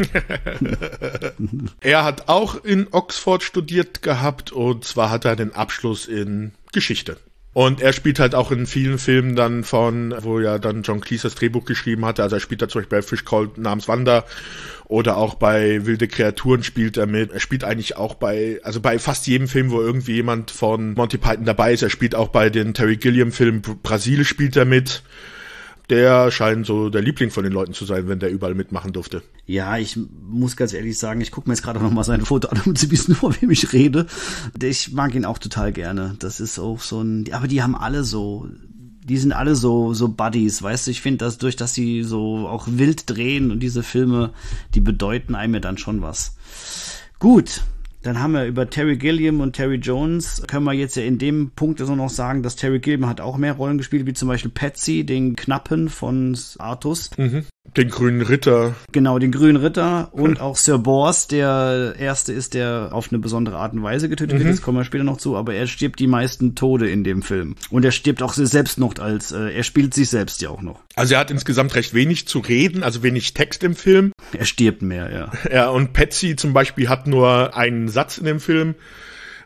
Er hat auch in Oxford studiert gehabt und zwar hat er den Abschluss in Geschichte. Und er spielt halt auch in vielen Filmen dann von, wo ja dann John Cleese das Drehbuch geschrieben hatte. Also er spielt da zum Beispiel bei Fish Called namens Wanda oder auch bei Wilde Kreaturen spielt er mit. Er spielt eigentlich auch bei, also bei fast jedem Film, wo irgendwie jemand von Monty Python dabei ist. Er spielt auch bei den Terry Gilliam-Filmen Brasil spielt er mit. Der scheint so der Liebling von den Leuten zu sein, wenn der überall mitmachen durfte. Ja, ich muss ganz ehrlich sagen, ich gucke mir jetzt gerade noch mal sein Foto an, um zu wissen, vor wem ich rede. Ich mag ihn auch total gerne. Das ist auch so ein, aber die haben alle so, die sind alle so so Buddies, weißt du? Ich finde, dass durch, dass sie so auch wild drehen und diese Filme, die bedeuten einem ja dann schon was. Gut. Dann haben wir über Terry Gilliam und Terry Jones, können wir jetzt ja in dem Punkt also noch sagen, dass Terry Gilliam hat auch mehr Rollen gespielt, wie zum Beispiel Patsy, den Knappen von Artus. Mhm. Den grünen Ritter. Genau, den grünen Ritter und auch Sir Bors, der erste ist, der auf eine besondere Art und Weise getötet wird, mhm. das kommen wir später noch zu, aber er stirbt die meisten Tode in dem Film. Und er stirbt auch selbst noch als, äh, er spielt sich selbst ja auch noch. Also er hat insgesamt recht wenig zu reden, also wenig Text im Film. Er stirbt mehr, ja. Ja, und Patsy zum Beispiel hat nur einen Satz in dem Film.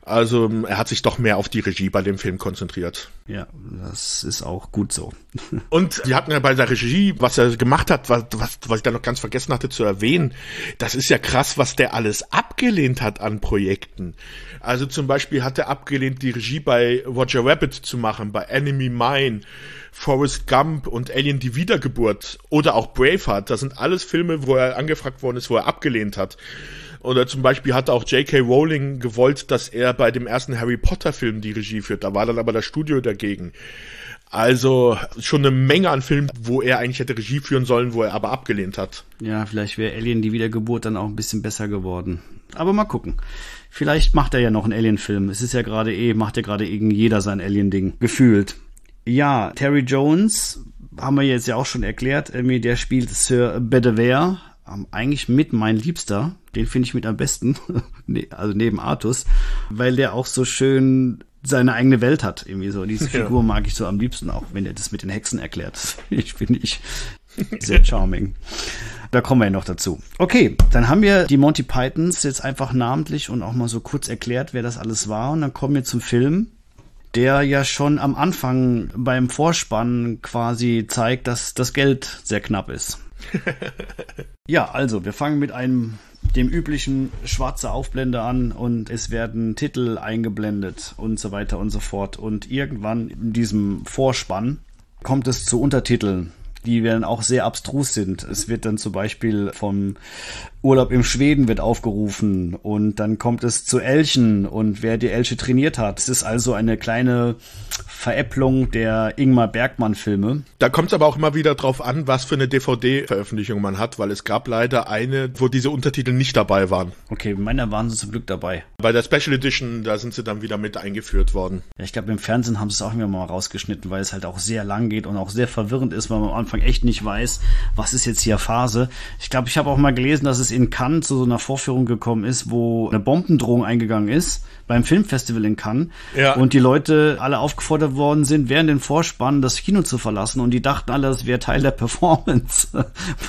Also er hat sich doch mehr auf die Regie bei dem Film konzentriert. Ja, das ist auch gut so. Und wir hatten ja bei der Regie, was er gemacht hat, was, was, was ich da noch ganz vergessen hatte zu erwähnen, das ist ja krass, was der alles abgelehnt hat an Projekten. Also zum Beispiel hat er abgelehnt, die Regie bei Roger Rabbit zu machen, bei Enemy Mine, Forrest Gump und Alien die Wiedergeburt oder auch Braveheart. Das sind alles Filme, wo er angefragt worden ist, wo er abgelehnt hat. Oder zum Beispiel hat auch J K Rowling gewollt, dass er bei dem ersten Harry Potter Film die Regie führt. Da war dann aber das Studio dagegen. Also schon eine Menge an Filmen, wo er eigentlich hätte Regie führen sollen, wo er aber abgelehnt hat. Ja, vielleicht wäre Alien die Wiedergeburt dann auch ein bisschen besser geworden. Aber mal gucken. Vielleicht macht er ja noch einen Alien-Film. Es ist ja gerade eh, macht ja gerade irgend jeder sein Alien-Ding. Gefühlt. Ja, Terry Jones, haben wir jetzt ja auch schon erklärt, der spielt Sir Bedivere. Eigentlich mit mein Liebster, den finde ich mit am besten, also neben Artus, weil der auch so schön seine eigene Welt hat, irgendwie so. Diese Figur ja. mag ich so am liebsten, auch wenn er das mit den Hexen erklärt. Das finde ich, find ich sehr charming. Da kommen wir ja noch dazu. Okay, dann haben wir die Monty Pythons jetzt einfach namentlich und auch mal so kurz erklärt, wer das alles war. Und dann kommen wir zum Film, der ja schon am Anfang beim Vorspann quasi zeigt, dass das Geld sehr knapp ist. Ja, also wir fangen mit einem dem üblichen schwarzen Aufblender an und es werden Titel eingeblendet und so weiter und so fort. Und irgendwann in diesem Vorspann kommt es zu Untertiteln, die dann auch sehr abstrus sind. Es wird dann zum Beispiel vom Urlaub im Schweden wird aufgerufen und dann kommt es zu Elchen und wer die Elche trainiert hat. Es ist also eine kleine Veräpplung der Ingmar Bergman-Filme. Da kommt es aber auch immer wieder drauf an, was für eine D V D-Veröffentlichung man hat, weil es gab leider eine, wo diese Untertitel nicht dabei waren. Okay, meiner waren sie zum Glück dabei. Bei der Special Edition, da sind sie dann wieder mit eingeführt worden. Ja, ich glaube, im Fernsehen haben sie es auch immer mal rausgeschnitten, weil es halt auch sehr lang geht und auch sehr verwirrend ist, weil man am Anfang echt nicht weiß, was ist jetzt hier Phase. Ich glaube, ich habe auch mal gelesen, dass es in Cannes zu so einer Vorführung gekommen ist, wo eine Bombendrohung eingegangen ist beim Filmfestival in Cannes ja. und die Leute alle aufgefordert worden sind, während den Vorspann das Kino zu verlassen und die dachten alle, das wäre Teil der Performance.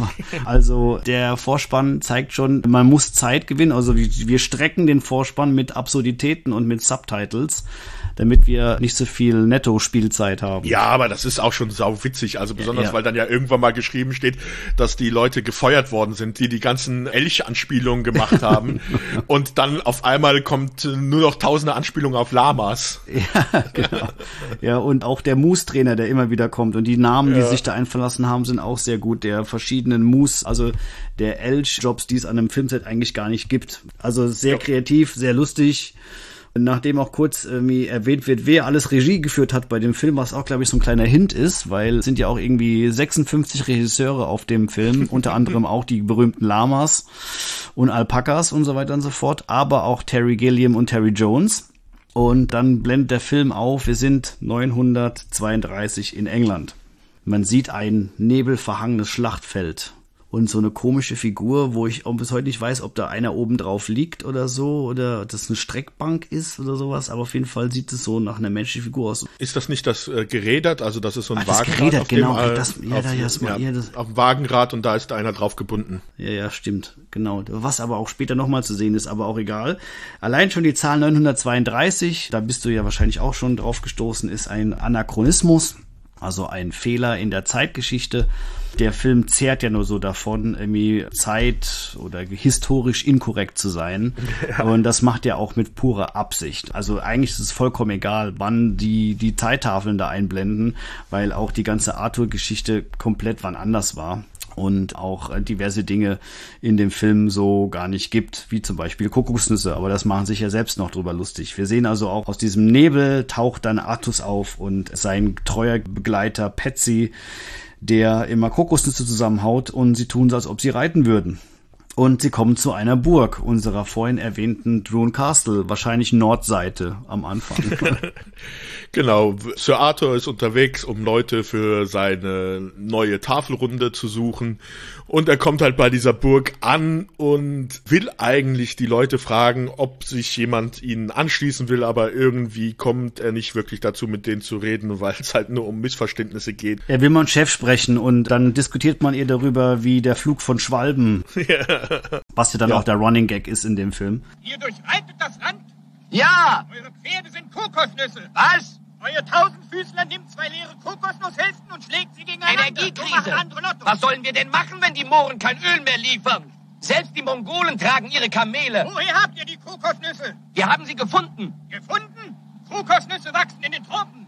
Also der Vorspann zeigt schon, man muss Zeit gewinnen, also wir strecken den Vorspann mit Absurditäten und mit Subtitles, damit wir nicht so viel Netto-Spielzeit haben. Ja, aber das ist auch schon sauwitzig, also besonders, ja, ja. weil dann ja irgendwann mal geschrieben steht, dass die Leute gefeuert worden sind, die die ganzen Elch-Anspielungen gemacht haben und dann auf einmal kommt nur noch tausende Anspielungen auf Lamas. Ja, genau. Ja, und auch der Moose-Trainer, der immer wieder kommt und die Namen, die ja. sich da einverlassen haben, sind auch sehr gut, der verschiedenen Moose, also der Elch-Jobs, die es an einem Filmset eigentlich gar nicht gibt. Also sehr ja. kreativ, sehr lustig. Nachdem auch kurz irgendwie erwähnt wird, wer alles Regie geführt hat bei dem Film, was auch, glaube ich, so ein kleiner Hint ist, weil es sind ja auch irgendwie sechsundfünfzig Regisseure auf dem Film, unter anderem auch die berühmten Lamas und Alpakas und so weiter und so fort, aber auch Terry Gilliam und Terry Jones. Und dann blendet der Film auf, wir sind neunzehnhundertzweiunddreißig in England. Man sieht ein nebelverhangenes Schlachtfeld. Und so eine komische Figur, wo ich bis heute nicht weiß, ob da einer oben drauf liegt oder so, oder das eine Streckbank ist oder sowas, aber auf jeden Fall sieht es so nach einer menschlichen Figur aus. Ist das nicht das äh, gerädert, also das ist so ein Ach, Wagenrad, gerädert, auf genau, dem, äh, das, ja, auf, da, ja, das, ja, ja, das, auf dem Wagenrad und da ist einer drauf gebunden. Ja, ja, stimmt, genau. Was aber auch später nochmal zu sehen ist, aber auch egal. Allein schon die Zahl neunzehnhundertzweiunddreißig, da bist du ja wahrscheinlich auch schon drauf gestoßen, ist ein Anachronismus. Also ein Fehler in der Zeitgeschichte. Der Film zehrt ja nur so davon, irgendwie zeit- oder historisch inkorrekt zu sein. Ja. Und das macht er auch mit purer Absicht. Also eigentlich ist es vollkommen egal, wann die die Zeittafeln da einblenden, weil auch die ganze Arthur-Geschichte komplett wann anders war. Und auch diverse Dinge in dem Film so gar nicht gibt, wie zum Beispiel Kokosnüsse, aber das machen sich ja selbst noch drüber lustig. Wir sehen also auch, aus diesem Nebel taucht dann Artus auf und sein treuer Begleiter Patsy, der immer Kokosnüsse zusammenhaut und sie tun so, als ob sie reiten würden. Und sie kommen zu einer Burg, unserer vorhin erwähnten Droon Castle, wahrscheinlich Nordseite am Anfang. Genau, Sir Arthur ist unterwegs, um Leute für seine neue Tafelrunde zu suchen. Und er kommt halt bei dieser Burg an und will eigentlich die Leute fragen, ob sich jemand ihnen anschließen will, aber irgendwie kommt er nicht wirklich dazu, mit denen zu reden, weil es halt nur um Missverständnisse geht. Er will mal einen Chef sprechen und dann diskutiert man eher darüber, wie der Flug von Schwalben, ja. was ja dann ja. auch der Running Gag ist in dem Film. Ihr durchreitet das Land, Ja! Eure Pferde sind Kokosnüsse. Was? Euer Tausendfüßler nimmt zwei leere Kokosnusshälften und schlägt sie gegeneinander. Energiekrise. So machen andere Lotto. Was sollen wir denn machen, wenn die Mohren kein Öl mehr liefern? Selbst die Mongolen tragen ihre Kamele. Woher habt ihr die Kokosnüsse? Wir haben sie gefunden. Gefunden? Kokosnüsse wachsen in den Tropen.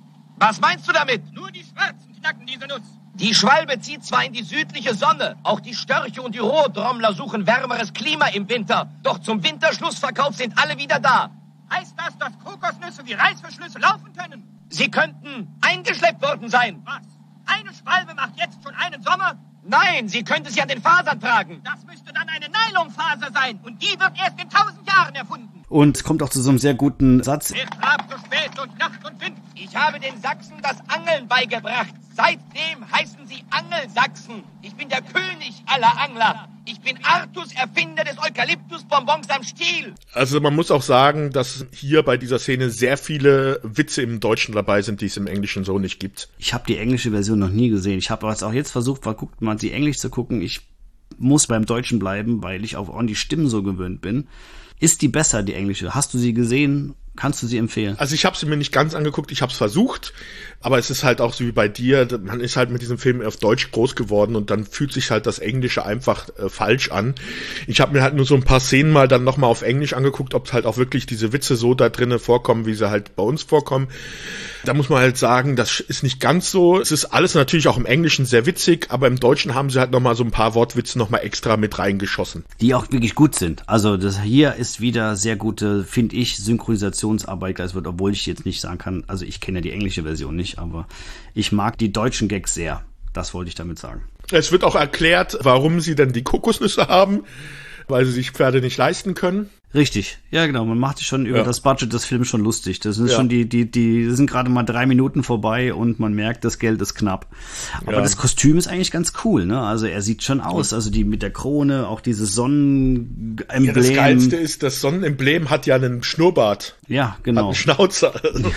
Was meinst du damit? Nur die Schwarzen knacken diese Nuss. Die Schwalbe zieht zwar in die südliche Sonne, auch die Störche und die Rohdrommler suchen wärmeres Klima im Winter. Doch zum Winterschlussverkauf sind alle wieder da. Heißt das, dass Kokosnüsse wie Reißverschlüsse laufen können? Sie könnten eingeschleppt worden sein. Was? Eine Schwalbe macht jetzt schon einen Sommer? Nein, sie könnte sie an den Fasern tragen. Das müsste dann eine Nylonfaser sein. Und die wird erst in tausend Jahren erfunden. Und es kommt auch zu so einem sehr guten Satz. Wer trabt so spät durch Nacht und Wind? Ich habe den Sachsen das Angeln beigebracht. Seitdem heißen sie Angelsachsen. Ich bin der König aller Angler. Ich bin Artus, Erfinder des Eukalyptusbonbons am Stiel. Also man muss auch sagen, dass hier bei dieser Szene sehr viele Witze im Deutschen dabei sind, die es im Englischen so nicht gibt. Ich habe die englische Version noch nie gesehen. Ich habe aber auch jetzt versucht, mal, guckt mal, sie Englisch zu gucken. Ich muss beim Deutschen bleiben, weil ich auch an die Stimmen so gewöhnt bin. Ist die besser, die englische? Hast du sie gesehen? Kannst du sie empfehlen? Also ich habe sie mir nicht ganz angeguckt, ich habe es versucht, aber es ist halt auch so wie bei dir, man ist halt mit diesem Film auf Deutsch groß geworden und dann fühlt sich halt das Englische einfach äh, falsch an. Ich habe mir halt nur so ein paar Szenen mal dann nochmal auf Englisch angeguckt, ob halt auch wirklich diese Witze so da drinnen vorkommen, wie sie halt bei uns vorkommen. Da muss man halt sagen, das ist nicht ganz so. Es ist alles natürlich auch im Englischen sehr witzig, aber im Deutschen haben sie halt nochmal so ein paar Wortwitze nochmal extra mit reingeschossen. Die auch wirklich gut sind. Also das hier ist wieder sehr gute, finde ich, Synchronisationsarbeit geleistet wird, obwohl ich jetzt nicht sagen kann, also ich kenne ja die englische Version nicht, aber ich mag die deutschen Gags sehr. Das wollte ich damit sagen. Es wird auch erklärt, warum sie denn die Kokosnüsse haben, weil sie sich Pferde nicht leisten können. Richtig, ja genau, man macht sich schon über ja. das Budget des Films schon lustig. Das ist ja. schon die, die, die sind gerade mal drei Minuten vorbei und man merkt, das Geld ist knapp. Aber ja. das Kostüm ist eigentlich ganz cool, ne? Also er sieht schon aus, also die mit der Krone, auch dieses Sonnenemblem. Ja, das Geilste ist, das Sonnenemblem hat ja einen Schnurrbart. Ja, genau. Hat einen Schnauzer.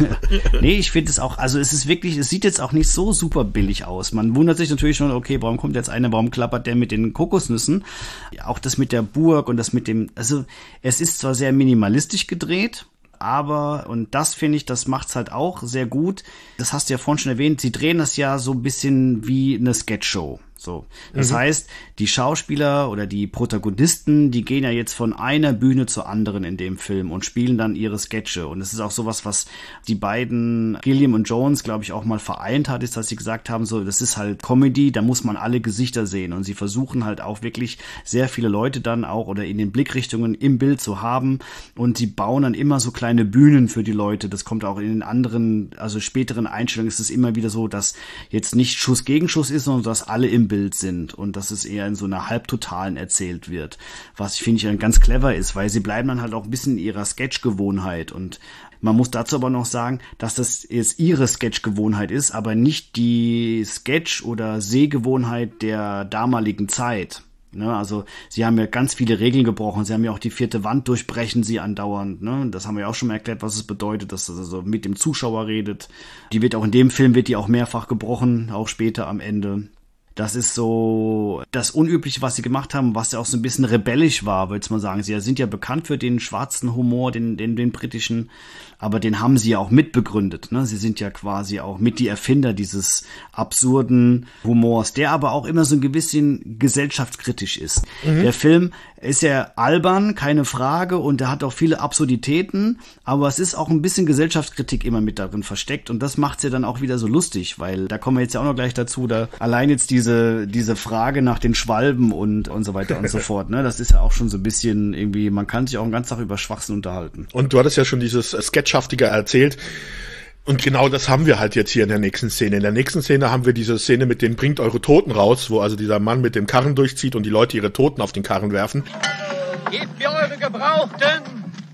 Nee, ich finde es auch, also es ist wirklich, es sieht jetzt auch nicht so super billig aus. Man wundert sich natürlich schon, okay, warum kommt jetzt einer, warum klappert der mit den Kokosnüssen? Ja, auch das mit der Burg und das mit dem, also es ist zwar sehr minimalistisch gedreht, aber, und das finde ich, das macht's halt auch sehr gut. Das hast du ja vorhin schon erwähnt, sie drehen das ja so ein bisschen wie eine Sketchshow. So. Das mhm. heißt, die Schauspieler oder die Protagonisten, die gehen ja jetzt von einer Bühne zur anderen in dem Film und spielen dann ihre Sketche. Und es ist auch sowas, was die beiden, Gilliam und Jones, glaube ich, auch mal vereint hat, ist, dass sie gesagt haben, so, das ist halt Comedy, da muss man alle Gesichter sehen. Und sie versuchen halt auch wirklich sehr viele Leute dann auch oder in den Blickrichtungen im Bild zu haben. Und sie bauen dann immer so kleine Bühnen für die Leute. Das kommt auch in den anderen, also späteren Einstellungen ist es immer wieder so, dass jetzt nicht Schuss gegen Schuss ist, sondern dass alle im Bild sind und dass es eher in so einer Halbtotalen erzählt wird, was ich finde ich dann ganz clever ist, weil sie bleiben dann halt auch ein bisschen in ihrer Sketch-Gewohnheit und man muss dazu aber noch sagen, dass das jetzt ihre Sketch-Gewohnheit ist, aber nicht die Sketch- oder Sehgewohnheit der damaligen Zeit. Ne, also sie haben ja ganz viele Regeln gebrochen, sie haben ja auch die vierte Wand durchbrechen sie andauernd, ne? Das haben wir ja auch schon mal erklärt, was es bedeutet, dass das also mit dem Zuschauer redet. Die wird auch in dem Film, wird die auch mehrfach gebrochen, auch später am Ende. Das ist so das Unübliche, was sie gemacht haben, was ja auch so ein bisschen rebellisch war, würde ich mal sagen. Sie sind ja bekannt für den schwarzen Humor, den, den, den britischen, aber den haben sie ja auch mitbegründet. Ne? Sie sind ja quasi auch mit die Erfinder dieses absurden Humors, der aber auch immer so ein bisschen gesellschaftskritisch ist. Mhm. Der Film ist ja albern, keine Frage, und er hat auch viele Absurditäten, aber es ist auch ein bisschen Gesellschaftskritik immer mit darin versteckt und das macht's ja dann auch wieder so lustig, weil da kommen wir jetzt ja auch noch gleich dazu, da allein jetzt diese diese Frage nach den Schwalben und und so weiter und so fort, ne, das ist ja auch schon so ein bisschen irgendwie, man kann sich auch den ganzen Tag über Schwachsinn unterhalten. Und du hattest ja schon dieses Sketchhaftige erzählt. Und genau das haben wir halt jetzt hier in der nächsten Szene. In der nächsten Szene haben wir diese Szene mit dem bringt eure Toten raus, wo also dieser Mann mit dem Karren durchzieht und die Leute ihre Toten auf den Karren werfen. Gebt mir eure Gebrauchten.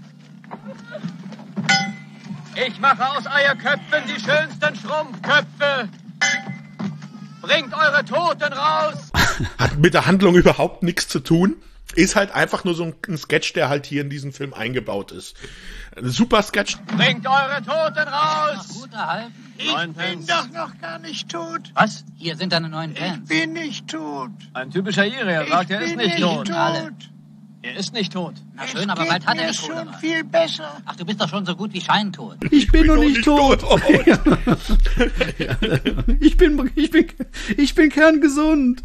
Ich mache aus Eierköpfen die schönsten Schrumpfköpfe. Bringt eure Toten raus. Hat mit der Handlung überhaupt nichts zu tun. Ist halt einfach nur so ein Sketch, der halt hier in diesen Film eingebaut ist. Ein super Sketch. Bringt eure Toten raus! Gut erhalten. Ich bin Pence. Doch noch gar nicht tot. Was? Hier sind deine neuen Pants. Ich bin nicht tot. Ein typischer Ire, er sagt, er ist nicht tot. tot. Er ist nicht tot. Na schön, aber bald hat er schon Cholera. viel besser. Ach, du bist doch schon so gut wie scheintot. Ich bin noch nicht tot. Oh. Ich bin, ich bin, ich bin kerngesund.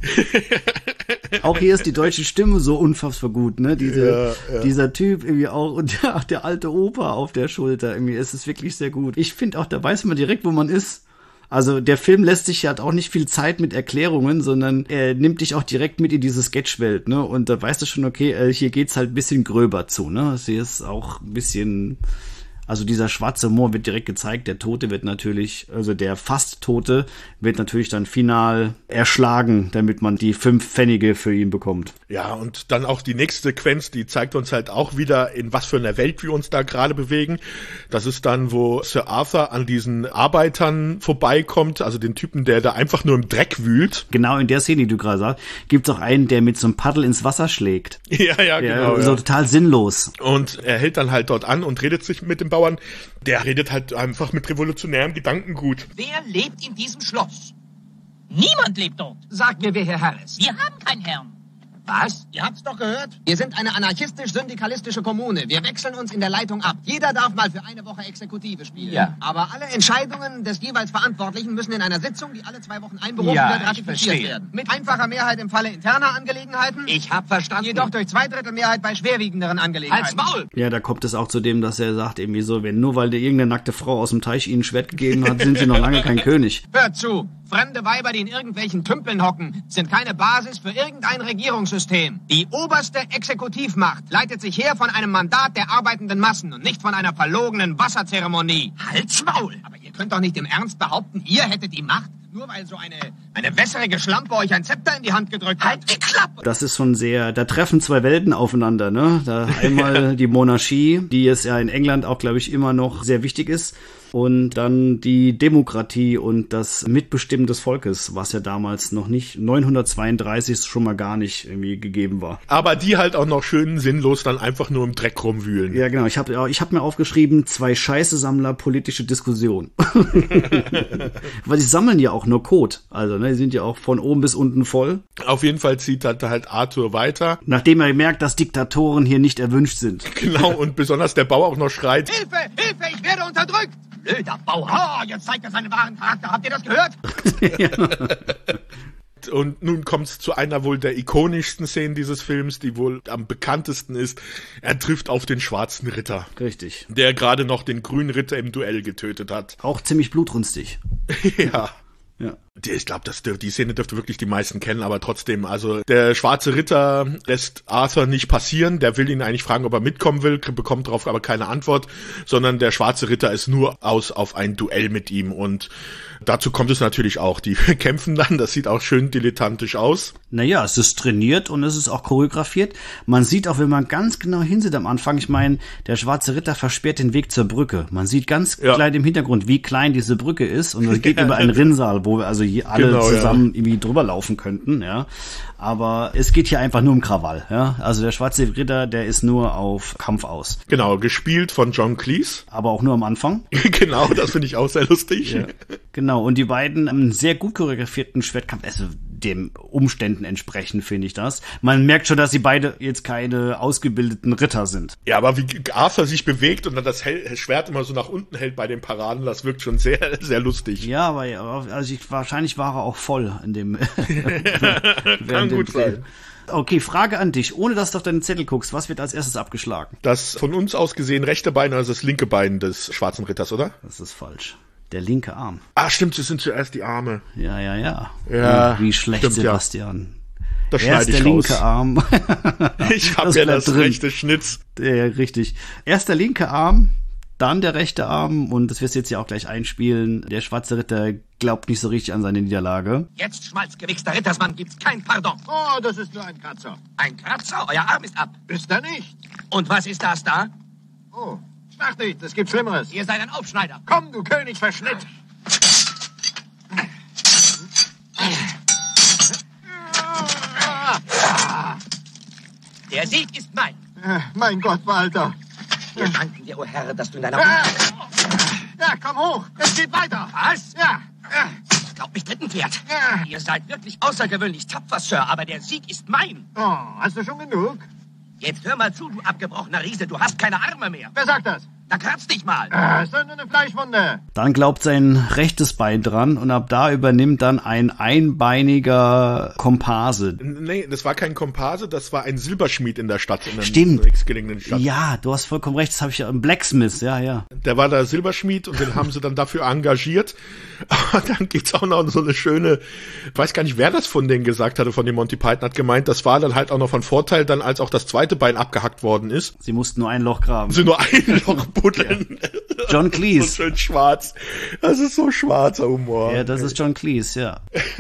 Auch hier ist die deutsche Stimme so unfassbar gut, ne? Diese, Ja, ja. Dieser Typ irgendwie auch und der, der alte Opa auf der Schulter irgendwie. Es ist wirklich sehr gut. Ich finde auch, da weiß man direkt, wo man ist. Also der Film lässt sich ja auch nicht viel Zeit mit Erklärungen, sondern er nimmt dich auch direkt mit in diese Sketchwelt, ne? Und da weißt du schon, okay, äh, hier geht's halt ein bisschen gröber zu, ne? Hier ist auch ein bisschen, also dieser schwarze Humor wird direkt gezeigt. Der Tote wird natürlich, also der fast Tote wird natürlich dann final erschlagen, damit man die fünf Pfennige für ihn bekommt. Ja, und dann auch die nächste Sequenz, die zeigt uns halt auch wieder, in was für einer Welt wir uns da gerade bewegen. Das ist dann, wo Sir Arthur an diesen Arbeitern vorbeikommt, also den Typen, der da einfach nur im Dreck wühlt. Genau in der Szene, die du gerade sagst, gibt's auch einen, der mit so einem Paddel ins Wasser schlägt. Ja, ja, genau. Ja, so Ja. total sinnlos. Und er hält dann halt dort an und redet sich mit dem Bauern. Der redet halt einfach mit revolutionärem Gedankengut. Wer lebt in diesem Schloss? Niemand lebt dort. Sag mir, wer Herr Herr ist. Wir haben keinen Herrn. Was? Ihr habt's doch gehört? Wir sind eine anarchistisch-syndikalistische Kommune. Wir wechseln uns in der Leitung ab. Jeder darf mal für eine Woche Exekutive spielen. Ja. Aber alle Entscheidungen des jeweils Verantwortlichen müssen in einer Sitzung, die alle zwei Wochen einberufen Ja, wird, ich ratifiziert verstehe. werden. Mit einfacher Mehrheit im Falle interner Angelegenheiten. Ich hab verstanden. Jedoch durch Zweidrittelmehrheit bei schwerwiegenderen Angelegenheiten. Halt's Maul! Ja, da kommt es auch zu dem, dass er sagt irgendwie so, wenn nur weil dir irgendeine nackte Frau aus dem Teich ihnen ein Schwert gegeben hat, sind sie noch lange kein König. Hört zu! Fremde Weiber, die in irgendwelchen Tümpeln hocken, sind keine Basis für irgendein Regierungssystem. Die oberste Exekutivmacht leitet sich her von einem Mandat der arbeitenden Massen und nicht von einer verlogenen Wasserzeremonie. Halt's Maul! Aber ihr könnt doch nicht im Ernst behaupten, ihr hättet die Macht, nur weil so eine, eine wässrige Schlampe euch ein Zepter in die Hand gedrückt hat. Halt die Klappe! Das ist schon sehr, da treffen zwei Welten aufeinander, ne? Da einmal die Monarchie, die es ja in England auch, glaube ich, immer noch sehr wichtig ist. Und dann die Demokratie und das Mitbestimmen des Volkes, was ja damals noch nicht, neunhundertzweiunddreißig schon mal gar nicht irgendwie gegeben war. Aber die halt auch noch schön sinnlos dann einfach nur im Dreck rumwühlen. Ja, genau. Ich habe ich hab mir aufgeschrieben, zwei Scheiße-Sammler, politische Diskussion. Weil die sammeln ja auch nur Code. Also, ne, die sind ja auch von oben bis unten voll. Auf jeden Fall zieht halt, halt Arthur weiter. Nachdem er merkt, dass Diktatoren hier nicht erwünscht sind. Genau, und besonders der Bauer auch noch schreit. Hilfe! Hilfe! Ich werde unterdrückt! Blöder Bauer! Oh, jetzt zeigt er seinen wahren Charakter. Habt ihr das gehört? Und nun kommt es zu einer wohl der ikonischsten Szenen dieses Films, die wohl am bekanntesten ist. Er trifft auf den schwarzen Ritter, Richtig. der gerade noch den grünen Ritter im Duell getötet hat. Auch ziemlich blutrünstig. Ja. Ja. Ich glaube, die Szene dürfte wirklich die meisten kennen, aber trotzdem, also der schwarze Ritter lässt Arthur nicht passieren, der will ihn eigentlich fragen, ob er mitkommen will, bekommt darauf aber keine Antwort, sondern der schwarze Ritter ist nur aus auf ein Duell mit ihm und dazu kommt es natürlich auch, die kämpfen dann, das sieht auch schön dilettantisch aus. Naja, es ist trainiert und es ist auch choreografiert. Man sieht auch, wenn man ganz genau hinsieht am Anfang, ich meine, der schwarze Ritter versperrt den Weg zur Brücke. Man sieht ganz Ja. klein im Hintergrund, wie klein diese Brücke ist und es geht über einen Rinnsal, wo wir also hier alle Genau, zusammen ja. irgendwie drüber laufen könnten, ja. Aber es geht hier einfach nur um Krawall, ja. Also der schwarze Ritter, der ist nur auf Kampf aus. Genau, gespielt von John Cleese. Aber auch nur am Anfang. Genau, das finde ich auch sehr lustig. Ja. Genau, und die beiden einen sehr gut choreografierten Schwertkampf, also dem Umständen entsprechend finde ich das. Man merkt schon, dass sie beide jetzt keine ausgebildeten Ritter sind. Ja, aber wie Arthur sich bewegt und dann das Schwert immer so nach unten hält bei den Paraden, das wirkt schon sehr, sehr lustig. Ja, aber also ich, wahrscheinlich war er auch voll in dem. Kann gut sein. Okay, Frage an dich. Ohne dass du auf deinen Zettel guckst, was wird als erstes abgeschlagen? Das von uns aus gesehen rechte Bein, also das linke Bein des schwarzen Ritters, oder? Das ist falsch. Der linke Arm. Ah, stimmt, es sind zuerst die Arme. Ja, ja, ja. Ja, Wie schlecht, stimmt, Sebastian. Ja. Das Erst schneide ich der raus. linke Arm. Ich habe Das ja bleibt das drin. rechte Schnitz. Ja, richtig. Erst der linke Arm, dann der rechte Arm und das wirst du jetzt ja auch gleich einspielen. Der schwarze Ritter glaubt nicht so richtig an seine Niederlage. Jetzt, schmalzgewichster Rittersmann, gibt's kein Pardon. Oh, das ist nur ein Kratzer. Ein Kratzer, euer Arm ist ab. Ist er nicht? Und was ist das da? Oh, mach nicht, es gibt Schlimmeres. Ihr seid ein Aufschneider. Komm, du Königsverschnitt. Der Sieg ist mein. Äh, mein Gott, Walter. Wir danken dir, o Herr, dass du in deiner... Äh, ja, komm hoch. Es geht weiter. Was? Ja. Ich glaub mich dritten Pferd. Ja. Ihr seid wirklich außergewöhnlich tapfer, Sir, aber der Sieg ist mein. Oh, hast du schon genug? Jetzt hör mal zu, du abgebrochener Riese, du hast keine Arme mehr. Wer sagt das? Da kratz dich mal. Ah, ist doch nur eine Fleischwunde. Dann glaubt sein rechtes Bein dran und ab da übernimmt dann ein einbeiniger Komparse. Nee, das war kein Komparse, das war ein Silberschmied in der Stadt. In der Stimmt. nächstgelegenen Stadt. Ja, du hast vollkommen recht, das habe ich ja, ein Blacksmith, ja, ja. Der war da Silberschmied und den haben sie dann dafür engagiert. Aber dann gibt's auch noch so eine schöne, ich weiß gar nicht, wer das von denen gesagt hatte, von dem Monty Python hat gemeint, das war dann halt auch noch von Vorteil, dann als auch das zweite Bein abgehackt worden ist. Sie mussten nur ein Loch graben. Sie nur ein Loch buddeln. John Cleese. So schön schwarz. Das ist so schwarzer Humor. Ja, das ist John Cleese, ja.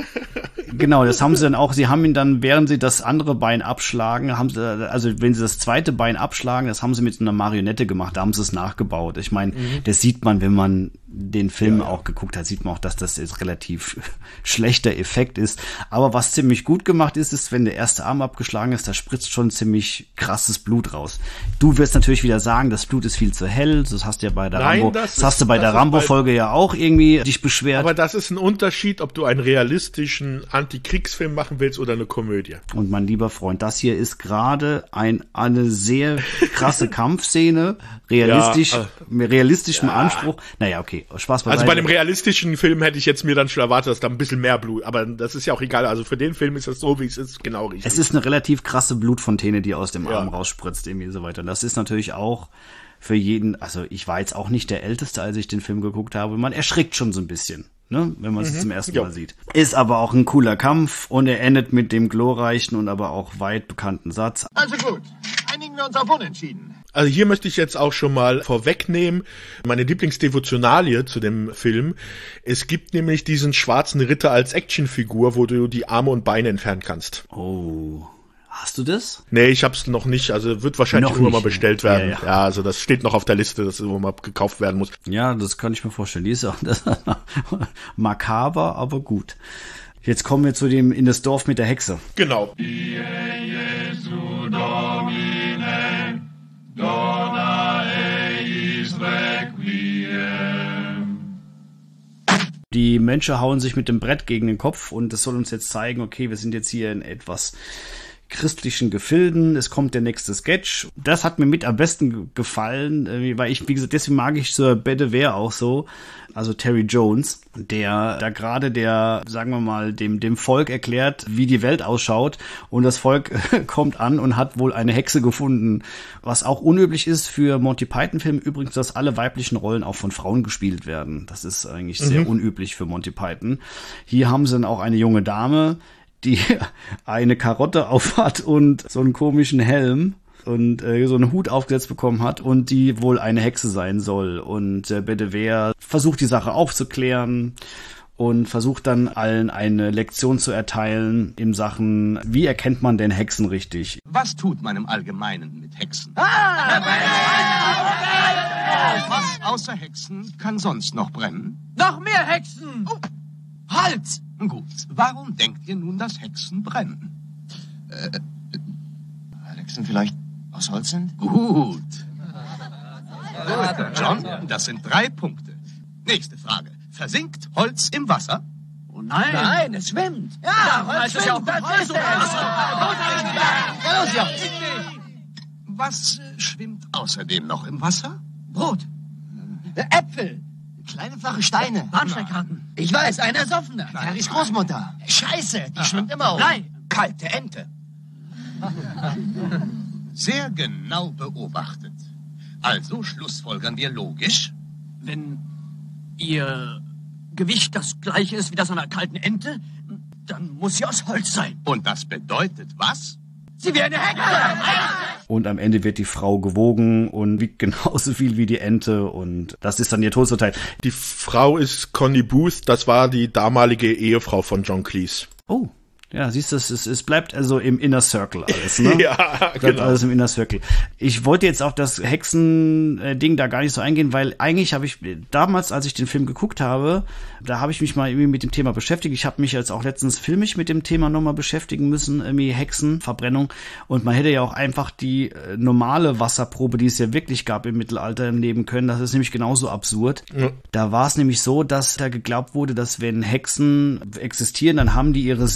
Genau, das haben sie dann auch, sie haben ihn dann, während sie das andere Bein abschlagen, haben sie, also wenn sie das zweite Bein abschlagen, das haben sie mit einer Marionette gemacht, da haben sie es nachgebaut. Ich meine, mhm. das sieht man, wenn man den Film ja, ja. auch geguckt hat, sieht man auch, dass das jetzt relativ schlechter Effekt ist. Aber was ziemlich gut gemacht ist, ist, wenn der erste Arm abgeschlagen ist, da spritzt schon ziemlich krasses Blut raus. Du wirst natürlich wieder sagen, das Blut ist viel zu hell, das hast du ja bei der Nein, Rambo, das, das hast ist, du bei der Rambo-Folge ja auch irgendwie dich beschwert. Aber das ist ein Unterschied, ob du einen realistischen Antikriegsfilm machen willst oder eine Komödie. Und mein lieber Freund, das hier ist gerade ein, eine sehr krasse Kampfszene, realistisch, ja, mit realistischem ja. Anspruch. Naja, okay, Spaß beiseite. Also bei dem realistischen Film hätte ich jetzt mir dann schon erwartet, dass da ein bisschen mehr Blut, aber das ist ja auch egal. Also für den Film ist das so, wie es ist, genau richtig. Es ist eine relativ krasse Blutfontäne, die aus dem ja. Arm rausspritzt, irgendwie so weiter. Und das ist natürlich auch für jeden, also ich war jetzt auch nicht der Älteste, als ich den Film geguckt habe. Man erschrickt schon so ein bisschen, ne, wenn man es mhm. zum ersten Mal ja. sieht. Ist aber auch ein cooler Kampf und er endet mit dem glorreichen und aber auch weit bekannten Satz. Also gut, einigen wir uns auf Unentschieden. Also hier möchte ich jetzt auch schon mal vorwegnehmen, meine Lieblingsdevotionalie zu dem Film. Es gibt nämlich diesen schwarzen Ritter als Actionfigur, wo du die Arme und Beine entfernen kannst. Oh, hast du das? Nee, ich hab's noch nicht. Also wird wahrscheinlich noch irgendwann nicht. mal bestellt werden. Ja, ja. ja, also das steht noch auf der Liste, dass irgendwann mal gekauft werden muss. Ja, das kann ich mir vorstellen. Die ist auch das makaber, aber gut. Jetzt kommen wir zu dem in das Dorf mit der Hexe. Genau. Die Menschen hauen sich mit dem Brett gegen den Kopf und das soll uns jetzt zeigen, okay, wir sind jetzt hier in etwas christlichen Gefilden, es kommt der nächste Sketch. Das hat mir mit am besten gefallen, weil ich, wie gesagt, deswegen mag ich Sir Bedivere auch so, also Terry Jones, der da gerade der, sagen wir mal, dem dem Volk erklärt, wie die Welt ausschaut und das Volk kommt an und hat wohl eine Hexe gefunden, was auch unüblich ist für Monty Python-Filme übrigens, dass alle weiblichen Rollen auch von Frauen gespielt werden. Das ist eigentlich mhm. sehr unüblich für Monty Python. Hier haben sie dann auch eine junge Dame, die eine Karotte aufhat und so einen komischen Helm und äh, so einen Hut aufgesetzt bekommen hat und die wohl eine Hexe sein soll. Und äh, Bedivere versucht die Sache aufzuklären und versucht dann allen eine Lektion zu erteilen in Sachen, wie erkennt man denn Hexen richtig? Was tut man im Allgemeinen mit Hexen? Ah! Was außer Hexen kann sonst noch brennen? Noch mehr Hexen! Oh. Halt! Gut, warum denkt ihr nun, dass Hexen brennen? Äh, weil Hexen vielleicht aus Holz sind? Gut. John, das sind drei Punkte. Nächste Frage. Versinkt Holz im Wasser? Oh nein! Nein, es schwimmt. Ja, ja, Holz ist ja auch Holz. Was äh, schwimmt außerdem noch im Wasser? Brot. Äpfel. Kleine flache Steine. Bahnsteigkarten. Ich weiß, ein ersoffener. Terrys Großmutter. Scheiße, die schwimmt immer auf. Nein! Kalte Ente. Sehr genau beobachtet. Also schlussfolgern wir logisch. Wenn ihr Gewicht das gleiche ist wie das einer kalten Ente, dann muss sie aus Holz sein. Und das bedeutet was? Sie wäre eine Hexe! Und am Ende wird die Frau gewogen und wiegt genauso viel wie die Ente und das ist dann ihr Todesurteil. Die Frau ist Connie Booth, das war die damalige Ehefrau von John Cleese. Oh. Ja, siehst du, es, es bleibt also im Inner Circle alles, ne? Ja, bleibt genau. alles im Inner Circle. Ich wollte jetzt auch das Hexen-Ding da gar nicht so eingehen, weil eigentlich habe ich damals, als ich den Film geguckt habe, da habe ich mich mal irgendwie mit dem Thema beschäftigt. Ich habe mich jetzt auch letztens filmisch mit dem Thema nochmal beschäftigen müssen, irgendwie Hexenverbrennung. Und man hätte ja auch einfach die äh, normale Wasserprobe, die es ja wirklich gab im Mittelalter, nehmen können. Das ist nämlich genauso absurd. Ja. Da war es nämlich so, dass da geglaubt wurde, dass wenn Hexen existieren, dann haben die ihre Seele an den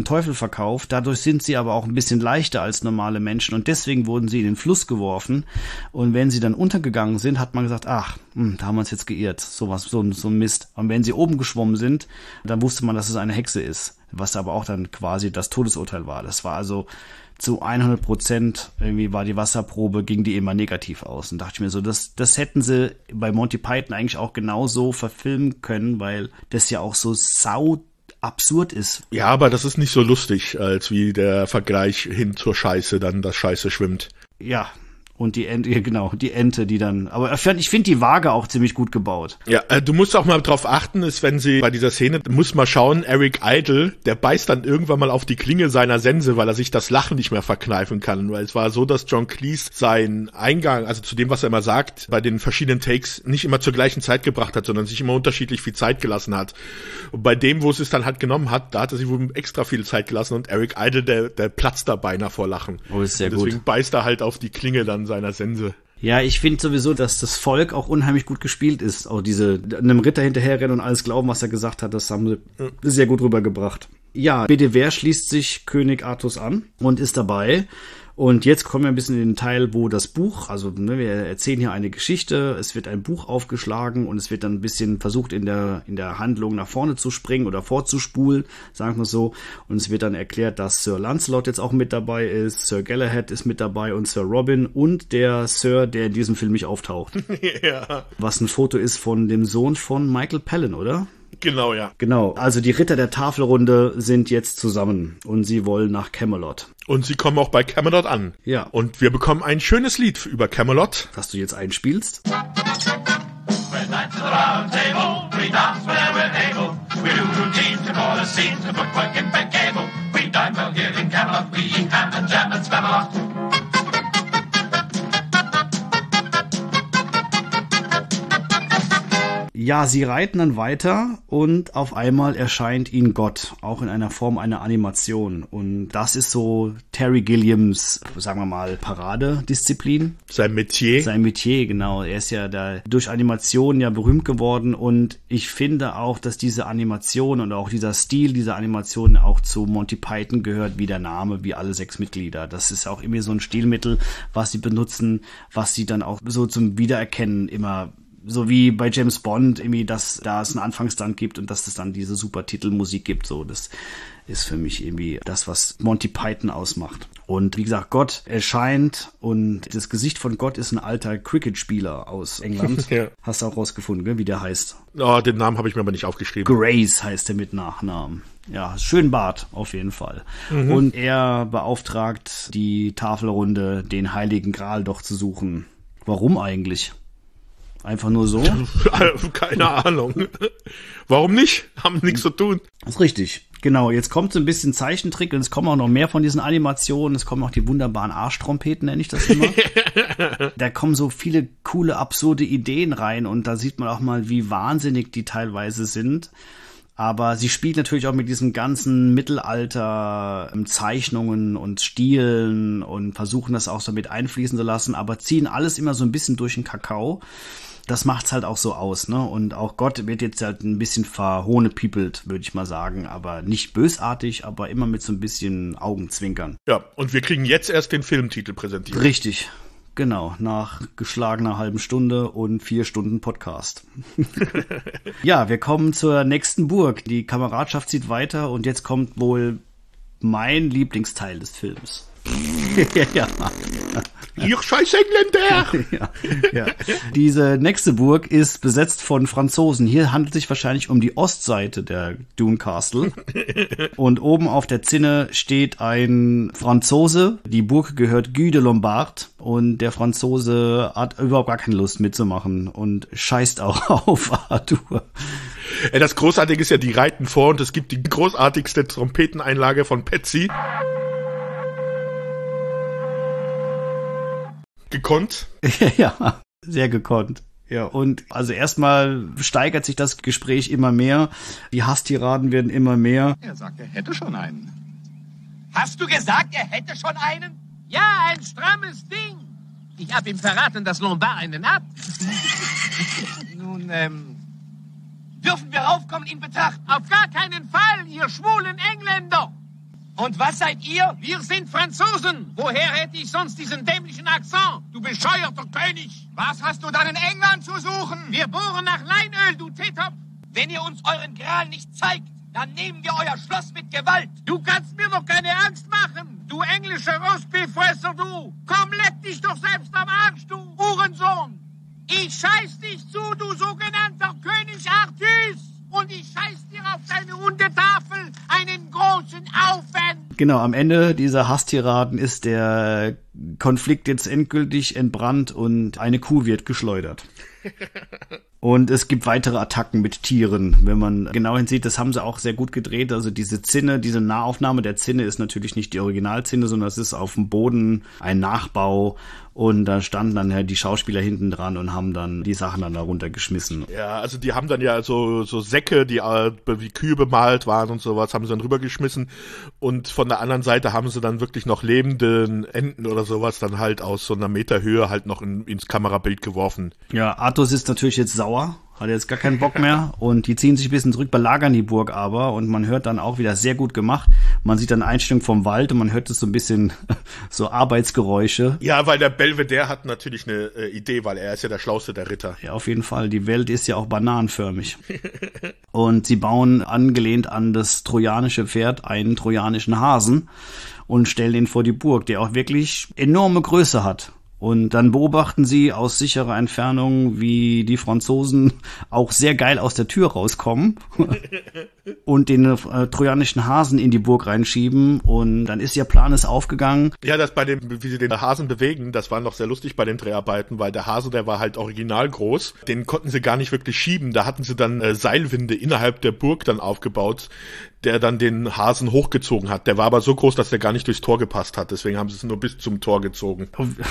Teufel verkauft. Dadurch sind sie aber auch ein bisschen leichter als normale Menschen und deswegen wurden sie in den Fluss geworfen. Und wenn sie dann untergegangen sind, hat man gesagt, ach, mh, da haben wir uns jetzt geirrt. Sowas, so, so ein Mist. Und wenn sie oben geschwommen sind, dann wusste man, dass es eine Hexe ist. Was aber auch dann quasi das Todesurteil war. Das war also zu hundert Prozent irgendwie war die Wasserprobe, ging die immer negativ aus. Und dachte ich mir so, das, das hätten sie bei Monty Python eigentlich auch genauso verfilmen können, weil das ja auch so sau absurd ist. Ja, aber das ist nicht so lustig, als wie der Vergleich hin zur Scheiße, dann das Scheiße schwimmt. Ja. Und die Ente, genau, die Ente, die dann, aber ich finde die Waage auch ziemlich gut gebaut. Ja, äh, du musst auch mal drauf achten, ist, wenn sie bei dieser Szene, muss mal schauen, Eric Idle, der beißt dann irgendwann mal auf die Klinge seiner Sense, weil er sich das Lachen nicht mehr verkneifen kann, weil es war so, dass John Cleese seinen Eingang, also zu dem, was er immer sagt, bei den verschiedenen Takes nicht immer zur gleichen Zeit gebracht hat, sondern sich immer unterschiedlich viel Zeit gelassen hat. Und bei dem, wo es es dann halt genommen hat, da hat er sich wohl extra viel Zeit gelassen und Eric Idle, der, der platzt da beinahe vor Lachen. Oh, ist sehr und deswegen gut. Beißt er halt auf die Klinge dann seiner Sense. Ja, ich finde sowieso, dass das Volk auch unheimlich gut gespielt ist. Auch diese, einem Ritter hinterherrennen und alles glauben, was er gesagt hat, das haben sie sehr gut rübergebracht. Ja, Bedivere schließt sich König Artus an und ist dabei. Und jetzt kommen wir ein bisschen in den Teil, wo das Buch, also ne, wir erzählen hier eine Geschichte, es wird ein Buch aufgeschlagen und es wird dann ein bisschen versucht, in der in der Handlung nach vorne zu springen oder vorzuspulen, sagen wir so. Und es wird dann erklärt, dass Sir Lancelot jetzt auch mit dabei ist, Sir Galahad ist mit dabei und Sir Robin und der Sir, der in diesem Film nicht auftaucht. Ja. Was ein Foto ist von dem Sohn von Michael Palin, oder? Genau, ja. Genau, also die Ritter der Tafelrunde sind jetzt zusammen und sie wollen nach Camelot. Und sie kommen auch bei Camelot an. Ja. Und wir bekommen ein schönes Lied über Camelot. Was du jetzt einspielst. We're knights of the round table, we dance whenever we're able. We do routines and all the scenes of footwork and backgable. We dine well here in Camelot, we eat ham and jam and Spamalot. Ja, sie reiten dann weiter und auf einmal erscheint ihnen Gott, auch in einer Form einer Animation. Und das ist so Terry Gilliams, sagen wir mal, Paradedisziplin. Sein Metier. Sein Metier, genau. Er ist ja da durch Animation ja berühmt geworden und ich finde auch, dass diese Animation und auch dieser Stil dieser Animation auch zu Monty Python gehört, wie der Name, wie alle sechs Mitglieder. Das ist auch immer so ein Stilmittel, was sie benutzen, was sie dann auch so zum Wiedererkennen immer so wie bei James Bond, irgendwie, dass da es einen Anfangsstand gibt und dass es dann diese super Titelmusik gibt. So, das ist für mich irgendwie das, was Monty Python ausmacht. Und wie gesagt, Gott erscheint und das Gesicht von Gott ist ein alter Cricket-Spieler aus England. Ja. Hast du auch rausgefunden, gell, wie der heißt? Oh, den Namen habe ich mir aber nicht aufgeschrieben. Grace heißt er mit Nachnamen. Ja, schön Bart, auf jeden Fall. Mhm. Und er beauftragt die Tafelrunde, den Heiligen Gral doch zu suchen. Warum eigentlich? Einfach nur so? Keine Ahnung. Warum nicht? Haben nichts zu tun. Das ist richtig. Genau, jetzt kommt so ein bisschen Zeichentrick und es kommen auch noch mehr von diesen Animationen. Es kommen auch die wunderbaren Arschtrompeten, nenne ich das immer. Da kommen so viele coole, absurde Ideen rein und da sieht man auch mal, wie wahnsinnig die teilweise sind. Aber sie spielt natürlich auch mit diesen ganzen Mittelalter-Zeichnungen und Stilen und versuchen das auch so mit einfließen zu lassen, aber ziehen alles immer so ein bisschen durch den Kakao. Das macht's halt auch so aus, ne? Und auch Gott wird jetzt halt ein bisschen verhohnepiepelt, würde ich mal sagen. Aber nicht bösartig, aber immer mit so ein bisschen Augenzwinkern. Ja, und wir kriegen jetzt erst den Filmtitel präsentiert. Richtig. Genau, nach geschlagener halben Stunde und vier Stunden Podcast. Ja, wir kommen zur nächsten Burg. Die Kameradschaft zieht weiter und jetzt kommt wohl mein Lieblingsteil des Films. Ja. Ihr scheiß Engländer! Ja, ja. Diese nächste Burg ist besetzt von Franzosen. Hier handelt es sich wahrscheinlich um die Ostseite der Dune Castle. Und oben auf der Zinne steht ein Franzose. Die Burg gehört Guy de Lombard. Und der Franzose hat überhaupt gar keine Lust mitzumachen und scheißt auch auf Arthur. Das Großartige ist ja, die reiten vor und es gibt die großartigste Trompeteneinlage von Patsy. Gekonnt? Ja, sehr gekonnt. Ja, und also erstmal steigert sich das Gespräch immer mehr. Die Hasstiraden werden immer mehr. Er sagt, er hätte schon einen. Hast du gesagt, er hätte schon einen? Ja, ein strammes Ding. Ich hab ihm verraten, dass Lombard einen hat. Nun, ähm, dürfen wir raufkommen in Betracht? Auf gar keinen Fall, ihr schwulen Engländer. Und was seid ihr? Wir sind Franzosen. Woher hätte ich sonst diesen dämlichen Akzent? Du bescheuerter König. Was hast du dann in England zu suchen? Wir bohren nach Leinöl, du Teetopf. Wenn ihr uns euren Gral nicht zeigt, dann nehmen wir euer Schloss mit Gewalt. Du kannst mir doch keine Angst machen. Du englischer Rostbeeffresser, du. Komm, leck dich doch selbst am Arsch, du Uhrensohn. Ich scheiß dich zu, du sogenannter König Artus. Und ich scheiß dir auf deine Hundetafel einen großen Aufen. Genau, am Ende dieser Hasstiraden ist der Konflikt jetzt endgültig entbrannt und eine Kuh wird geschleudert. Und es gibt weitere Attacken mit Tieren. Wenn man genau hinsieht, das haben sie auch sehr gut gedreht. Also diese Zinne, diese Nahaufnahme der Zinne ist natürlich nicht die Originalzinne, sondern es ist auf dem Boden ein Nachbau. Und da standen dann halt die Schauspieler hinten dran und haben dann die Sachen dann da runtergeschmissen. Ja, also die haben dann ja so so Säcke, die äh, wie Kühe bemalt waren und sowas, haben sie dann rübergeschmissen. Und von der anderen Seite haben sie dann wirklich noch lebenden Enten oder sowas dann halt aus so einer Meter Höhe halt noch in, ins Kamerabild geworfen. Ja, Artus ist natürlich jetzt sauer, hat jetzt gar keinen Bock mehr und die ziehen sich ein bisschen zurück, belagern die Burg aber und man hört dann auch wieder sehr gut gemacht. Man sieht dann Einstellung vom Wald und man hört es so ein bisschen so Arbeitsgeräusche. Ja, weil der Belvedere hat natürlich eine äh, Idee, weil er ist ja der Schlauste der Ritter. Ja, auf jeden Fall. Die Welt ist ja auch bananenförmig. Und sie bauen angelehnt an das trojanische Pferd einen trojanischen Hasen und stellen ihn vor die Burg, der auch wirklich enorme Größe hat. Und dann beobachten sie aus sicherer Entfernung, wie die Franzosen auch sehr geil aus der Tür rauskommen und den äh, trojanischen Hasen in die Burg reinschieben. Und dann ist ihr Plan ist aufgegangen. Ja, das bei dem, wie sie den Hasen bewegen, das war noch sehr lustig bei den Dreharbeiten, weil der Hase, der war halt original groß. Den konnten sie gar nicht wirklich schieben. Da hatten sie dann äh, Seilwinde innerhalb der Burg dann aufgebaut, der dann den Hasen hochgezogen hat. Der war aber so groß, dass der gar nicht durchs Tor gepasst hat. Deswegen haben sie es nur bis zum Tor gezogen.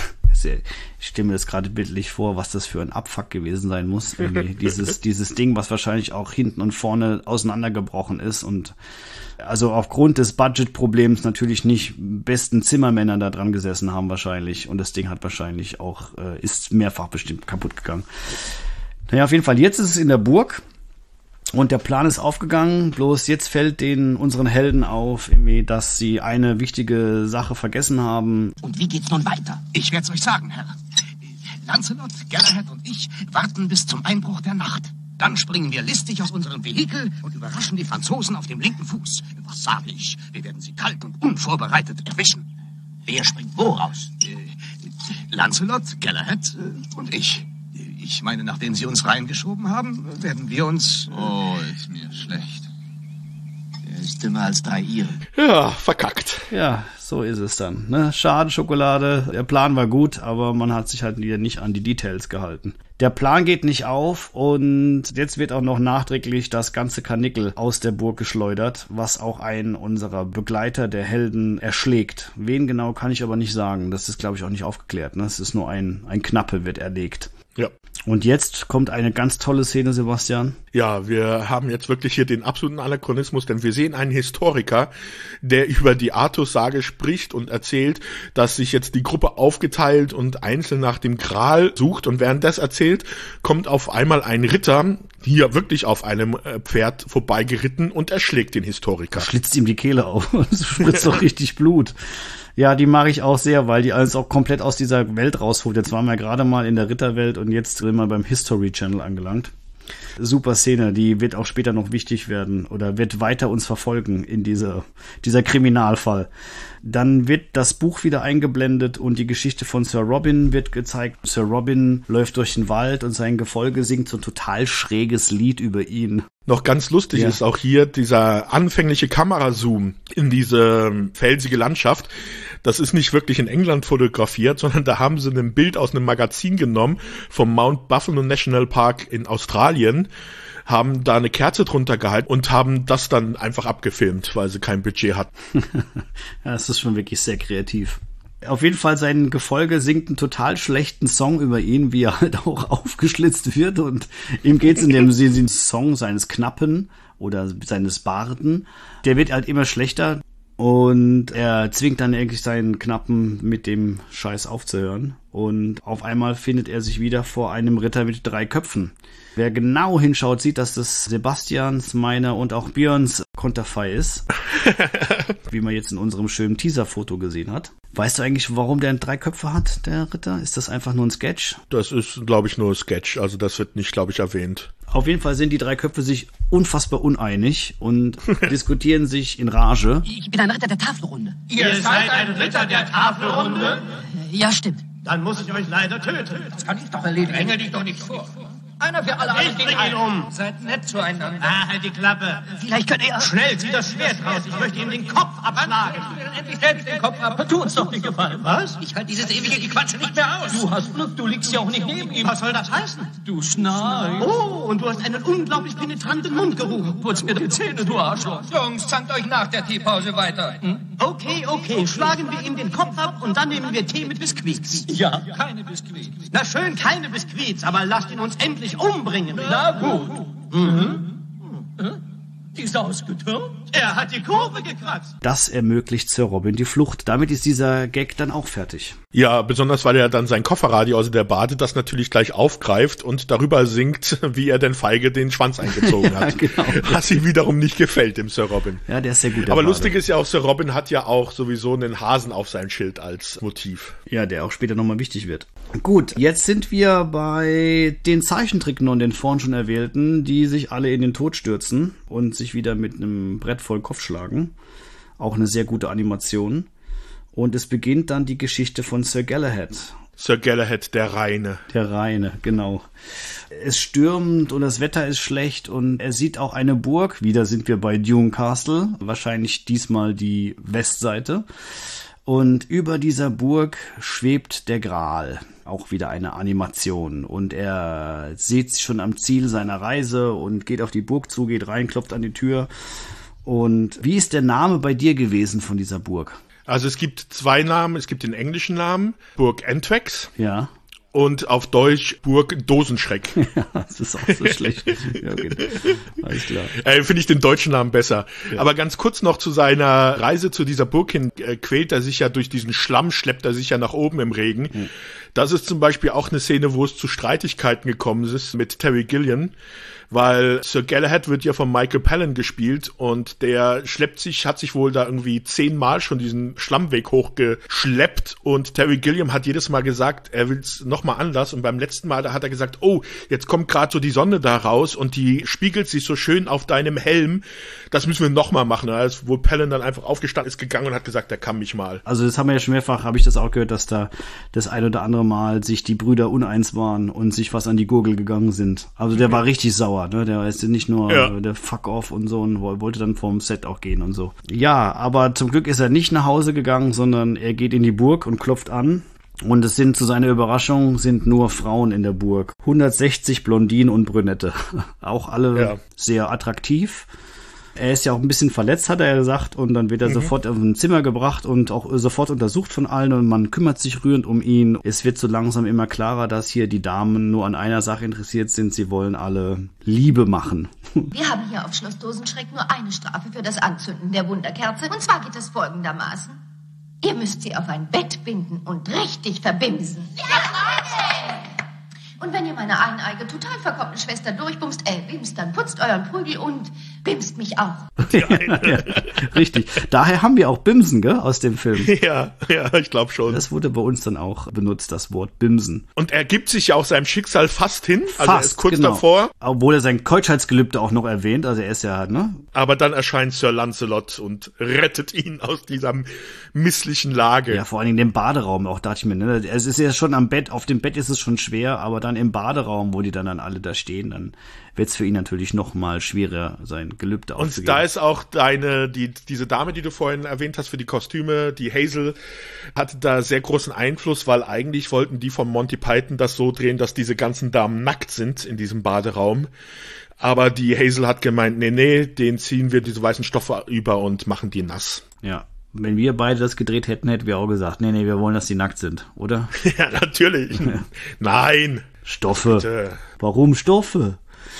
Ich stelle mir das gerade bildlich vor, was das für ein Abfuck gewesen sein muss. Irgendwie dieses, dieses Ding, was wahrscheinlich auch hinten und vorne auseinandergebrochen ist und also aufgrund des Budgetproblems natürlich nicht besten Zimmermänner da dran gesessen haben wahrscheinlich und das Ding hat wahrscheinlich auch, äh, ist mehrfach bestimmt kaputt gegangen. Naja, auf jeden Fall, jetzt ist es in der Burg. Und der Plan ist aufgegangen, bloß jetzt fällt den unseren Helden auf, dass sie eine wichtige Sache vergessen haben. Und wie geht's nun weiter? Ich werd's euch sagen, Herr. Lancelot, Galahad und ich warten bis zum Einbruch der Nacht. Dann springen wir listig aus unserem Vehikel und überraschen die Franzosen auf dem linken Fuß. Was sage ich? Wir werden sie kalt und unvorbereitet erwischen. Wer springt wo raus? Äh, Lancelot, Galahad äh, und ich. Ich meine, nachdem sie uns reingeschoben haben, werden wir uns... Oh, ist mir schlecht. Er ist dümmer als drei Ire. Ja, verkackt. Ja, so ist es dann. Ne? Schade, Schokolade. Der Plan war gut, aber man hat sich halt wieder nicht an die Details gehalten. Der Plan geht nicht auf und jetzt wird auch noch nachträglich das ganze Karnickel aus der Burg geschleudert, was auch einen unserer Begleiter der Helden erschlägt. Wen genau kann ich aber nicht sagen. Das ist, glaube ich, auch nicht aufgeklärt. Ne? Es ist nur ein, ein Knappe wird erlegt. Ja. Und jetzt kommt eine ganz tolle Szene, Sebastian. Ja, wir haben jetzt wirklich hier den absoluten Anachronismus, denn wir sehen einen Historiker, der über die Artus-Sage spricht und erzählt, dass sich jetzt die Gruppe aufgeteilt und einzeln nach dem Gral sucht. Und während das erzählt, kommt auf einmal ein Ritter, hier wirklich auf einem Pferd vorbeigeritten und erschlägt den Historiker. Schlitzt ihm die Kehle auf und es spritzt doch richtig Blut. Ja, die mag ich auch sehr, weil die alles auch komplett aus dieser Welt rausholt. Jetzt waren wir gerade mal in der Ritterwelt und jetzt sind wir beim History Channel angelangt. Super Szene, die wird auch später noch wichtig werden oder wird weiter uns verfolgen in dieser, dieser Kriminalfall. Dann wird das Buch wieder eingeblendet und die Geschichte von Sir Robin wird gezeigt. Sir Robin läuft durch den Wald und sein Gefolge singt so ein total schräges Lied über ihn. Noch ganz lustig ja. ist auch hier dieser anfängliche Kamerazoom in diese felsige Landschaft. Das ist nicht wirklich in England fotografiert, sondern da haben sie ein Bild aus einem Magazin genommen vom Mount Buffalo National Park in Australien, haben da eine Kerze drunter gehalten und haben das dann einfach abgefilmt, weil sie kein Budget hatten. Ja, das ist schon wirklich sehr kreativ. Auf jeden Fall sein Gefolge singt einen total schlechten Song über ihn, wie er halt auch aufgeschlitzt wird und ihm geht's in dem Song seines Knappen oder seines Barden. Der wird halt immer schlechter und er zwingt dann eigentlich seinen Knappen mit dem Scheiß aufzuhören und auf einmal findet er sich wieder vor einem Ritter mit drei Köpfen. Wer genau hinschaut, sieht, dass das Sebastians, meiner und auch Björns Konterfei ist. Wie man jetzt in unserem schönen Teaser-Foto gesehen hat. Weißt du eigentlich, warum der drei Köpfe hat, der Ritter? Ist das einfach nur ein Sketch? Das ist, glaube ich, nur ein Sketch. Also das wird nicht, glaube ich, erwähnt. Auf jeden Fall sind die drei Köpfe sich unfassbar uneinig und diskutieren sich in Rage. Ich bin ein Ritter der Tafelrunde. Ihr seid ein Ritter der Tafelrunde? Ja, stimmt. Dann muss ich euch leider töten. Das kann ich doch erledigen. Dränge dich doch nicht vor. Einer für alle, Ich bring ihn um. Seid nett zueinander. Ah, halt die Klappe. Vielleicht könnt ihr... Schnell, zieh das Schwert raus. Ich möchte ihm den Kopf abschlagen. Endlich selbst den Kopf ab. Tu uns doch nicht gefallen. Was? Ich halte dieses ewige Gequatsche nicht mehr aus. Du hast Glück, du liegst ja auch nicht neben ihm. Was soll das heißen? Du schnarchst. Oh, und du hast einen unglaublich penetranten Mundgeruch. Putz mir die Zähne, du Arschloch. Jungs, zankt euch nach der Teepause weiter. Hm? Okay, okay, schlagen wir ihm den Kopf ab und dann nehmen wir Tee mit Biskuits. Ja. Keine Biskuits. Na schön, keine Biskuits, aber lasst ihn uns endlich umbringen. Na gut. Mhm. Die ist ausgetürmt. Er hat die Kurve gekratzt. Das ermöglicht Sir Robin die Flucht. Damit ist dieser Gag dann auch fertig. Ja, besonders weil er dann sein Kofferradio aus der Bade das natürlich gleich aufgreift und darüber singt, wie er denn feige den Schwanz eingezogen Ja, hat. genau. Was ihm wiederum nicht gefällt, dem Sir Robin. Ja, der ist sehr gut. der Aber Bade. lustig ist ja auch, Sir Robin hat ja auch sowieso einen Hasen auf sein Schild als Motiv. Ja, der auch später nochmal wichtig wird. Gut, jetzt sind wir bei den Zeichentricknonnen, den vorhin schon erwählten, die sich alle in den Tod stürzen und sich wieder mit einem Brett voll Kopf schlagen. Auch eine sehr gute Animation. Und es beginnt dann die Geschichte von Sir Galahad. Sir Galahad, der Reine. Der Reine, genau. Es stürmt und das Wetter ist schlecht und er sieht auch eine Burg. Wieder sind wir bei Dune Castle. Wahrscheinlich diesmal die Westseite. Und über dieser Burg schwebt der Gral. Auch wieder eine Animation. Und er sieht sich schon am Ziel seiner Reise und geht auf die Burg zu, geht rein, klopft an die Tür. Und wie ist der Name bei dir gewesen von dieser Burg? Also es gibt zwei Namen. Es gibt den englischen Namen, Burg Entwex. Ja. Und auf Deutsch Burg Dosenschreck. Ja, das ist auch so schlecht. Ja, okay. Alles klar. Äh, Finde ich den deutschen Namen besser. Ja. Aber ganz kurz noch zu seiner Reise zu dieser Burg hin, äh, quält er sich ja durch diesen Schlamm, schleppt er sich ja nach oben im Regen. Mhm. Das ist zum Beispiel auch eine Szene, wo es zu Streitigkeiten gekommen ist mit Terry Gilliam. Weil Sir Galahad wird ja von Michael Palin gespielt und der schleppt sich, hat sich wohl da irgendwie zehnmal schon diesen Schlammweg hochgeschleppt und Terry Gilliam hat jedes Mal gesagt, er will's nochmal anders und beim letzten Mal, da hat er gesagt, oh, jetzt kommt gerade so die Sonne da raus und die spiegelt sich so schön auf deinem Helm, das müssen wir nochmal machen. Da ist wohl Palin dann einfach aufgestanden, ist gegangen und hat gesagt, der kann mich mal. Also das haben wir ja schon mehrfach, habe ich das auch gehört, dass da das ein oder andere Mal sich die Brüder uneins waren und sich was an die Gurgel gegangen sind. Also der war richtig sauer. Ne? Der ist nicht nur ja. der Fuck-off und so und wollte dann vom Set auch gehen und so. Ja, aber zum Glück ist er nicht nach Hause gegangen, sondern er geht in die Burg und klopft an. Und es sind zu seiner Überraschung sind nur Frauen in der Burg. hundertsechzig Blondinen und Brünette. Auch alle ja. sehr attraktiv. Er ist ja auch ein bisschen verletzt, hat er gesagt, und dann wird er mhm. sofort auf ein Zimmer gebracht und auch sofort untersucht von allen und man kümmert sich rührend um ihn. Es wird so langsam immer klarer, dass hier die Damen nur an einer Sache interessiert sind. Sie wollen alle Liebe machen. Wir haben hier auf Schloss Dosenschreck nur eine Strafe für das Anzünden der Wunderkerze. Und zwar geht es folgendermaßen. Ihr müsst sie auf ein Bett binden und richtig verbimsen. Ja, und wenn ihr meine eineige, total verkommene Schwester durchbumst, äh, bimst, dann putzt euren Prügel und bimst mich auch. Ja, ja, richtig. Daher haben wir auch Bimsen, gell, aus dem Film. Ja, ja, ich glaube schon. Das wurde bei uns dann auch benutzt, das Wort Bimsen. Und er gibt sich ja auch seinem Schicksal fast hin. Fast, also er ist kurz genau. davor. Obwohl er sein Keuschheitsgelübde auch noch erwähnt, also er ist ja, ne? Aber dann erscheint Sir Lancelot und rettet ihn aus dieser misslichen Lage. Ja, vor allen Dingen den Baderaum, auch dachte ich mir, ne? Es ist ja schon am Bett, auf dem Bett ist es schon schwer, aber dann im Baderaum, wo die dann, dann alle da stehen, dann wird es für ihn natürlich noch mal schwerer, sein Gelübde auszugeben. Und da ist auch deine, die, diese Dame, die du vorhin erwähnt hast für die Kostüme, die Hazel, hatte da sehr großen Einfluss, weil eigentlich wollten die von Monty Python das so drehen, dass diese ganzen Damen nackt sind in diesem Baderaum. Aber die Hazel hat gemeint, nee, nee, den ziehen wir diese weißen Stoffe über und machen die nass. Ja. Wenn wir beide das gedreht hätten, hätten wir auch gesagt, nee, nee, wir wollen, dass die nackt sind, oder? Ja, natürlich. Nein. Stoffe. Bitte. Warum Stoffe?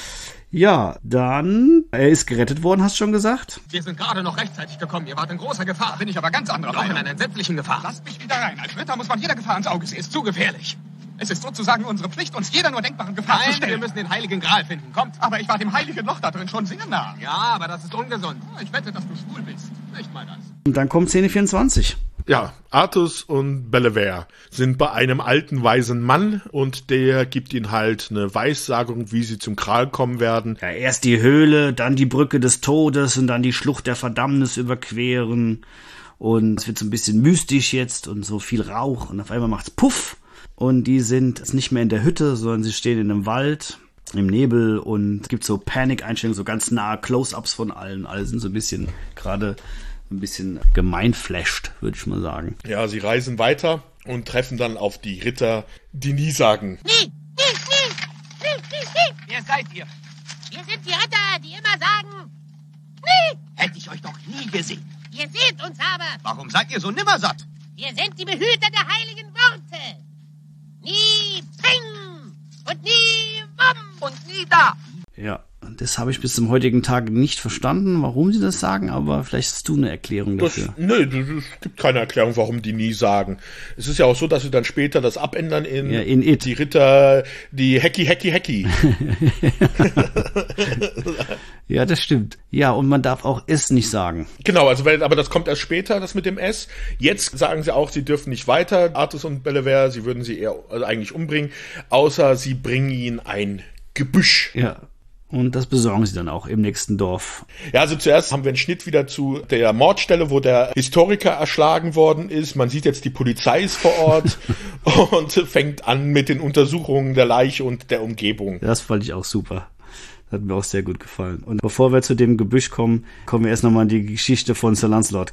Ja, dann, er ist gerettet worden, hast du schon gesagt? Wir sind gerade noch rechtzeitig gekommen. Ihr wart in großer Gefahr. Bin ich aber ganz anderer Meinung. In einer entsetzlichen Gefahr. Lasst mich wieder rein. Als Ritter muss man jeder Gefahr ins Auge sehen. Ist zu gefährlich. Es ist sozusagen unsere Pflicht, uns jeder nur denkbaren Gefahr Nein, zu stellen. wir müssen den heiligen Gral finden. Kommt. Aber ich war dem heiligen Loch da drin schon sehr nah. Ja, aber das ist ungesund. Ich wette, dass du schwul bist. Nicht mal das. Und dann kommt Szene vierundzwanzig. Ja, Artus und Bellewaer sind bei einem alten, weisen Mann und der gibt ihnen halt eine Weissagung, wie sie zum Gral kommen werden. Ja, erst die Höhle, dann die Brücke des Todes und dann die Schlucht der Verdammnis überqueren. Und es wird so ein bisschen mystisch jetzt und so viel Rauch und auf einmal macht's Puff. Und die sind nicht mehr in der Hütte, sondern sie stehen in einem Wald, im Nebel und es gibt so Panikeinstellungen, so ganz nahe Close-Ups von allen. Alle sind so ein bisschen gerade ein bisschen gemeinflasht, würde ich mal sagen. Ja, sie reisen weiter und treffen dann auf die Ritter, die nie sagen. Nie, nie, nie, nie, nie, nie. Wer seid ihr? Wir sind die Ritter, die immer sagen, nie. Hätte ich euch doch nie gesehen. Ihr seht uns aber. Warum seid ihr so nimmersatt? Wir sind die Behüter der heiligen Worte. Nie Ping und nie Wum Und nie da. Ja, das habe ich bis zum heutigen Tag nicht verstanden, warum sie das sagen, aber vielleicht hast du eine Erklärung dafür. Das, nö, es gibt keine Erklärung, warum die nie sagen. Es ist ja auch so, dass sie dann später das abändern in, ja, in It. Die Ritter, die Hacky, Hacky, Hacky. Ja, das stimmt. Ja, und man darf auch es nicht sagen. Genau, also weil, aber das kommt erst später, das mit dem S. Jetzt sagen sie auch, sie dürfen nicht weiter, Artus und Bellewaer, sie würden sie eher also eigentlich umbringen, außer sie bringen ihnen ein Gebüsch. Ja. Und das besorgen sie dann auch im nächsten Dorf. Ja, also zuerst haben wir einen Schnitt wieder zu der Mordstelle, wo der Historiker erschlagen worden ist. Man sieht jetzt, die Polizei ist vor Ort und fängt an mit den Untersuchungen der Leiche und der Umgebung. Das fand ich auch super. Das hat mir auch sehr gut gefallen. Und bevor wir zu dem Gebüsch kommen, kommen wir erst nochmal in die Geschichte von Sir Lancelot.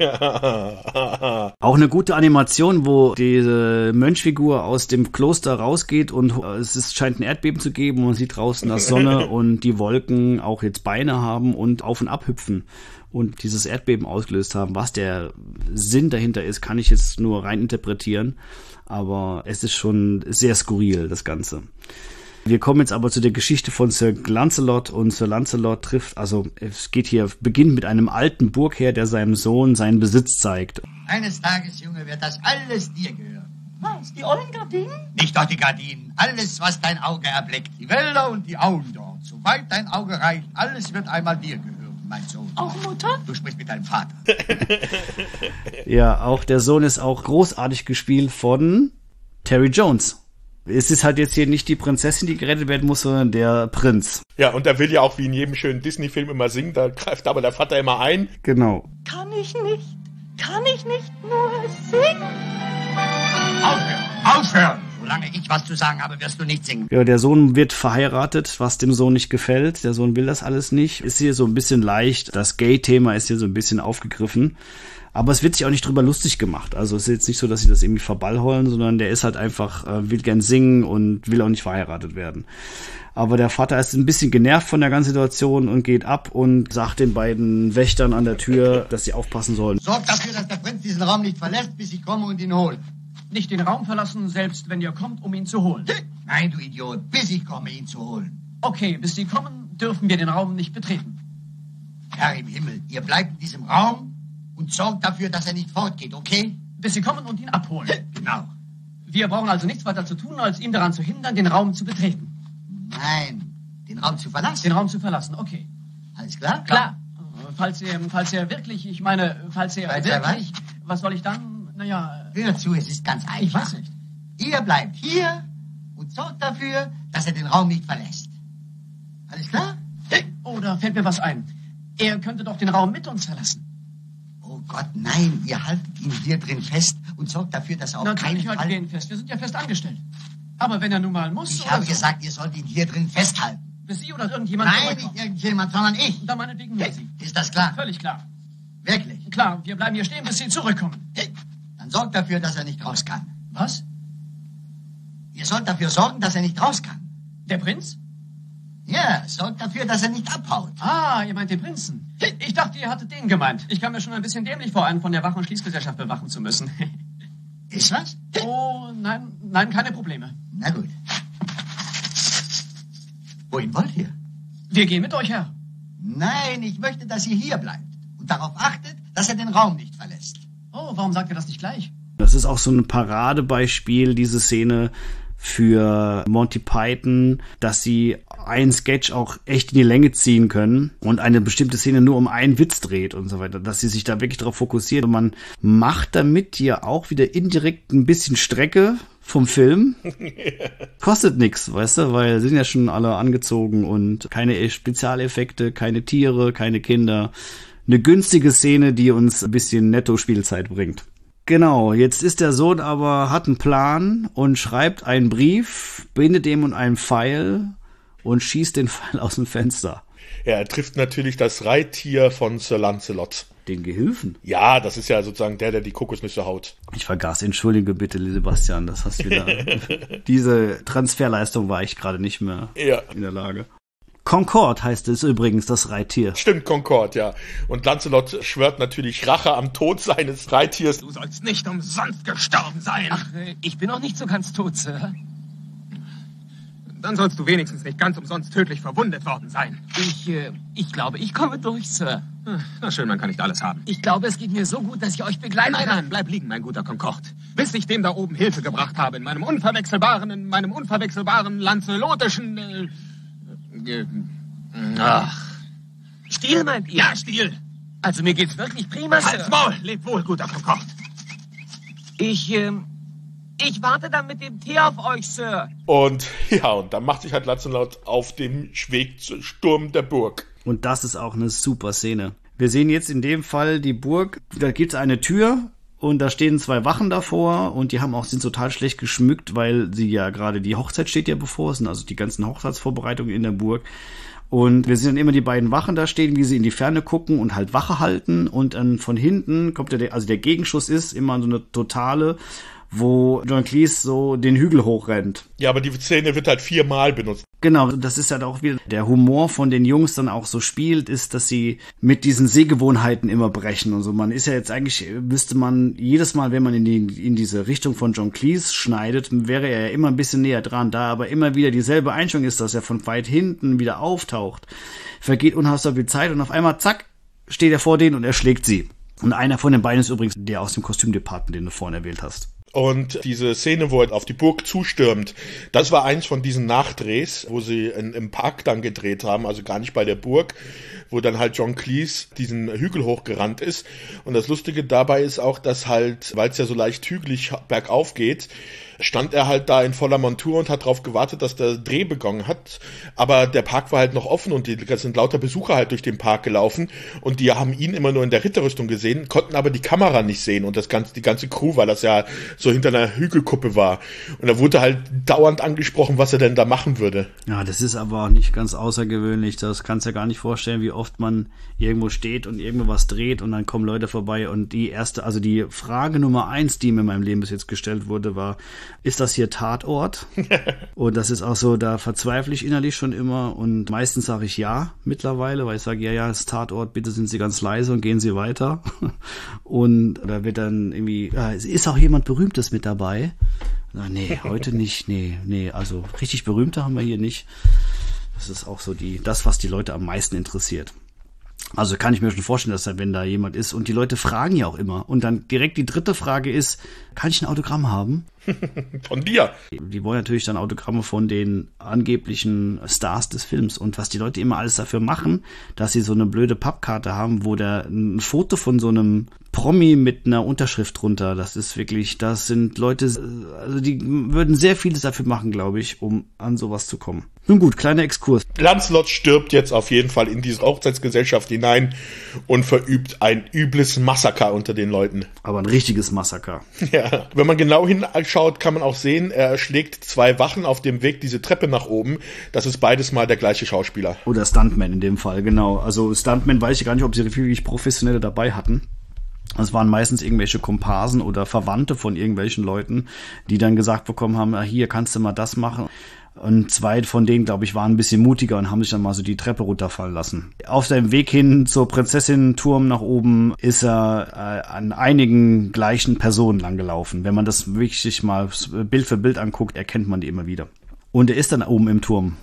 Auch eine gute Animation, wo diese Mönchfigur aus dem Kloster rausgeht und es ist, scheint ein Erdbeben zu geben und man sieht draußen, dass Sonne und die Wolken auch jetzt Beine haben und auf und ab hüpfen und dieses Erdbeben ausgelöst haben. Was der Sinn dahinter ist, kann ich jetzt nur rein interpretieren, aber es ist schon sehr skurril, das Ganze. Wir kommen jetzt aber zu der Geschichte von Sir Lancelot und Sir Lancelot trifft, also es geht hier, beginnt mit einem alten Burgherr, der seinem Sohn seinen Besitz zeigt. Eines Tages, Junge, wird das alles dir gehören. Was, die ollen Gardinen? Nicht doch die Gardinen, alles, was dein Auge erblickt. Die Wälder und die Auen dort, soweit dein Auge reicht, alles wird einmal dir gehören, mein Sohn. Auch Mutter? Du sprichst mit deinem Vater. Ja, auch der Sohn ist auch großartig gespielt von Terry Jones. Es ist halt jetzt hier nicht die Prinzessin, die gerettet werden muss, sondern der Prinz. Ja, und er will ja auch wie in jedem schönen Disney-Film immer singen, da greift aber der Vater immer ein. Genau. Kann ich nicht, kann ich nicht nur singen? Aufhören, aufhören! Solange ich was zu sagen habe, wirst du nicht singen. Ja, der Sohn wird verheiratet, was dem Sohn nicht gefällt. Der Sohn will das alles nicht. Ist hier so ein bisschen leicht. Das Gay-Thema ist hier so ein bisschen aufgegriffen. Aber es wird sich auch nicht drüber lustig gemacht. Also es ist jetzt nicht so, dass sie das irgendwie verballheulen, sondern der ist halt einfach, äh, will gern singen und will auch nicht verheiratet werden. Aber der Vater ist ein bisschen genervt von der ganzen Situation und geht ab und sagt den beiden Wächtern an der Tür, dass sie aufpassen sollen. Sorg dafür, dass der Prinz diesen Raum nicht verlässt, bis ich komme und ihn hole. Nicht den Raum verlassen, selbst wenn ihr kommt, um ihn zu holen. Nein, du Idiot, bis ich komme, ihn zu holen. Okay, bis Sie kommen, dürfen wir den Raum nicht betreten. Herr im Himmel, ihr bleibt in diesem Raum und sorgt dafür, dass er nicht fortgeht, okay? Bis Sie kommen und ihn abholen. Genau. Wir brauchen also nichts weiter zu tun, als ihn daran zu hindern, den Raum zu betreten. Nein, den Raum zu verlassen. Den Raum zu verlassen, okay. Alles klar? Klar. Falls er, falls er wirklich, ich meine, falls er Falls er wirklich, was soll ich dann, naja... Hör zu, es ist ganz einfach. Ich weiß nicht. Ihr bleibt hier und sorgt dafür, dass er den Raum nicht verlässt. Alles klar? Oh, da fällt mir was ein. Er könnte doch den Raum mit uns verlassen. Oh Gott, nein, ihr haltet ihn hier drin fest und sorgt dafür, dass er auf keinen Natürlich Fall... halten wir ihn fest, wir sind ja fest angestellt. Aber wenn er nun mal muss... Ich habe so. gesagt, ihr sollt ihn hier drin festhalten. Bis Sie oder irgendjemand... Nein, nicht irgendjemand, sondern ich. Dann meinetwegen nur Sie. Ist das klar? Völlig klar. Wirklich? Klar, wir bleiben hier stehen, bis Sie zurückkommen. Dann sorgt dafür, dass er nicht raus kann. Was? Ihr sollt dafür sorgen, dass er nicht raus kann. Der Prinz? Ja, sorgt dafür, dass er nicht abhaut. Ah, ihr meint den Prinzen. Ich dachte, ihr hattet den gemeint. Ich kam mir schon ein bisschen dämlich vor, einen von der Wach- und Schließgesellschaft bewachen zu müssen. Ist was? Oh, nein, nein, keine Probleme. Na gut. Wohin wollt ihr? Wir gehen mit euch, Herr. Nein, ich möchte, dass ihr hier bleibt und darauf achtet, dass er den Raum nicht verlässt. Oh, warum sagt ihr das nicht gleich? Das ist auch so ein Paradebeispiel, diese Szene für Monty Python, dass sie einen Sketch auch echt in die Länge ziehen können und eine bestimmte Szene nur um einen Witz dreht und so weiter, dass sie sich da wirklich darauf fokussiert. Und man macht damit ja auch wieder indirekt ein bisschen Strecke vom Film. Kostet nix, weißt du, weil sind ja schon alle angezogen und keine Spezialeffekte, keine Tiere, keine Kinder. Eine günstige Szene, die uns ein bisschen Netto-Spielzeit bringt. Genau, jetzt ist der Sohn aber, hat einen Plan und schreibt einen Brief, bindet dem und einen Pfeil und schießt den Pfeil aus dem Fenster. Ja, er trifft natürlich das Reittier von Sir Lancelot. Den Gehilfen? Ja, das ist ja sozusagen der, der die Kokosnüsse haut. Ich vergaß, entschuldige bitte, Sebastian, das hast du wieder. Diese Transferleistung war ich gerade nicht mehr ja. in der Lage. Concorde heißt es übrigens, das Reittier. Stimmt, Concorde, ja. Und Lancelot schwört natürlich Rache am Tod seines Reittiers. Du sollst nicht umsonst gestorben sein. Ach, ich bin noch nicht so ganz tot, Sir. Dann sollst du wenigstens nicht ganz umsonst tödlich verwundet worden sein. Ich, äh, ich glaube, ich komme durch, Sir. Na schön, man kann nicht alles haben. Ich glaube, es geht mir so gut, dass ich euch begleiten nein, kann. Nein, nein, bleib liegen, mein guter Concorde. Bis ich dem da oben Hilfe gebracht habe, in meinem unverwechselbaren, in meinem unverwechselbaren lanzelotischen... Äh, Ach. Stiel meint ihr? Ja, Stiel. Also mir geht's wirklich prima, Sir. Halt's Maul, leb wohl, guter Concorde. Ich, ähm, ich warte dann mit dem Tee auf euch, Sir. Und, ja, und dann macht sich halt Lancelot auf dem Weg zum Sturm der Burg. Und das ist auch eine super Szene. Wir sehen jetzt in dem Fall die Burg, da gibt's eine Tür. Und da stehen zwei Wachen davor und die haben auch, sind total schlecht geschmückt, weil sie ja gerade, die Hochzeit steht ja bevor, es sind also die ganzen Hochzeitsvorbereitungen in der Burg. Und wir sehen dann immer die beiden Wachen da stehen, wie sie in die Ferne gucken und halt Wache halten. Und dann von hinten kommt der, also der Gegenschuss ist immer so eine totale, wo John Cleese so den Hügel hochrennt. Ja, aber die Szene wird halt viermal benutzt. Genau, das ist halt auch wieder der Humor von den Jungs dann auch so spielt, ist, dass sie mit diesen Sehgewohnheiten immer brechen und so. Man ist ja jetzt eigentlich, müsste man jedes Mal, wenn man in die, in diese Richtung von John Cleese schneidet, wäre er ja immer ein bisschen näher dran. Da aber immer wieder dieselbe Einstellung ist, dass er von weit hinten wieder auftaucht, vergeht unfassbar viel Zeit und auf einmal, zack, steht er vor denen und er schlägt sie. Und einer von den beiden ist übrigens der aus dem Kostümdepartement, den du vorhin erwähnt hast. Und diese Szene, wo er auf die Burg zustürmt, das war eins von diesen Nachdrehs, wo sie in, im Park dann gedreht haben, also gar nicht bei der Burg, wo dann halt John Cleese diesen Hügel hochgerannt ist. Und das Lustige dabei ist auch, dass halt, weil es ja so leicht hügelig bergauf geht, stand er halt da in voller Montur und hat darauf gewartet, dass der Dreh begonnen hat. Aber der Park war halt noch offen und die sind lauter Besucher halt durch den Park gelaufen und die haben ihn immer nur in der Ritterrüstung gesehen, konnten aber die Kamera nicht sehen und das ganze, die ganze Crew, weil das ja so hinter einer Hügelkuppe war. Und da wurde halt dauernd angesprochen, was er denn da machen würde. Ja, das ist aber auch nicht ganz außergewöhnlich. Das kannst du ja gar nicht vorstellen, wie oft man irgendwo steht und irgendwo was dreht und dann kommen Leute vorbei und die erste, also die Frage Nummer eins, die mir in meinem Leben bis jetzt gestellt wurde, war, ist das hier Tatort? Und das ist auch so, da verzweifle ich innerlich schon immer und meistens sage ich ja mittlerweile, weil ich sage, ja, ja, es ist Tatort, bitte sind Sie ganz leise und gehen Sie weiter. Und da wird dann irgendwie, ja, ist auch jemand Berühmtes mit dabei? Na, nee, heute nicht, nee, nee, also richtig Berühmte haben wir hier nicht. Das ist auch so die, das, was die Leute am meisten interessiert. Also kann ich mir schon vorstellen, dass da, wenn da jemand ist und die Leute fragen ja auch immer. Und dann direkt die dritte Frage ist, kann ich ein Autogramm haben? Von dir? Die wollen natürlich dann Autogramme von den angeblichen Stars des Films. Und was die Leute immer alles dafür machen, dass sie so eine blöde Pappkarte haben, wo der ein Foto von so einem Promi mit einer Unterschrift drunter, das ist wirklich, das sind Leute, also die würden sehr vieles dafür machen, glaube ich, um an sowas zu kommen. Nun gut, kleiner Exkurs. Lancelot stirbt jetzt auf jeden Fall in diese Hochzeitsgesellschaft hinein und verübt ein übles Massaker unter den Leuten. Aber ein richtiges Massaker. Ja, wenn man genau hinschaut, kann man auch sehen, er schlägt zwei Wachen auf dem Weg diese Treppe nach oben. Das ist beides mal der gleiche Schauspieler. Oder Stuntman in dem Fall, genau. Also Stuntman weiß ich gar nicht, ob sie wirklich Professionelle dabei hatten. Es waren meistens irgendwelche Komparsen oder Verwandte von irgendwelchen Leuten, die dann gesagt bekommen haben, ah, hier kannst du mal das machen. Und zwei von denen, glaube ich, waren ein bisschen mutiger und haben sich dann mal so die Treppe runterfallen lassen. Auf seinem Weg hin zur Prinzessin-Turm nach oben ist er äh, an einigen gleichen Personen langgelaufen. Wenn man das wirklich mal Bild für Bild anguckt, erkennt man die immer wieder. Und er ist dann oben im Turm.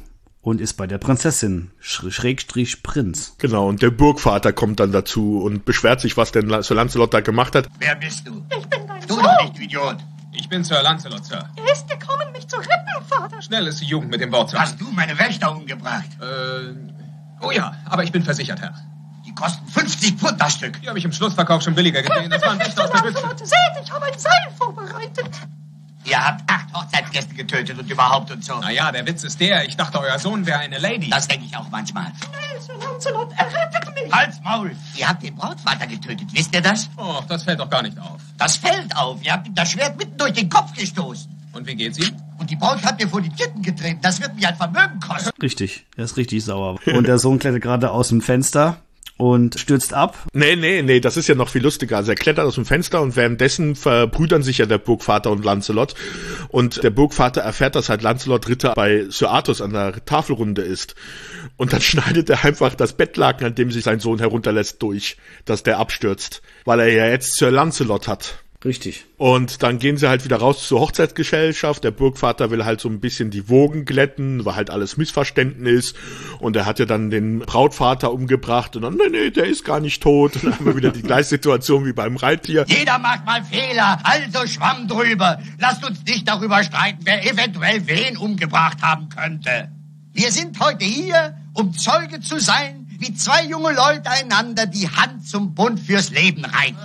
und ist bei der Prinzessin, Schrägstrich Prinz. Genau, und der Burgvater kommt dann dazu und beschwert sich, was denn Sir Lancelot da gemacht hat. Wer bist du? Ich bin dein Du Sohn. doch nicht, du Idiot. Ich bin Sir Lancelot, Sir. Er ist gekommen, mich zu retten, Vater. Schnell ist die Jugend mit dem Wort zu Hast du meine Wächter umgebracht? Äh, oh ja, aber ich bin versichert, Herr. Die kosten fünfzig Pfund das Stück. Die habe ich im Schlussverkauf schon billiger gesehen. Das waren Wächter aus der Büchse. Seht, ich habe ein Seil vorbereitet. Ihr habt acht Hochzeitsgäste getötet und überhaupt und so. Naja, der Witz ist der, ich dachte, euer Sohn wäre eine Lady. Das denke ich auch manchmal. Schnell, Sir Lancelot, errettet mich. Halt's Maul! Ihr habt den Brautvater getötet, wisst ihr das? Oh, das fällt doch gar nicht auf. Das fällt auf. Ihr habt ihm das Schwert mitten durch den Kopf gestoßen. Und wie geht's ihm? Und die Braut hat mir vor die Titten getreten. Das wird mich ein Vermögen kosten. Richtig, er ist richtig sauer. Und der Sohn klettert gerade aus dem Fenster und stürzt ab. Nee, nee, nee, das ist ja noch viel lustiger. Also er klettert aus dem Fenster und währenddessen verbrüdern sich ja der Burgvater und Lancelot. Und der Burgvater erfährt, dass halt Lancelot Ritter bei Sir Arthus an der Tafelrunde ist. Und dann schneidet er einfach das Bettlaken, an dem sich sein Sohn herunterlässt, durch, dass der abstürzt. Weil er ja jetzt Sir Lancelot hat. Richtig. Und dann gehen sie halt wieder raus zur Hochzeitsgesellschaft. Der Burgvater will halt so ein bisschen die Wogen glätten, weil halt alles Missverständnis. Und er hat ja dann den Brautvater umgebracht. Und dann, nee, nee, der ist gar nicht tot. Und dann haben wir wieder die gleiche Situation wie beim Reittier. Jeder macht mal Fehler, also schwamm drüber. Lasst uns nicht darüber streiten, wer eventuell wen umgebracht haben könnte. Wir sind heute hier, um Zeuge zu sein, wie zwei junge Leute einander die Hand zum Bund fürs Leben reichen.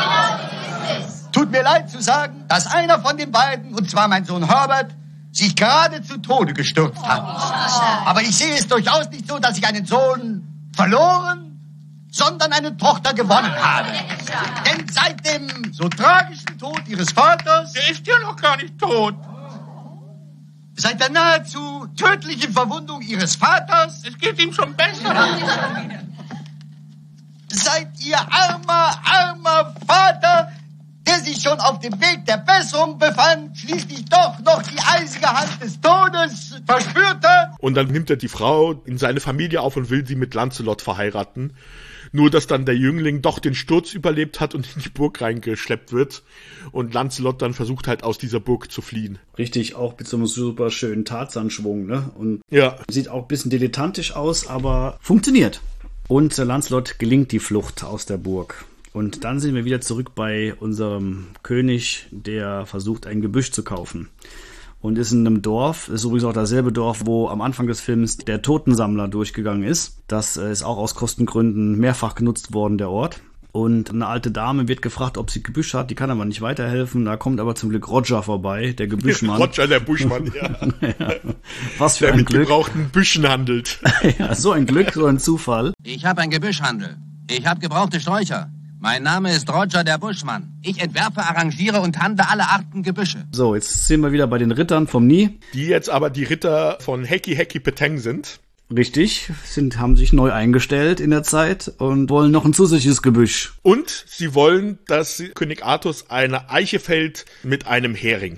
Tut mir leid zu sagen, dass einer von den beiden, und zwar mein Sohn Herbert, sich gerade zu Tode gestürzt hat. Aber ich sehe es durchaus nicht so, dass ich einen Sohn verloren, sondern eine Tochter gewonnen habe. Denn seit dem so tragischen Tod ihres Vaters... Der ist ja noch gar nicht tot. Seit der nahezu tödlichen Verwundung ihres Vaters... Es geht ihm schon besser. Seit ihr armer, armer Vater... der sich schon auf dem Weg der Besserung befand, schließlich doch noch die eisige Hand des Todes verspürte. Und dann nimmt er die Frau in seine Familie auf und will sie mit Lancelot verheiraten. Nur, dass dann der Jüngling doch den Sturz überlebt hat und in die Burg reingeschleppt wird. Und Lancelot dann versucht halt aus dieser Burg zu fliehen. Richtig, auch mit so einem super schönen Tarzanschwung, ne? Und ja. Sieht auch ein bisschen dilettantisch aus, aber funktioniert. Und Lancelot gelingt die Flucht aus der Burg. Und dann sind wir wieder zurück bei unserem König, der versucht, ein Gebüsch zu kaufen. Und ist in einem Dorf, ist übrigens auch dasselbe Dorf, wo am Anfang des Films der Totensammler durchgegangen ist. Das ist auch aus Kostengründen mehrfach genutzt worden, der Ort. Und eine alte Dame wird gefragt, ob sie Gebüsch hat, die kann aber nicht weiterhelfen. Da kommt aber zum Glück Roger vorbei, der Gebüschmann. Roger, der Buschmann, ja. Ja. Was für der ein mit Glück. gebrauchten Büschen handelt. Ja, so ein Glück, so ein Zufall. Ich habe ein Gebüschhandel. Ich habe gebrauchte Sträucher. Mein Name ist Roger der Buschmann. Ich entwerfe, arrangiere und handle alle Arten Gebüsche. So, jetzt sind wir wieder bei den Rittern vom Nie. Die jetzt aber die Ritter von Heki Heki Peteng sind. Richtig, sind, haben sich neu eingestellt in der Zeit und wollen noch ein zusätzliches Gebüsch. Und sie wollen, dass König Artus eine Eiche fällt mit einem Hering.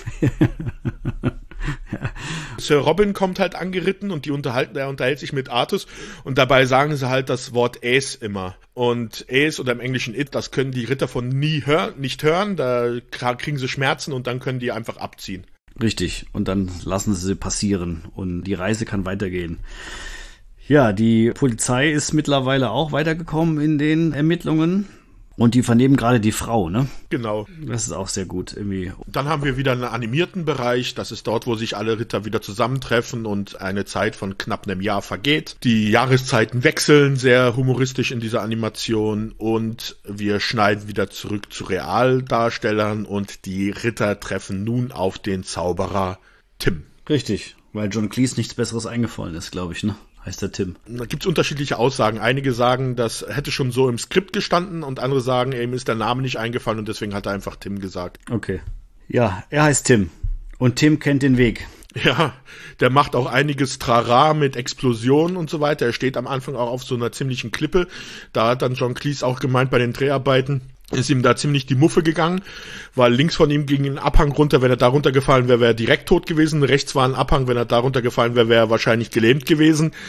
Ja. Sir Robin kommt halt angeritten und die unterhalten, er unterhält sich mit Artus und dabei sagen sie halt das Wort Aes immer. Und Aes oder im Englischen It, das können die Ritter von nie hör, nicht hören, da kriegen sie Schmerzen und dann können die einfach abziehen. Richtig, und dann lassen sie sie passieren und die Reise kann weitergehen. Ja, die Polizei ist mittlerweile auch weitergekommen in den Ermittlungen. Und die vernehmen gerade die Frau, ne? Genau. Das ist auch sehr gut, irgendwie. Dann haben wir wieder einen animierten Bereich. Das ist dort, wo sich alle Ritter wieder zusammentreffen und eine Zeit von knapp einem Jahr vergeht. Die Jahreszeiten wechseln sehr humoristisch in dieser Animation und wir schneiden wieder zurück zu Realdarstellern und die Ritter treffen nun auf den Zauberer Tim. Richtig, weil John Cleese nichts Besseres eingefallen ist, glaube ich, ne? Heißt der Tim. Da gibt's unterschiedliche Aussagen. Einige sagen, das hätte schon so im Skript gestanden und andere sagen, ihm ist der Name nicht eingefallen und deswegen hat er einfach Tim gesagt. Okay. Ja, er heißt Tim. Und Tim kennt den Weg. Ja, der macht auch einiges Trara mit Explosionen und so weiter. Er steht am Anfang auch auf so einer ziemlichen Klippe. Da hat dann John Cleese auch gemeint, bei den Dreharbeiten ist ihm da ziemlich die Muffe gegangen, weil links von ihm ging ein Abhang runter. Wenn er da runtergefallen wäre, wäre er direkt tot gewesen. Rechts war ein Abhang. Wenn er da runtergefallen wäre, wäre er wahrscheinlich gelähmt gewesen.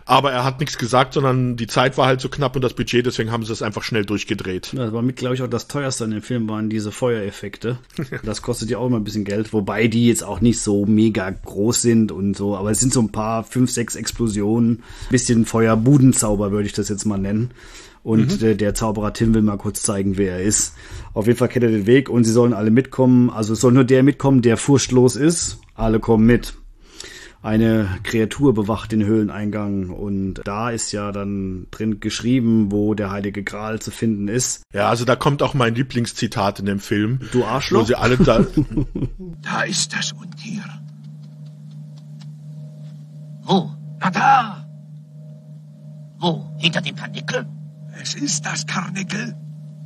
aber er hat nichts gesagt, sondern die Zeit war halt so knapp und das Budget, deswegen haben sie es einfach schnell durchgedreht. Ja, das war mit, glaube ich, auch das teuerste an dem Film, waren diese Feuereffekte. Das kostet ja auch immer ein bisschen Geld, wobei die jetzt auch nicht so mega groß sind und so, aber es sind so ein paar, fünf, sechs Explosionen, bisschen Feuerbudenzauber würde ich das jetzt mal nennen. Und mhm. der, der Zauberer Tim will mal kurz zeigen, wer er ist. Auf jeden Fall kennt er den Weg und sie sollen alle mitkommen. Also es soll nur der mitkommen, der furchtlos ist. Alle kommen mit. Eine Kreatur bewacht den Höhleneingang und da ist ja dann drin geschrieben, wo der Heilige Gral zu finden ist. Ja, also da kommt auch mein Lieblingszitat in dem Film. Du Arschloch. Wo sie alle da... Da ist das Untier. Wo? Na da! Wo? Hinter dem Karnickel? Es ist das Karnickel.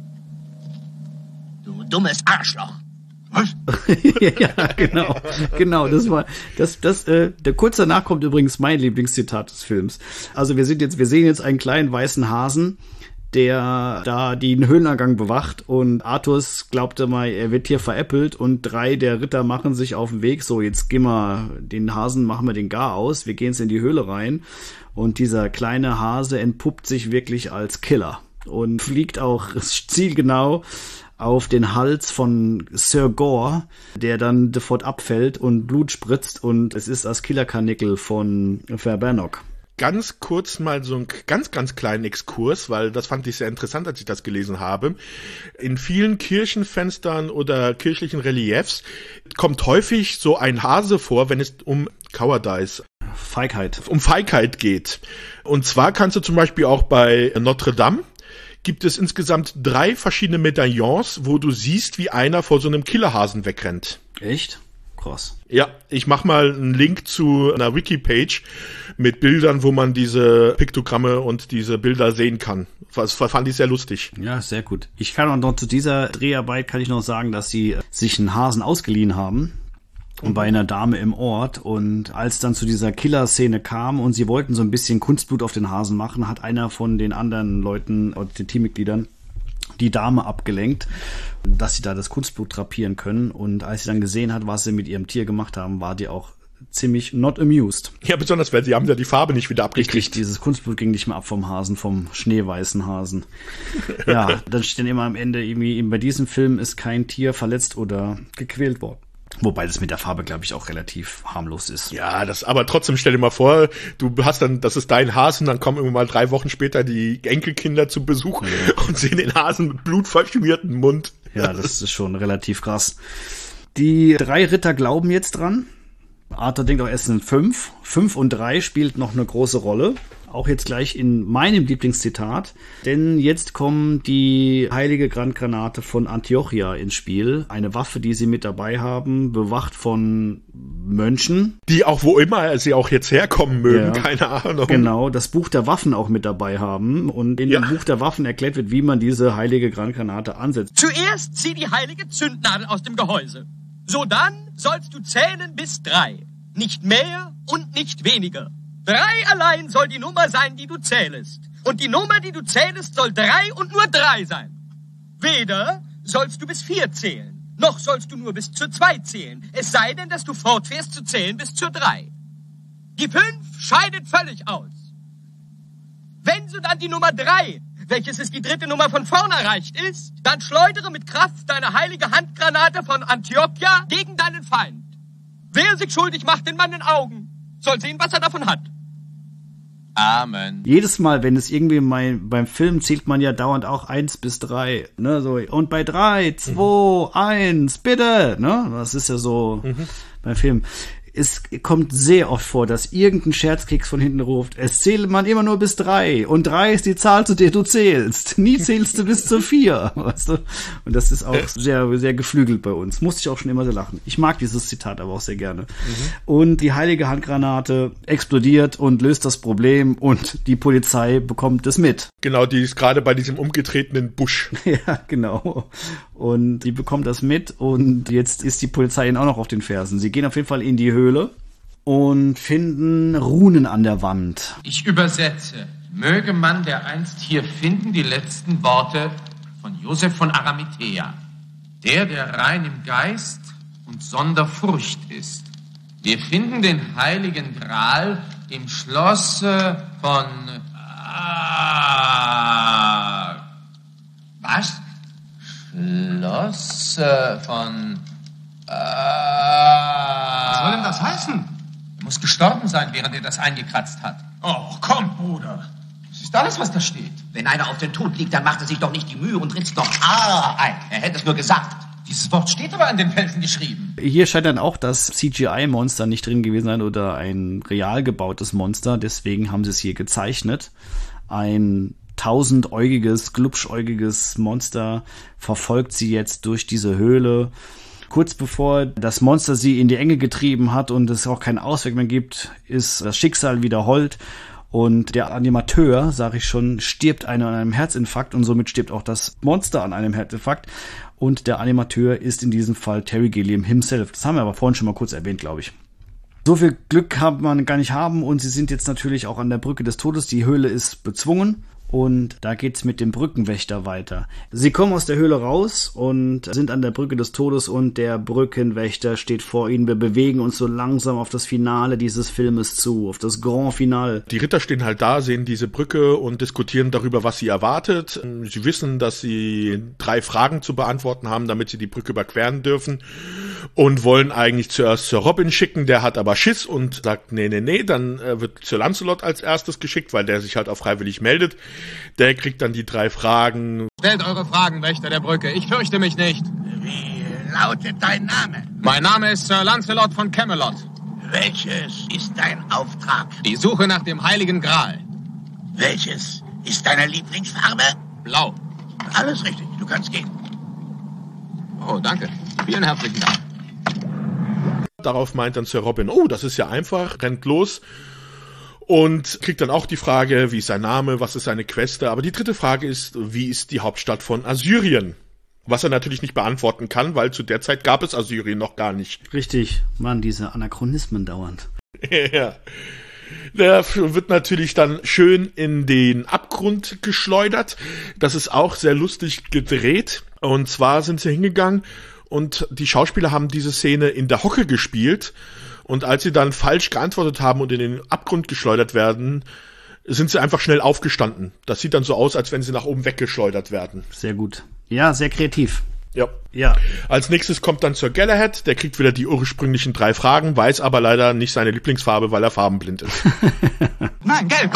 Du dummes Arschloch. Was? Ja, genau. Genau, das war, das, das, äh, der kurz danach kommt übrigens mein Lieblingszitat des Films. Also wir sind jetzt, wir sehen jetzt einen kleinen weißen Hasen, der da den Höhleneingang bewacht und Artus glaubte mal, er wird hier veräppelt und drei der Ritter machen sich auf den Weg. So, jetzt gehen wir den Hasen, machen wir den gar aus. Wir gehen jetzt in die Höhle rein und dieser kleine Hase entpuppt sich wirklich als Killer und fliegt auch zielgenau auf den Hals von Sir Gore, der dann sofort abfällt und Blut spritzt und es ist das Killerkarnickel von Verbannock. Ganz kurz mal so einen ganz, ganz kleinen Exkurs, weil das fand ich sehr interessant, als ich das gelesen habe. In vielen Kirchenfenstern oder kirchlichen Reliefs kommt häufig so ein Hase vor, wenn es um Cowardice, Feigheit, um Feigheit geht. Und zwar kannst du zum Beispiel auch bei Notre Dame, gibt es insgesamt drei verschiedene Medaillons, wo du siehst, wie einer vor so einem Killerhasen wegrennt. Echt? Krass. Ja, ich mach mal einen Link zu einer Wiki-Page mit Bildern, wo man diese Piktogramme und diese Bilder sehen kann. Das fand ich sehr lustig. Ja, sehr gut. Ich kann auch noch zu dieser Dreharbeit kann ich noch sagen, dass sie sich einen Hasen ausgeliehen haben. Und bei einer Dame im Ort. Und als dann zu dieser Killer-Szene kam und sie wollten so ein bisschen Kunstblut auf den Hasen machen, hat einer von den anderen Leuten, den Teammitgliedern, die Dame abgelenkt, dass sie da das Kunstblut drapieren können. Und als sie dann gesehen hat, was sie mit ihrem Tier gemacht haben, war die auch ziemlich not amused. Ja, besonders, weil sie haben ja die Farbe nicht wieder abgekriegt. Richtig, dieses Kunstblut ging nicht mehr ab vom Hasen, vom schneeweißen Hasen. Ja, dann steht immer am Ende irgendwie, bei diesem Film ist kein Tier verletzt oder gequält worden. Wobei das mit der Farbe, glaube ich, auch relativ harmlos ist. Ja, das, aber trotzdem stell dir mal vor, du hast dann, das ist dein Hasen, dann kommen irgendwann mal drei Wochen später die Enkelkinder zu Besuch ja. und sehen den Hasen mit blutverschmiertem Mund. Ja, das ist schon relativ krass. Die drei Ritter glauben jetzt dran. Arthur denkt auch, es sind fünf. Fünf und drei spielt noch eine große Rolle. Auch jetzt gleich in meinem Lieblingszitat. Denn jetzt kommen die heilige Grandgranate von Antiochia ins Spiel. Eine Waffe, die sie mit dabei haben, bewacht von Mönchen. Die auch wo immer sie auch jetzt herkommen mögen, ja, keine Ahnung. Genau, das Buch der Waffen auch mit dabei haben. Und in ja. dem Buch der Waffen erklärt wird, wie man diese heilige Grandgranate ansetzt. Zuerst zieh die heilige Zündnadel aus dem Gehäuse. Sodann sollst du zählen bis drei. Nicht mehr und nicht weniger. Drei allein soll die Nummer sein, die du zählest. Und die Nummer, die du zählest, soll drei und nur drei sein. Weder sollst du bis vier zählen, noch sollst du nur bis zur zwei zählen. Es sei denn, dass du fortfährst zu zählen bis zur drei. Die fünf scheidet völlig aus. Wenn so dann die Nummer drei, welches ist die dritte Nummer von vorn erreicht ist, dann schleudere mit Kraft deine heilige Handgranate von Antiochia gegen deinen Feind. Wer sich schuldig macht in meinen Augen, soll sehen, was er davon hat. Amen. Jedes Mal, wenn es irgendwie mein, beim Film zählt man ja dauernd auch eins bis drei, ne, so, und bei drei, zwei, eins, bitte, ne, das ist ja so mhm. beim Film. Es kommt sehr oft vor, dass irgendein Scherzkeks von hinten ruft, es zählt man immer nur bis drei und drei ist die Zahl, zu der du zählst. Nie zählst du bis zu vier, weißt du? Und das ist auch sehr, sehr geflügelt bei uns. Musste ich auch schon immer sehr lachen. Ich mag dieses Zitat aber auch sehr gerne. Mhm. Und die heilige Handgranate explodiert und löst das Problem und die Polizei bekommt es mit. Genau, die ist gerade bei diesem umgetretenen Busch. Ja, genau. Und die bekommt das mit und jetzt ist die Polizei ihnen auch noch auf den Fersen. Sie gehen auf jeden Fall in die Höhle und finden Runen an der Wand. Ich übersetze. Möge man, der einst hier finden, die letzten Worte von Josef von Arimathea. Der, der rein im Geist und sonder Furcht ist. Wir finden den heiligen Gral im Schlosse von... Ah, was? Schlosse von... Ah, was soll denn das heißen? Er muss gestorben sein, während er das eingekratzt hat. Oh, komm, Bruder. Das ist alles, was da steht. Wenn einer auf den Tod liegt, dann macht er sich doch nicht die Mühe und ritzt noch A ein. Er hätte es nur gesagt. Dieses Wort steht aber an den Felsen geschrieben. Hier scheint dann auch das C G I-Monster nicht drin gewesen sein oder ein real gebautes Monster. Deswegen haben sie es hier gezeichnet. Ein tausendäugiges, glubschäugiges Monster verfolgt sie jetzt durch diese Höhle. Kurz bevor das Monster sie in die Enge getrieben hat und es auch keinen Ausweg mehr gibt, ist das Schicksal wieder hold. Und der Animateur, sage ich schon, stirbt an einem Herzinfarkt und somit stirbt auch das Monster an einem Herzinfarkt. Und der Animateur ist in diesem Fall Terry Gilliam himself. Das haben wir aber vorhin schon mal kurz erwähnt, glaube ich. So viel Glück kann man gar nicht haben und sie sind jetzt natürlich auch an der Brücke des Todes. Die Höhle ist bezwungen. Und da geht's mit dem Brückenwächter weiter. Sie kommen aus der Höhle raus und sind an der Brücke des Todes und der Brückenwächter steht vor ihnen. Wir bewegen uns so langsam auf das Finale dieses Filmes zu, auf das Grand Finale. Die Ritter stehen halt da, sehen diese Brücke und diskutieren darüber, was sie erwartet. Sie wissen, dass sie drei Fragen zu beantworten haben, damit sie die Brücke überqueren dürfen. Und wollen eigentlich zuerst Sir Robin schicken, der hat aber Schiss und sagt, nee, nee, nee, dann äh, wird Sir Lancelot als erstes geschickt, weil der sich halt auch freiwillig meldet. Der kriegt dann die drei Fragen. Stellt eure Fragen, Wächter der Brücke, ich fürchte mich nicht. Wie lautet dein Name? Mein Name ist Sir Lancelot von Camelot. Welches ist dein Auftrag? Die Suche nach dem Heiligen Gral. Welches ist deine Lieblingsfarbe? Blau. Alles richtig, du kannst gehen. Oh, danke. Vielen herzlichen Dank. Darauf meint dann Sir Robin, oh, das ist ja einfach, rennt los und kriegt dann auch die Frage, wie ist sein Name, was ist seine Queste. Aber die dritte Frage ist, wie ist die Hauptstadt von Assyrien? Was er natürlich nicht beantworten kann, weil zu der Zeit gab es Assyrien noch gar nicht. Richtig, Mann, diese Anachronismen dauernd. Ja. Der wird natürlich dann schön in den Abgrund geschleudert. Das ist auch sehr lustig gedreht. Und zwar sind sie hingegangen und die Schauspieler haben diese Szene in der Hocke gespielt. Und als sie dann falsch geantwortet haben und in den Abgrund geschleudert werden, sind sie einfach schnell aufgestanden. Das sieht dann so aus, als wenn sie nach oben weggeschleudert werden. Sehr gut. Ja, sehr kreativ. Ja. Ja. Als nächstes kommt dann Sir Galahad, der kriegt wieder die ursprünglichen drei Fragen, weiß aber leider nicht seine Lieblingsfarbe, weil er farbenblind ist. Nein, gelb!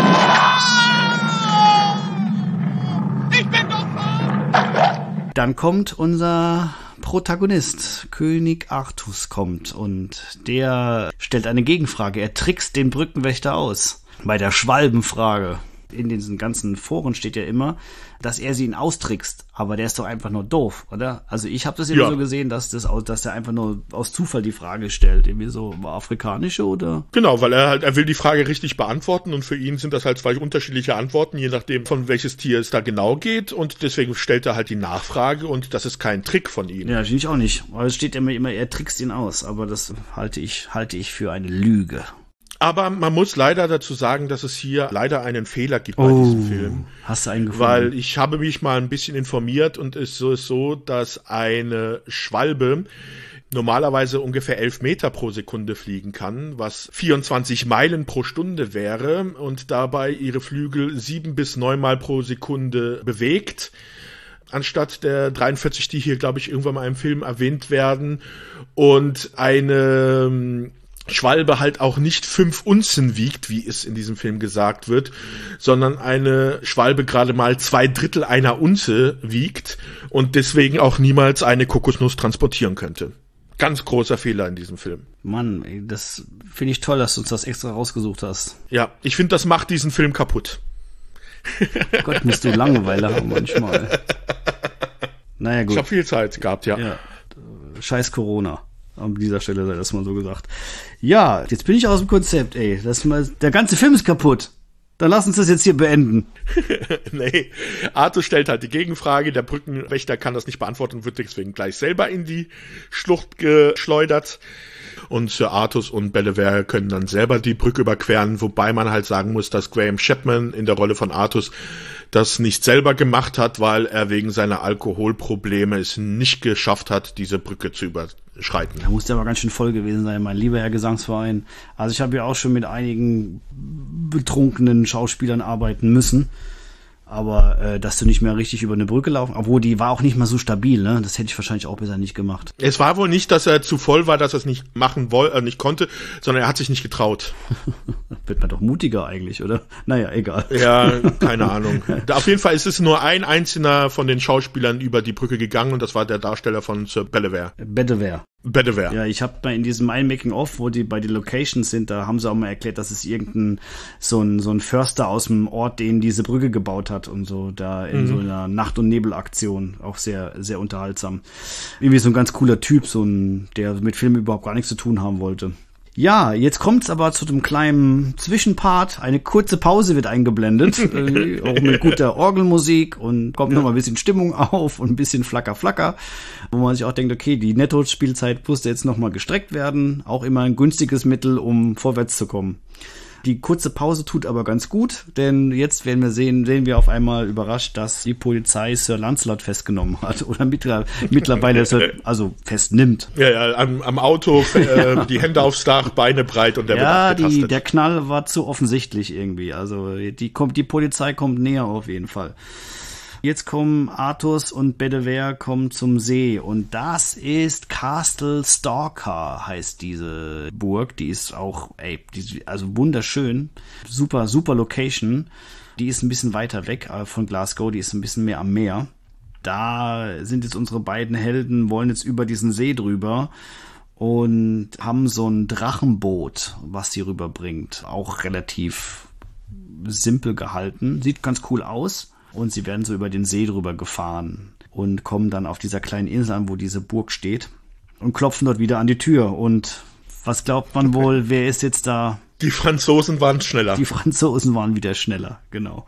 Ich bin doch farben! Dann kommt unser Protagonist, König Artus kommt und der stellt eine Gegenfrage. Er trickst den Brückenwächter aus. Bei der Schwalbenfrage. In diesen ganzen Foren steht ja immer, dass er sie ihn austrickst, aber der ist doch einfach nur doof, oder? Also ich habe das immer ja. so gesehen, dass das dass der einfach nur aus Zufall die Frage stellt, irgendwie so afrikanische oder? Genau, weil er halt er will die Frage richtig beantworten und für ihn sind das halt zwei unterschiedliche Antworten, je nachdem von welches Tier es da genau geht und deswegen stellt er halt die Nachfrage und das ist kein Trick von ihm. Ja, finde ich auch nicht. Aber es steht immer immer, er trickst ihn aus, aber das halte ich halte ich für eine Lüge. Aber man muss leider dazu sagen, dass es hier leider einen Fehler gibt bei oh, diesem Film. Hast du einen gefunden? Weil ich habe mich mal ein bisschen informiert und es ist so, dass eine Schwalbe normalerweise ungefähr elf Meter pro Sekunde fliegen kann, was vierundzwanzig Meilen pro Stunde wäre und dabei ihre Flügel sieben bis neun Mal pro Sekunde bewegt. Anstatt der dreiundvierzig, die hier, glaube ich, irgendwann mal im Film erwähnt werden. Und eine Schwalbe halt auch nicht fünf Unzen wiegt, wie es in diesem Film gesagt wird, sondern eine Schwalbe gerade mal zwei Drittel einer Unze wiegt und deswegen auch niemals eine Kokosnuss transportieren könnte. Ganz großer Fehler in diesem Film. Mann, ey, das finde ich toll, dass du uns das extra rausgesucht hast. Ja, ich finde, das macht diesen Film kaputt. Gott, musst du Langeweile haben manchmal. Naja, gut. Ich habe viel Zeit gehabt, ja. ja. Scheiß Corona. An dieser Stelle sei das mal so gesagt. Ja, jetzt bin ich aus dem Konzept, ey. Das mal, der ganze Film ist kaputt. Dann lass uns das jetzt hier beenden. Nee, Artus stellt halt die Gegenfrage. Der Brückenwächter kann das nicht beantworten und wird deswegen gleich selber in die Schlucht geschleudert. Und Sir Artus und Bellewaer können dann selber die Brücke überqueren, wobei man halt sagen muss, dass Graham Chapman in der Rolle von Artus das nicht selber gemacht hat, weil er wegen seiner Alkoholprobleme es nicht geschafft hat, diese Brücke zu überqueren. schreiten. Da musste aber ganz schön voll gewesen sein, mein lieber Herr Gesangsverein. Also ich habe ja auch schon mit einigen betrunkenen Schauspielern arbeiten müssen. Aber äh, dass du nicht mehr richtig über eine Brücke laufen, obwohl die war auch nicht mal so stabil, ne? Das hätte ich wahrscheinlich auch besser nicht gemacht. Es war wohl nicht, dass er zu voll war, dass er es nicht machen wollte, äh, nicht konnte, sondern er hat sich nicht getraut. Wird man doch mutiger eigentlich, oder? Naja, egal. Ja, keine Ahnung. Da, auf jeden Fall ist es nur ein einzelner von den Schauspielern über die Brücke gegangen und das war der Darsteller von Sir Bedivere. Bedivere. Bedivere. Ja, ich habe mal in diesem einen Making-of, wo die bei den Locations sind, da haben sie auch mal erklärt, dass es irgendein so ein so ein Förster aus dem Ort, den diese Brücke gebaut hat und so, da in mhm. so einer Nacht- und Nebelaktion, auch sehr sehr unterhaltsam. Irgendwie so ein ganz cooler Typ, so ein, der mit Filmen überhaupt gar nichts zu tun haben wollte. Ja, jetzt kommt's aber zu dem kleinen Zwischenpart. Eine kurze Pause wird eingeblendet, äh, auch mit guter Orgelmusik und kommt ja. noch mal ein bisschen Stimmung auf und ein bisschen Flacker, Flacker, wo man sich auch denkt, okay, die Netto-Spielzeit musste jetzt noch mal gestreckt werden. Auch immer ein günstiges Mittel, um vorwärts zu kommen. Die kurze Pause tut aber ganz gut, denn jetzt werden wir sehen, sehen wir auf einmal überrascht, dass die Polizei Sir Lancelot festgenommen hat oder mittler, mittlerweile Sir, also festnimmt. Ja, ja, am, am Auto, äh, die Hände aufs Dach, Beine breit und der ja, wird abgetastet. Die, der Knall war zu offensichtlich irgendwie. Also die kommt, die Polizei kommt näher auf jeden Fall. Jetzt kommen Artus und Bedivere kommen zum See und das ist Castle Stalker, heißt diese Burg. Die ist auch, ey, die, also wunderschön, super, super Location. Die ist ein bisschen weiter weg von Glasgow, die ist ein bisschen mehr am Meer. Da sind jetzt unsere beiden Helden, wollen jetzt über diesen See drüber und haben so ein Drachenboot, was sie rüberbringt. Auch relativ simpel gehalten, sieht ganz cool aus. Und sie werden so über den See drüber gefahren und kommen dann auf dieser kleinen Insel an, wo diese Burg steht und klopfen dort wieder an die Tür. Und was glaubt man wohl, wer ist jetzt da? Die Franzosen waren schneller. Die Franzosen waren wieder schneller, genau.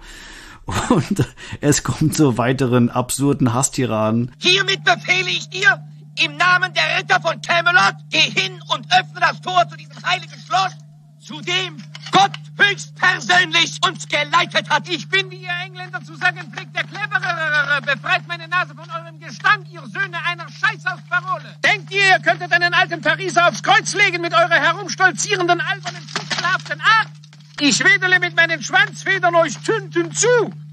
Und es kommt zu weiteren absurden Hasstiraden. Hiermit befehle ich dir, im Namen der Ritter von Camelot, geh hin und öffne das Tor zu diesem heiligen Schloss, zu dem Gott höchstpersönlich uns geleitet hat. Ich bin, wie ihr Engländer zu sagen pflegt, der Cleverere. Befreit meine Nase von eurem Gestank, ihr Söhne einer Scheißhausparole. Denkt ihr, ihr könntet einen alten Pariser aufs Kreuz legen mit eurer herumstolzierenden, albernen, fuchtelhaften Art? Ich wedele mit meinen Schwanzfedern euch Tünten zu.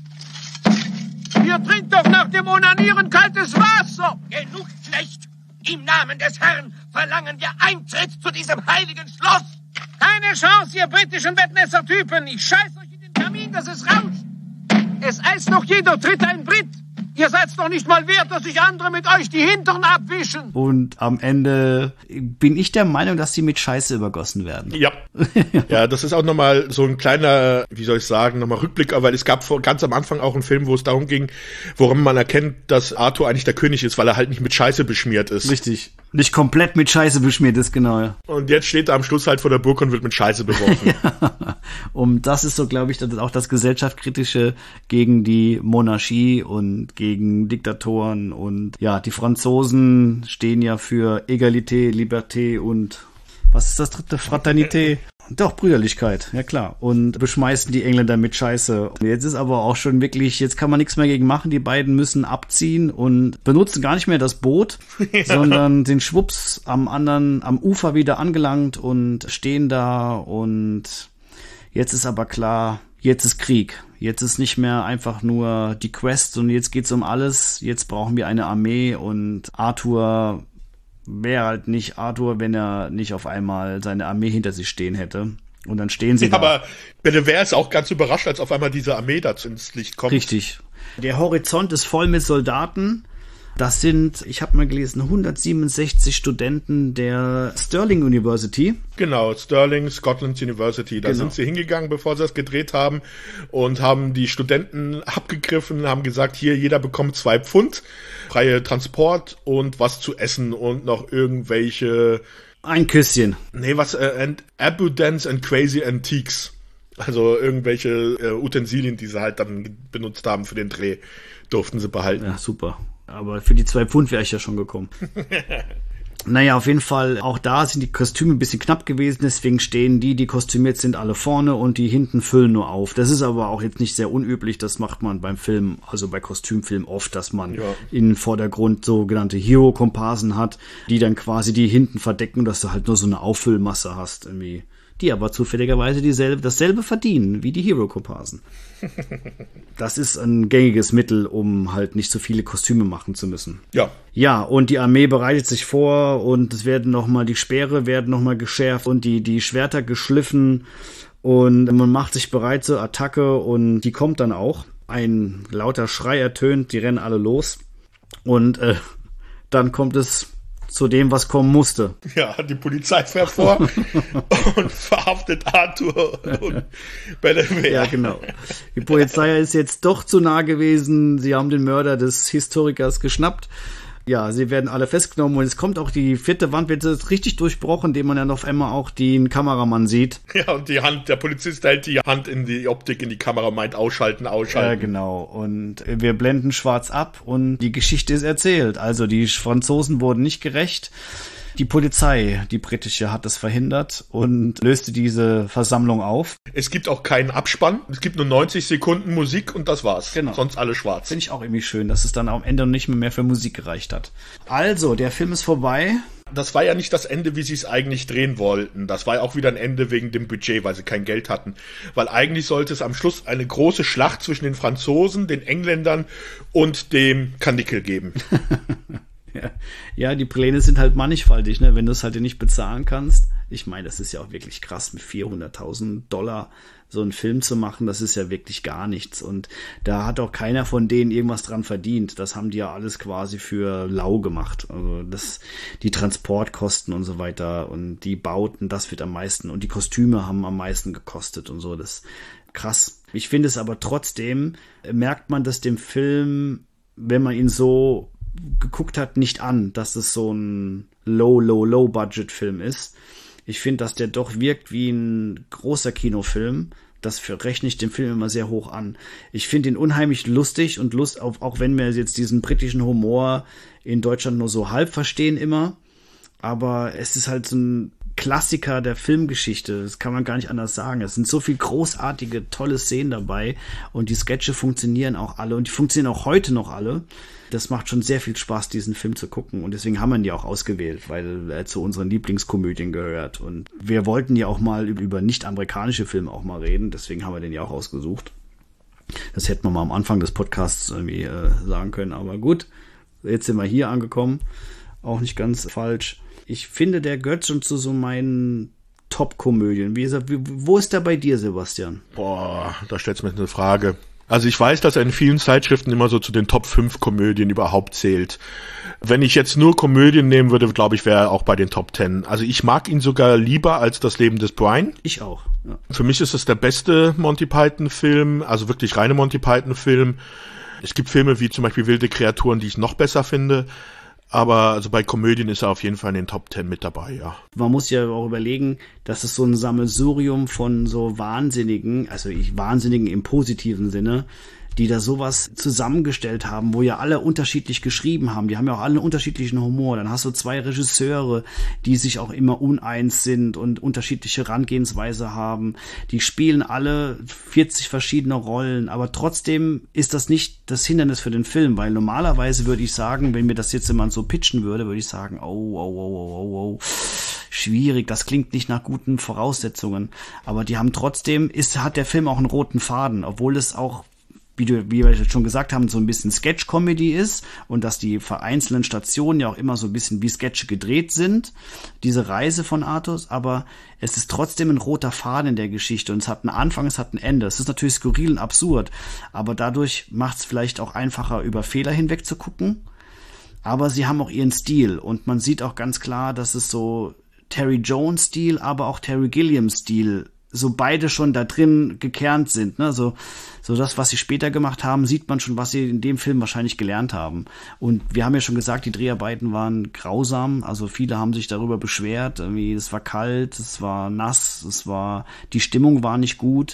Ihr trinkt doch nach dem Onanieren kaltes Wasser. Genug schlecht. Im Namen des Herrn verlangen wir Eintritt zu diesem heiligen Schloss. Keine Chance, ihr britischen Bettnässer-Typen. Ich scheiß euch in den Kamin, dass es rauscht. Es eist noch jeder Dritte ein Brit. Ihr seid doch nicht mal wert, dass sich andere mit euch die Hintern abwischen. Und am Ende bin ich der Meinung, dass sie mit Scheiße übergossen werden. Ja. Ja, das ist auch nochmal so ein kleiner, wie soll ich sagen, nochmal Rückblick, weil es gab vor, ganz am Anfang auch einen Film, wo es darum ging, woran man erkennt, dass Arthur eigentlich der König ist, weil er halt nicht mit Scheiße beschmiert ist. Richtig. Nicht komplett mit Scheiße beschmiert ist, genau. Und jetzt steht er am Schluss halt vor der Burg und wird mit Scheiße beworfen. Ja. Und das ist so, glaube ich, das ist auch das Gesellschaftskritische gegen die Monarchie und gegen Diktatoren. Und ja, die Franzosen stehen ja für Egalité, Liberté und was ist das dritte? Fraternité. Doch, Brüderlichkeit, ja klar. Und beschmeißen die Engländer mit Scheiße. Jetzt ist aber auch schon wirklich, jetzt kann man nichts mehr gegen machen. Die beiden müssen abziehen und benutzen gar nicht mehr das Boot, ja. sondern sind schwupps am anderen, am Ufer wieder angelangt und stehen da. Und jetzt ist aber klar, jetzt ist Krieg. Jetzt ist nicht mehr einfach nur die Quest und jetzt geht's um alles. Jetzt brauchen wir eine Armee und Arthur wäre halt nicht Arthur, wenn er nicht auf einmal seine Armee hinter sich stehen hätte. Und dann stehen sie ja, da. Aber Bedivere ist auch ganz überrascht, als auf einmal diese Armee da ins Licht kommt. Richtig. Der Horizont ist voll mit Soldaten. Das sind, ich habe mal gelesen, hundertsiebenundsechzig Studenten der Stirling University. Genau, Stirling Scotland University. Da genau. sind sie hingegangen, bevor sie das gedreht haben und haben die Studenten abgegriffen, haben gesagt, hier, jeder bekommt zwei Pfund, freie Transport und was zu essen und noch irgendwelche... Ein Küsschen. Nee, was, äh, Abundance and Crazy Antiques. Also irgendwelche äh, Utensilien, die sie halt dann benutzt haben für den Dreh, durften sie behalten. Ja, super. Aber für die zwei Pfund wäre ich ja schon gekommen. Naja, auf jeden Fall, auch da sind die Kostüme ein bisschen knapp gewesen, deswegen stehen die, die kostümiert sind, alle vorne und die hinten füllen nur auf. Das ist aber auch jetzt nicht sehr unüblich, das macht man beim Film, also bei Kostümfilmen oft, dass man ja. im Vordergrund sogenannte Hero-Komparsen hat, die dann quasi die hinten verdecken, dass du halt nur so eine Auffüllmasse hast, irgendwie. Die aber zufälligerweise dieselbe, dasselbe verdienen wie die Hero-Komparsen. Das ist ein gängiges Mittel, um halt nicht so viele Kostüme machen zu müssen. Ja. Ja, und die Armee bereitet sich vor und es werden nochmal, die Speere werden nochmal geschärft und die, die Schwerter geschliffen und man macht sich bereit zur Attacke und die kommt dann auch. Ein lauter Schrei ertönt, die rennen alle los und äh, dann kommt es zu dem, was kommen musste. Ja, die Polizei fährt vor und verhaftet Arthur und Bellemere. Ja, genau. Die Polizei ist jetzt doch zu nah gewesen. Sie haben den Mörder des Historikers geschnappt. Ja, sie werden alle festgenommen und es kommt auch die vierte Wand, wird jetzt richtig durchbrochen, indem man dann auf einmal auch den Kameramann sieht. Ja, und die Hand, der Polizist hält die Hand in die Optik, in die Kamera, meint ausschalten, ausschalten. Ja, genau. Und wir blenden schwarz ab und die Geschichte ist erzählt. Also die Franzosen wurden nicht gerächt. Die Polizei, die britische, hat das verhindert und löste diese Versammlung auf. Es gibt auch keinen Abspann. Es gibt nur neunzig Sekunden Musik und das war's. Genau. Sonst alles schwarz. Finde ich auch irgendwie schön, dass es dann am Ende nicht mehr, mehr für Musik gereicht hat. Also, der Film ist vorbei. Das war ja nicht das Ende, wie sie es eigentlich drehen wollten. Das war ja auch wieder ein Ende wegen dem Budget, weil sie kein Geld hatten. Weil eigentlich sollte es am Schluss eine große Schlacht zwischen den Franzosen, den Engländern und dem Karnickel geben. Ja. ja, die Pläne sind halt mannigfaltig, ne? Wenn du es halt nicht bezahlen kannst. Ich meine, das ist ja auch wirklich krass, mit vierhunderttausend Dollar so einen Film zu machen, das ist ja wirklich gar nichts. Und da hat auch keiner von denen irgendwas dran verdient. Das haben die ja alles quasi für lau gemacht. Also das, die Transportkosten und so weiter und die Bauten, das wird am meisten. Und die Kostüme haben am meisten gekostet und so. Das ist krass. Ich finde es aber trotzdem, merkt man das dem Film, wenn man ihn so geguckt hat, nicht an, dass es so ein low, low, low Budget Film ist. Ich finde, dass der doch wirkt wie ein großer Kinofilm. Das rechne ich dem Film immer sehr hoch an. Ich finde ihn unheimlich lustig und Lust auf, auch wenn wir jetzt diesen britischen Humor in Deutschland nur so halb verstehen immer. Aber es ist halt so ein Klassiker der Filmgeschichte. Das kann man gar nicht anders sagen. Es sind so viele großartige, tolle Szenen dabei und die Sketche funktionieren auch alle und die funktionieren auch heute noch alle. Das macht schon sehr viel Spaß, diesen Film zu gucken und deswegen haben wir ihn ja auch ausgewählt, weil er zu unseren Lieblingskomödien gehört und wir wollten ja auch mal über nicht-amerikanische Filme auch mal reden, deswegen haben wir den ja auch ausgesucht. Das hätten wir mal am Anfang des Podcasts irgendwie äh, sagen können, aber gut, jetzt sind wir hier angekommen, auch nicht ganz falsch. Ich finde, der gehört schon zu so meinen Top-Komödien. Wie gesagt, wo ist der bei dir, Sebastian? Boah, da stellst du mir eine Frage. Also ich weiß, dass er in vielen Zeitschriften immer so zu den Top fünf Komödien überhaupt zählt. Wenn ich jetzt nur Komödien nehmen würde, glaube ich, wäre er auch bei den Top zehn. Also ich mag ihn sogar lieber als Das Leben des Brian. Ich auch. Ja. Für mich ist es der beste Monty Python-Film, also wirklich reine Monty Python-Film. Es gibt Filme wie zum Beispiel Wilde Kreaturen, die ich noch besser finde. Aber also bei Komödien ist er auf jeden Fall in den Top zehn mit dabei, ja. Man muss ja auch überlegen, dass es so ein Sammelsurium von so Wahnsinnigen, also ich Wahnsinnigen im positiven Sinne, die da sowas zusammengestellt haben, wo ja alle unterschiedlich geschrieben haben. Die haben ja auch alle einen unterschiedlichen Humor. Dann hast du zwei Regisseure, die sich auch immer uneins sind und unterschiedliche Herangehensweise haben. Die spielen alle vierzig verschiedene Rollen, aber trotzdem ist das nicht das Hindernis für den Film, weil normalerweise würde ich sagen, wenn mir das jetzt jemand so pitchen würde, würde ich sagen, oh, oh, oh, oh, oh, oh. Schwierig, das klingt nicht nach guten Voraussetzungen. Aber die haben trotzdem, ist, hat der Film auch einen roten Faden, obwohl es auch Wie, du, wie wir schon gesagt haben, so ein bisschen Sketch-Comedy ist und dass die vereinzelten Stationen ja auch immer so ein bisschen wie Sketche gedreht sind, diese Reise von Artus, aber es ist trotzdem ein roter Faden in der Geschichte und es hat einen Anfang, es hat ein Ende. Es ist natürlich skurril und absurd, aber dadurch macht es vielleicht auch einfacher, über Fehler hinweg zu gucken, aber sie haben auch ihren Stil und man sieht auch ganz klar, dass es so Terry Jones-Stil, aber auch Terry Gilliam-Stil so beide schon da drin gekernt sind, ne, so, so das, was sie später gemacht haben, sieht man schon, was sie in dem Film wahrscheinlich gelernt haben. Und wir haben ja schon gesagt, die Dreharbeiten waren grausam, also viele haben sich darüber beschwert, irgendwie, es war kalt, es war nass, es war, die Stimmung war nicht gut.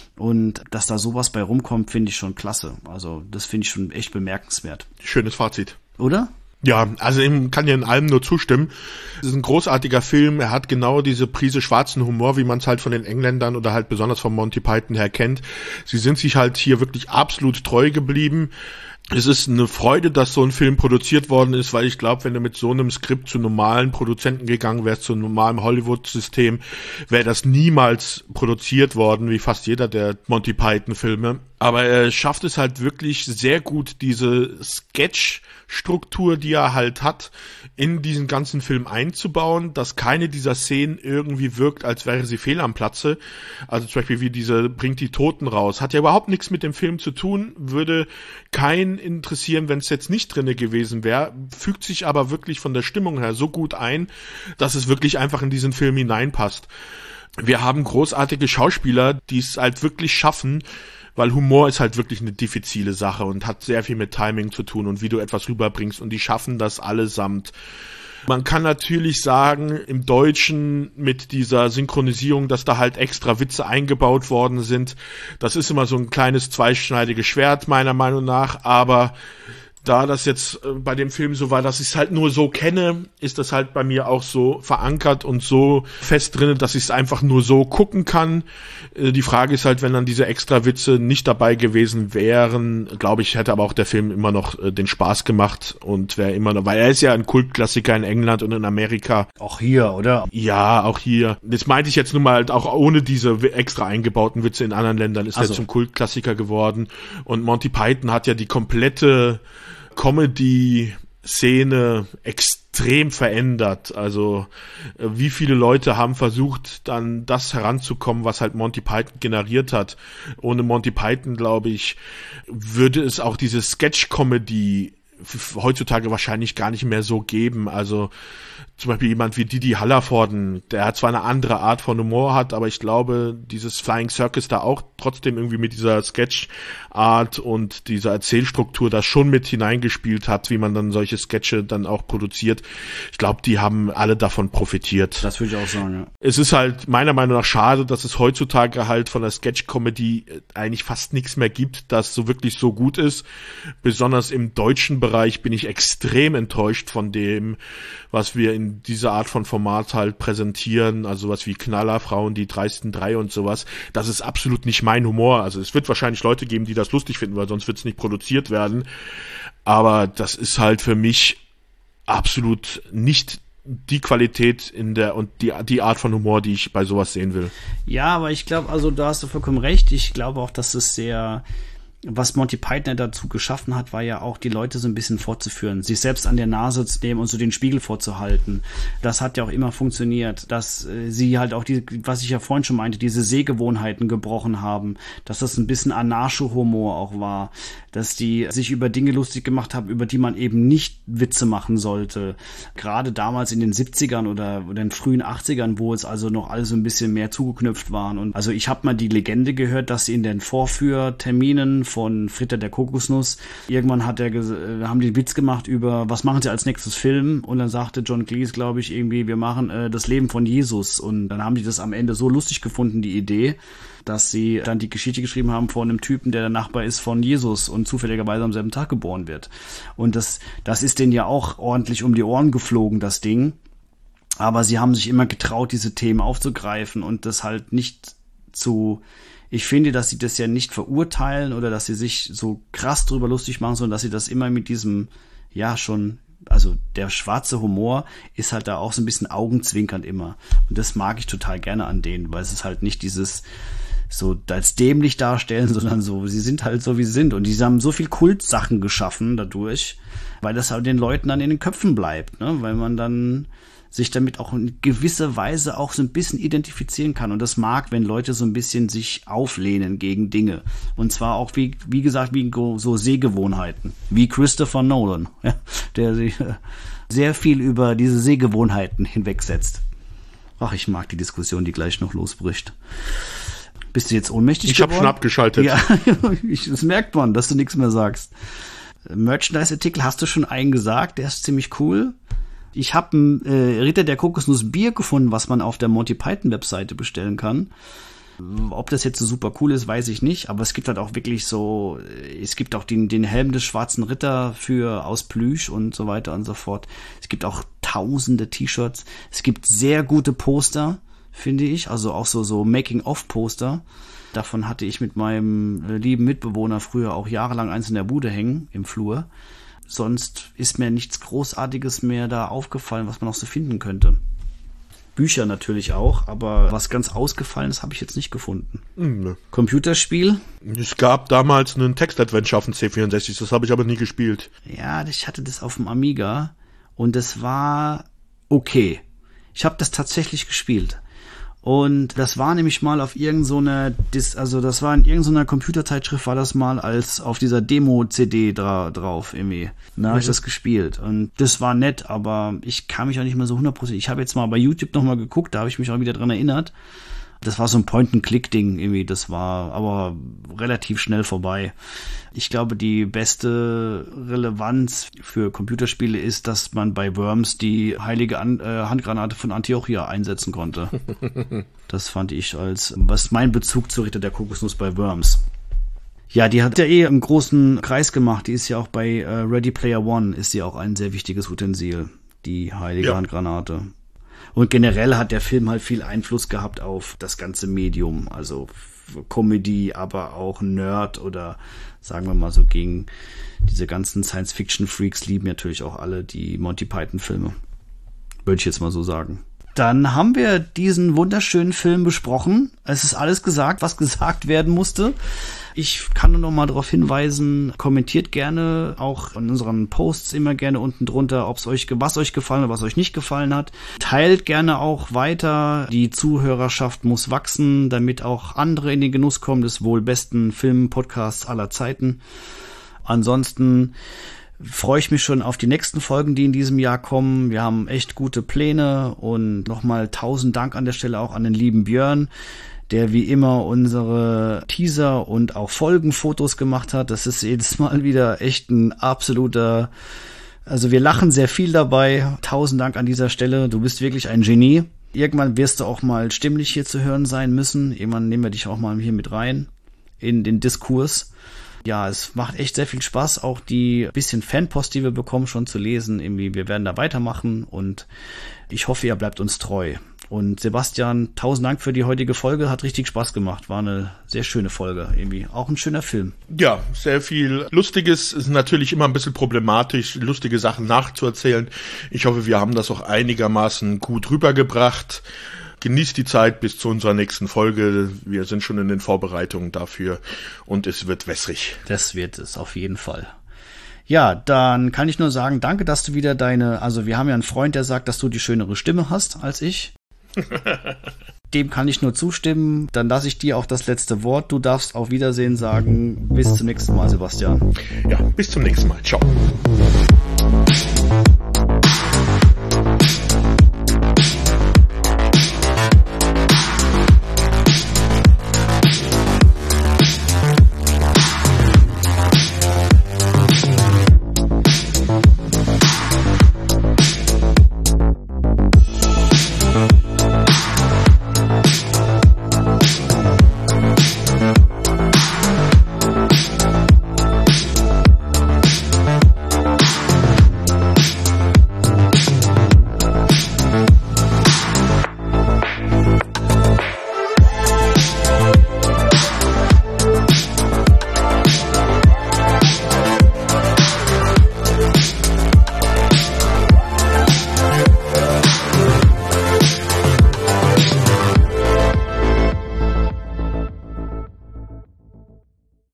Und dass da sowas bei rumkommt, finde ich schon klasse. Also, das finde ich schon echt bemerkenswert. Schönes Fazit. Oder? Ja, also ich kann ja in allem nur zustimmen. Es ist ein großartiger Film. Er hat genau diese Prise schwarzen Humor, wie man es halt von den Engländern oder halt besonders von Monty Python her kennt. Sie sind sich halt hier wirklich absolut treu geblieben. Es ist eine Freude, dass so ein Film produziert worden ist, weil ich glaube, wenn du mit so einem Skript zu normalen Produzenten gegangen wärst, zu einem normalen Hollywood-System, wäre das niemals produziert worden, wie fast jeder der Monty Python-Filme. Aber er schafft es halt wirklich sehr gut, diese Sketch-Struktur, die er halt hat, in diesen ganzen Film einzubauen, dass keine dieser Szenen irgendwie wirkt, als wäre sie fehl am Platze. Also zum Beispiel wie diese bringt die Toten raus. Hat ja überhaupt nichts mit dem Film zu tun, würde keinen interessieren, wenn es jetzt nicht drinne gewesen wäre, fügt sich aber wirklich von der Stimmung her so gut ein, dass es wirklich einfach in diesen Film hineinpasst. Wir haben großartige Schauspieler, die es halt wirklich schaffen, weil Humor ist halt wirklich eine diffizile Sache und hat sehr viel mit Timing zu tun und wie du etwas rüberbringst, und die schaffen das allesamt. Man kann natürlich sagen, im Deutschen mit dieser Synchronisierung, dass da halt extra Witze eingebaut worden sind. Das ist immer so ein kleines zweischneidiges Schwert meiner Meinung nach, aber da das jetzt bei dem Film so war, dass ich es halt nur so kenne, ist das halt bei mir auch so verankert und so fest drin, dass ich es einfach nur so gucken kann. Die Frage ist halt, wenn dann diese extra Witze nicht dabei gewesen wären, glaube ich, hätte aber auch der Film immer noch den Spaß gemacht und wäre immer noch, weil er ist ja ein Kultklassiker in England und in Amerika. Auch hier, oder? Ja, auch hier. Das meinte ich jetzt nun mal halt auch ohne diese extra eingebauten Witze in anderen Ländern ist Also. er zum Kultklassiker geworden, und Monty Python hat ja die komplette Comedy-Szene extrem verändert. Also wie viele Leute haben versucht, dann das heranzukommen, was halt Monty Python generiert hat. Ohne Monty Python, glaube ich, würde es auch diese Sketch-Comedy heutzutage wahrscheinlich gar nicht mehr so geben. Also zum Beispiel jemand wie Didi Hallervorden, der hat zwar eine andere Art von Humor hat, aber ich glaube, dieses Flying Circus da auch trotzdem irgendwie mit dieser Sketch-Art und dieser Erzählstruktur da schon mit hineingespielt hat, wie man dann solche Sketche dann auch produziert. Ich glaube, die haben alle davon profitiert. Das würde ich auch sagen, ja. Es ist halt meiner Meinung nach schade, dass es heutzutage halt von der Sketch-Comedy eigentlich fast nichts mehr gibt, das so wirklich so gut ist. Besonders im deutschen Bereich bin ich extrem enttäuscht von dem, was wir in dieser Art von Format halt präsentieren, also was wie Knaller, Frauen, die dreisten drei und sowas. Das ist absolut nicht mein Humor. Also es wird wahrscheinlich Leute geben, die das lustig finden, weil sonst wird es nicht produziert werden. Aber das ist halt für mich absolut nicht die Qualität in der und die die Art von Humor, die ich bei sowas sehen will. Ja, aber ich glaube, also da hast du vollkommen recht. Ich glaube auch, dass es sehr, was Monty Python dazu geschaffen hat, war ja auch, die Leute so ein bisschen vorzuführen, sich selbst an der Nase zu nehmen und so den Spiegel vorzuhalten. Das hat ja auch immer funktioniert, dass äh, sie halt auch die, was ich ja vorhin schon meinte, diese Sehgewohnheiten gebrochen haben, dass das ein bisschen Anarcho-Humor auch war, dass die sich über Dinge lustig gemacht haben, über die man eben nicht Witze machen sollte. Gerade damals in den siebzigern oder, oder in den frühen achtzigern, wo es also noch alles so ein bisschen mehr zugeknüpft waren. Und also ich habe mal die Legende gehört, dass sie in den Vorführterminen von Fritter der Kokosnuss, irgendwann hat er ges- haben die Witz gemacht über, was machen sie als nächstes Film? Und dann sagte John Cleese, glaube ich, irgendwie, wir machen äh, das Leben von Jesus. Und dann haben die das am Ende so lustig gefunden, die Idee, dass sie dann die Geschichte geschrieben haben von einem Typen, der der Nachbar ist von Jesus und zufälligerweise am selben Tag geboren wird. Und das, das ist denen ja auch ordentlich um die Ohren geflogen, das Ding. Aber sie haben sich immer getraut, diese Themen aufzugreifen und das halt nicht zu... Ich finde, dass sie das ja nicht verurteilen oder dass sie sich so krass drüber lustig machen, sondern dass sie das immer mit diesem, ja, schon, also der schwarze Humor ist halt da auch so ein bisschen augenzwinkernd immer. Und das mag ich total gerne an denen, weil es ist halt nicht dieses so als dämlich darstellen, sondern so, sie sind halt so, wie sie sind. Und die haben so viel Kultsachen geschaffen dadurch, weil das halt den Leuten dann in den Köpfen bleibt, ne? Weil man dann sich damit auch in gewisser Weise auch so ein bisschen identifizieren kann. Und das mag, wenn Leute so ein bisschen sich auflehnen gegen Dinge. Und zwar auch, wie, wie gesagt, wie so Sehgewohnheiten. Wie Christopher Nolan, ja, der sich sehr viel über diese Sehgewohnheiten hinwegsetzt. Ach, ich mag die Diskussion, die gleich noch losbricht. Bist du jetzt ohnmächtig ich geworden? Ich habe schon abgeschaltet. Ja, ich, das merkt man, dass du nichts mehr sagst. Merchandise-Artikel hast du schon einen gesagt, der ist ziemlich cool. Ich habe ein äh, Ritter der Kokosnuss Bier gefunden, was man auf der Monty Python Webseite bestellen kann. Ob das jetzt so super cool ist, weiß ich nicht, aber es gibt halt auch wirklich so, es gibt auch den, den Helm des Schwarzen Ritter für aus Plüsch und so weiter und so fort. Es gibt auch tausende T-Shirts. Es gibt sehr gute Poster, finde ich, also auch so, so Making-of-Poster. Davon hatte ich mit meinem lieben Mitbewohner früher auch jahrelang eins in der Bude hängen, im Flur. Sonst ist mir nichts Großartiges mehr da aufgefallen, was man noch so finden könnte. Bücher natürlich auch, aber was ganz Ausgefallenes habe ich jetzt nicht gefunden. Mhm. Computerspiel? Es gab damals einen Text-Adventure auf dem C vierundsechzig, das habe ich aber nie gespielt. Ja, ich hatte das auf dem Amiga und es war okay. Ich habe das tatsächlich gespielt. Und das war nämlich mal auf irgendeiner, so also das war in irgendeiner Computerzeitschrift, war das mal als auf dieser Demo-C D dra- drauf irgendwie. Da habe ich das gespielt und das war nett, aber ich kann mich auch nicht mehr so hundertprozentig. Ich habe jetzt mal bei YouTube nochmal geguckt, da habe ich mich auch wieder dran erinnert. Das war so ein Point-and-Click-Ding irgendwie, das war aber relativ schnell vorbei. Ich glaube, die beste Relevanz für Computerspiele ist, dass man bei Worms die heilige An- äh, Handgranate von Antiochia einsetzen konnte. Das fand ich als, was mein Bezug zur Ritter der Kokosnuss bei Worms. Ja, die hat ja eh einen großen Kreis gemacht, die ist ja auch bei äh, Ready Player One, ist sie auch ein sehr wichtiges Utensil, die heilige ja. Handgranate. Und generell hat der Film halt viel Einfluss gehabt auf das ganze Medium, also Comedy, aber auch Nerd oder sagen wir mal so gegen diese ganzen Science-Fiction-Freaks lieben natürlich auch alle die Monty Python-Filme. Würde ich jetzt mal so sagen. Dann haben wir diesen wunderschönen Film besprochen. Es ist alles gesagt, was gesagt werden musste. Ich kann nur noch mal darauf hinweisen, kommentiert gerne auch in unseren Posts immer gerne unten drunter, ob's euch, was euch gefallen oder was euch nicht gefallen hat. Teilt gerne auch weiter. Die Zuhörerschaft muss wachsen, damit auch andere in den Genuss kommen des wohl besten Film-Podcasts aller Zeiten. Ansonsten freue ich mich schon auf die nächsten Folgen, die in diesem Jahr kommen. Wir haben echt gute Pläne und nochmal tausend Dank an der Stelle auch an den lieben Björn, der wie immer unsere Teaser und auch Folgenfotos gemacht hat. Das ist jedes Mal wieder echt ein absoluter, also wir lachen sehr viel dabei. Tausend Dank an dieser Stelle. Du bist wirklich ein Genie. Irgendwann wirst du auch mal stimmlich hier zu hören sein müssen. Irgendwann nehmen wir dich auch mal hier mit rein in den Diskurs. Ja, es macht echt sehr viel Spaß, auch die bisschen Fanpost, die wir bekommen, schon zu lesen. Irgendwie, wir werden da weitermachen und ich hoffe, ihr bleibt uns treu. Und Sebastian, tausend Dank für die heutige Folge, hat richtig Spaß gemacht. War eine sehr schöne Folge, irgendwie. Auch ein schöner Film. Ja, sehr viel Lustiges, ist natürlich immer ein bisschen problematisch, lustige Sachen nachzuerzählen. Ich hoffe, wir haben das auch einigermaßen gut rübergebracht. Genießt die Zeit bis zu unserer nächsten Folge. Wir sind schon in den Vorbereitungen dafür und es wird wässrig. Das wird es auf jeden Fall. Ja, dann kann ich nur sagen, danke, dass du wieder deine, also wir haben ja einen Freund, der sagt, dass du die schönere Stimme hast als ich. Dem kann ich nur zustimmen. Dann lasse ich dir auch das letzte Wort. Du darfst auf Wiedersehen sagen. Bis zum nächsten Mal, Sebastian. Ja, bis zum nächsten Mal. Ciao.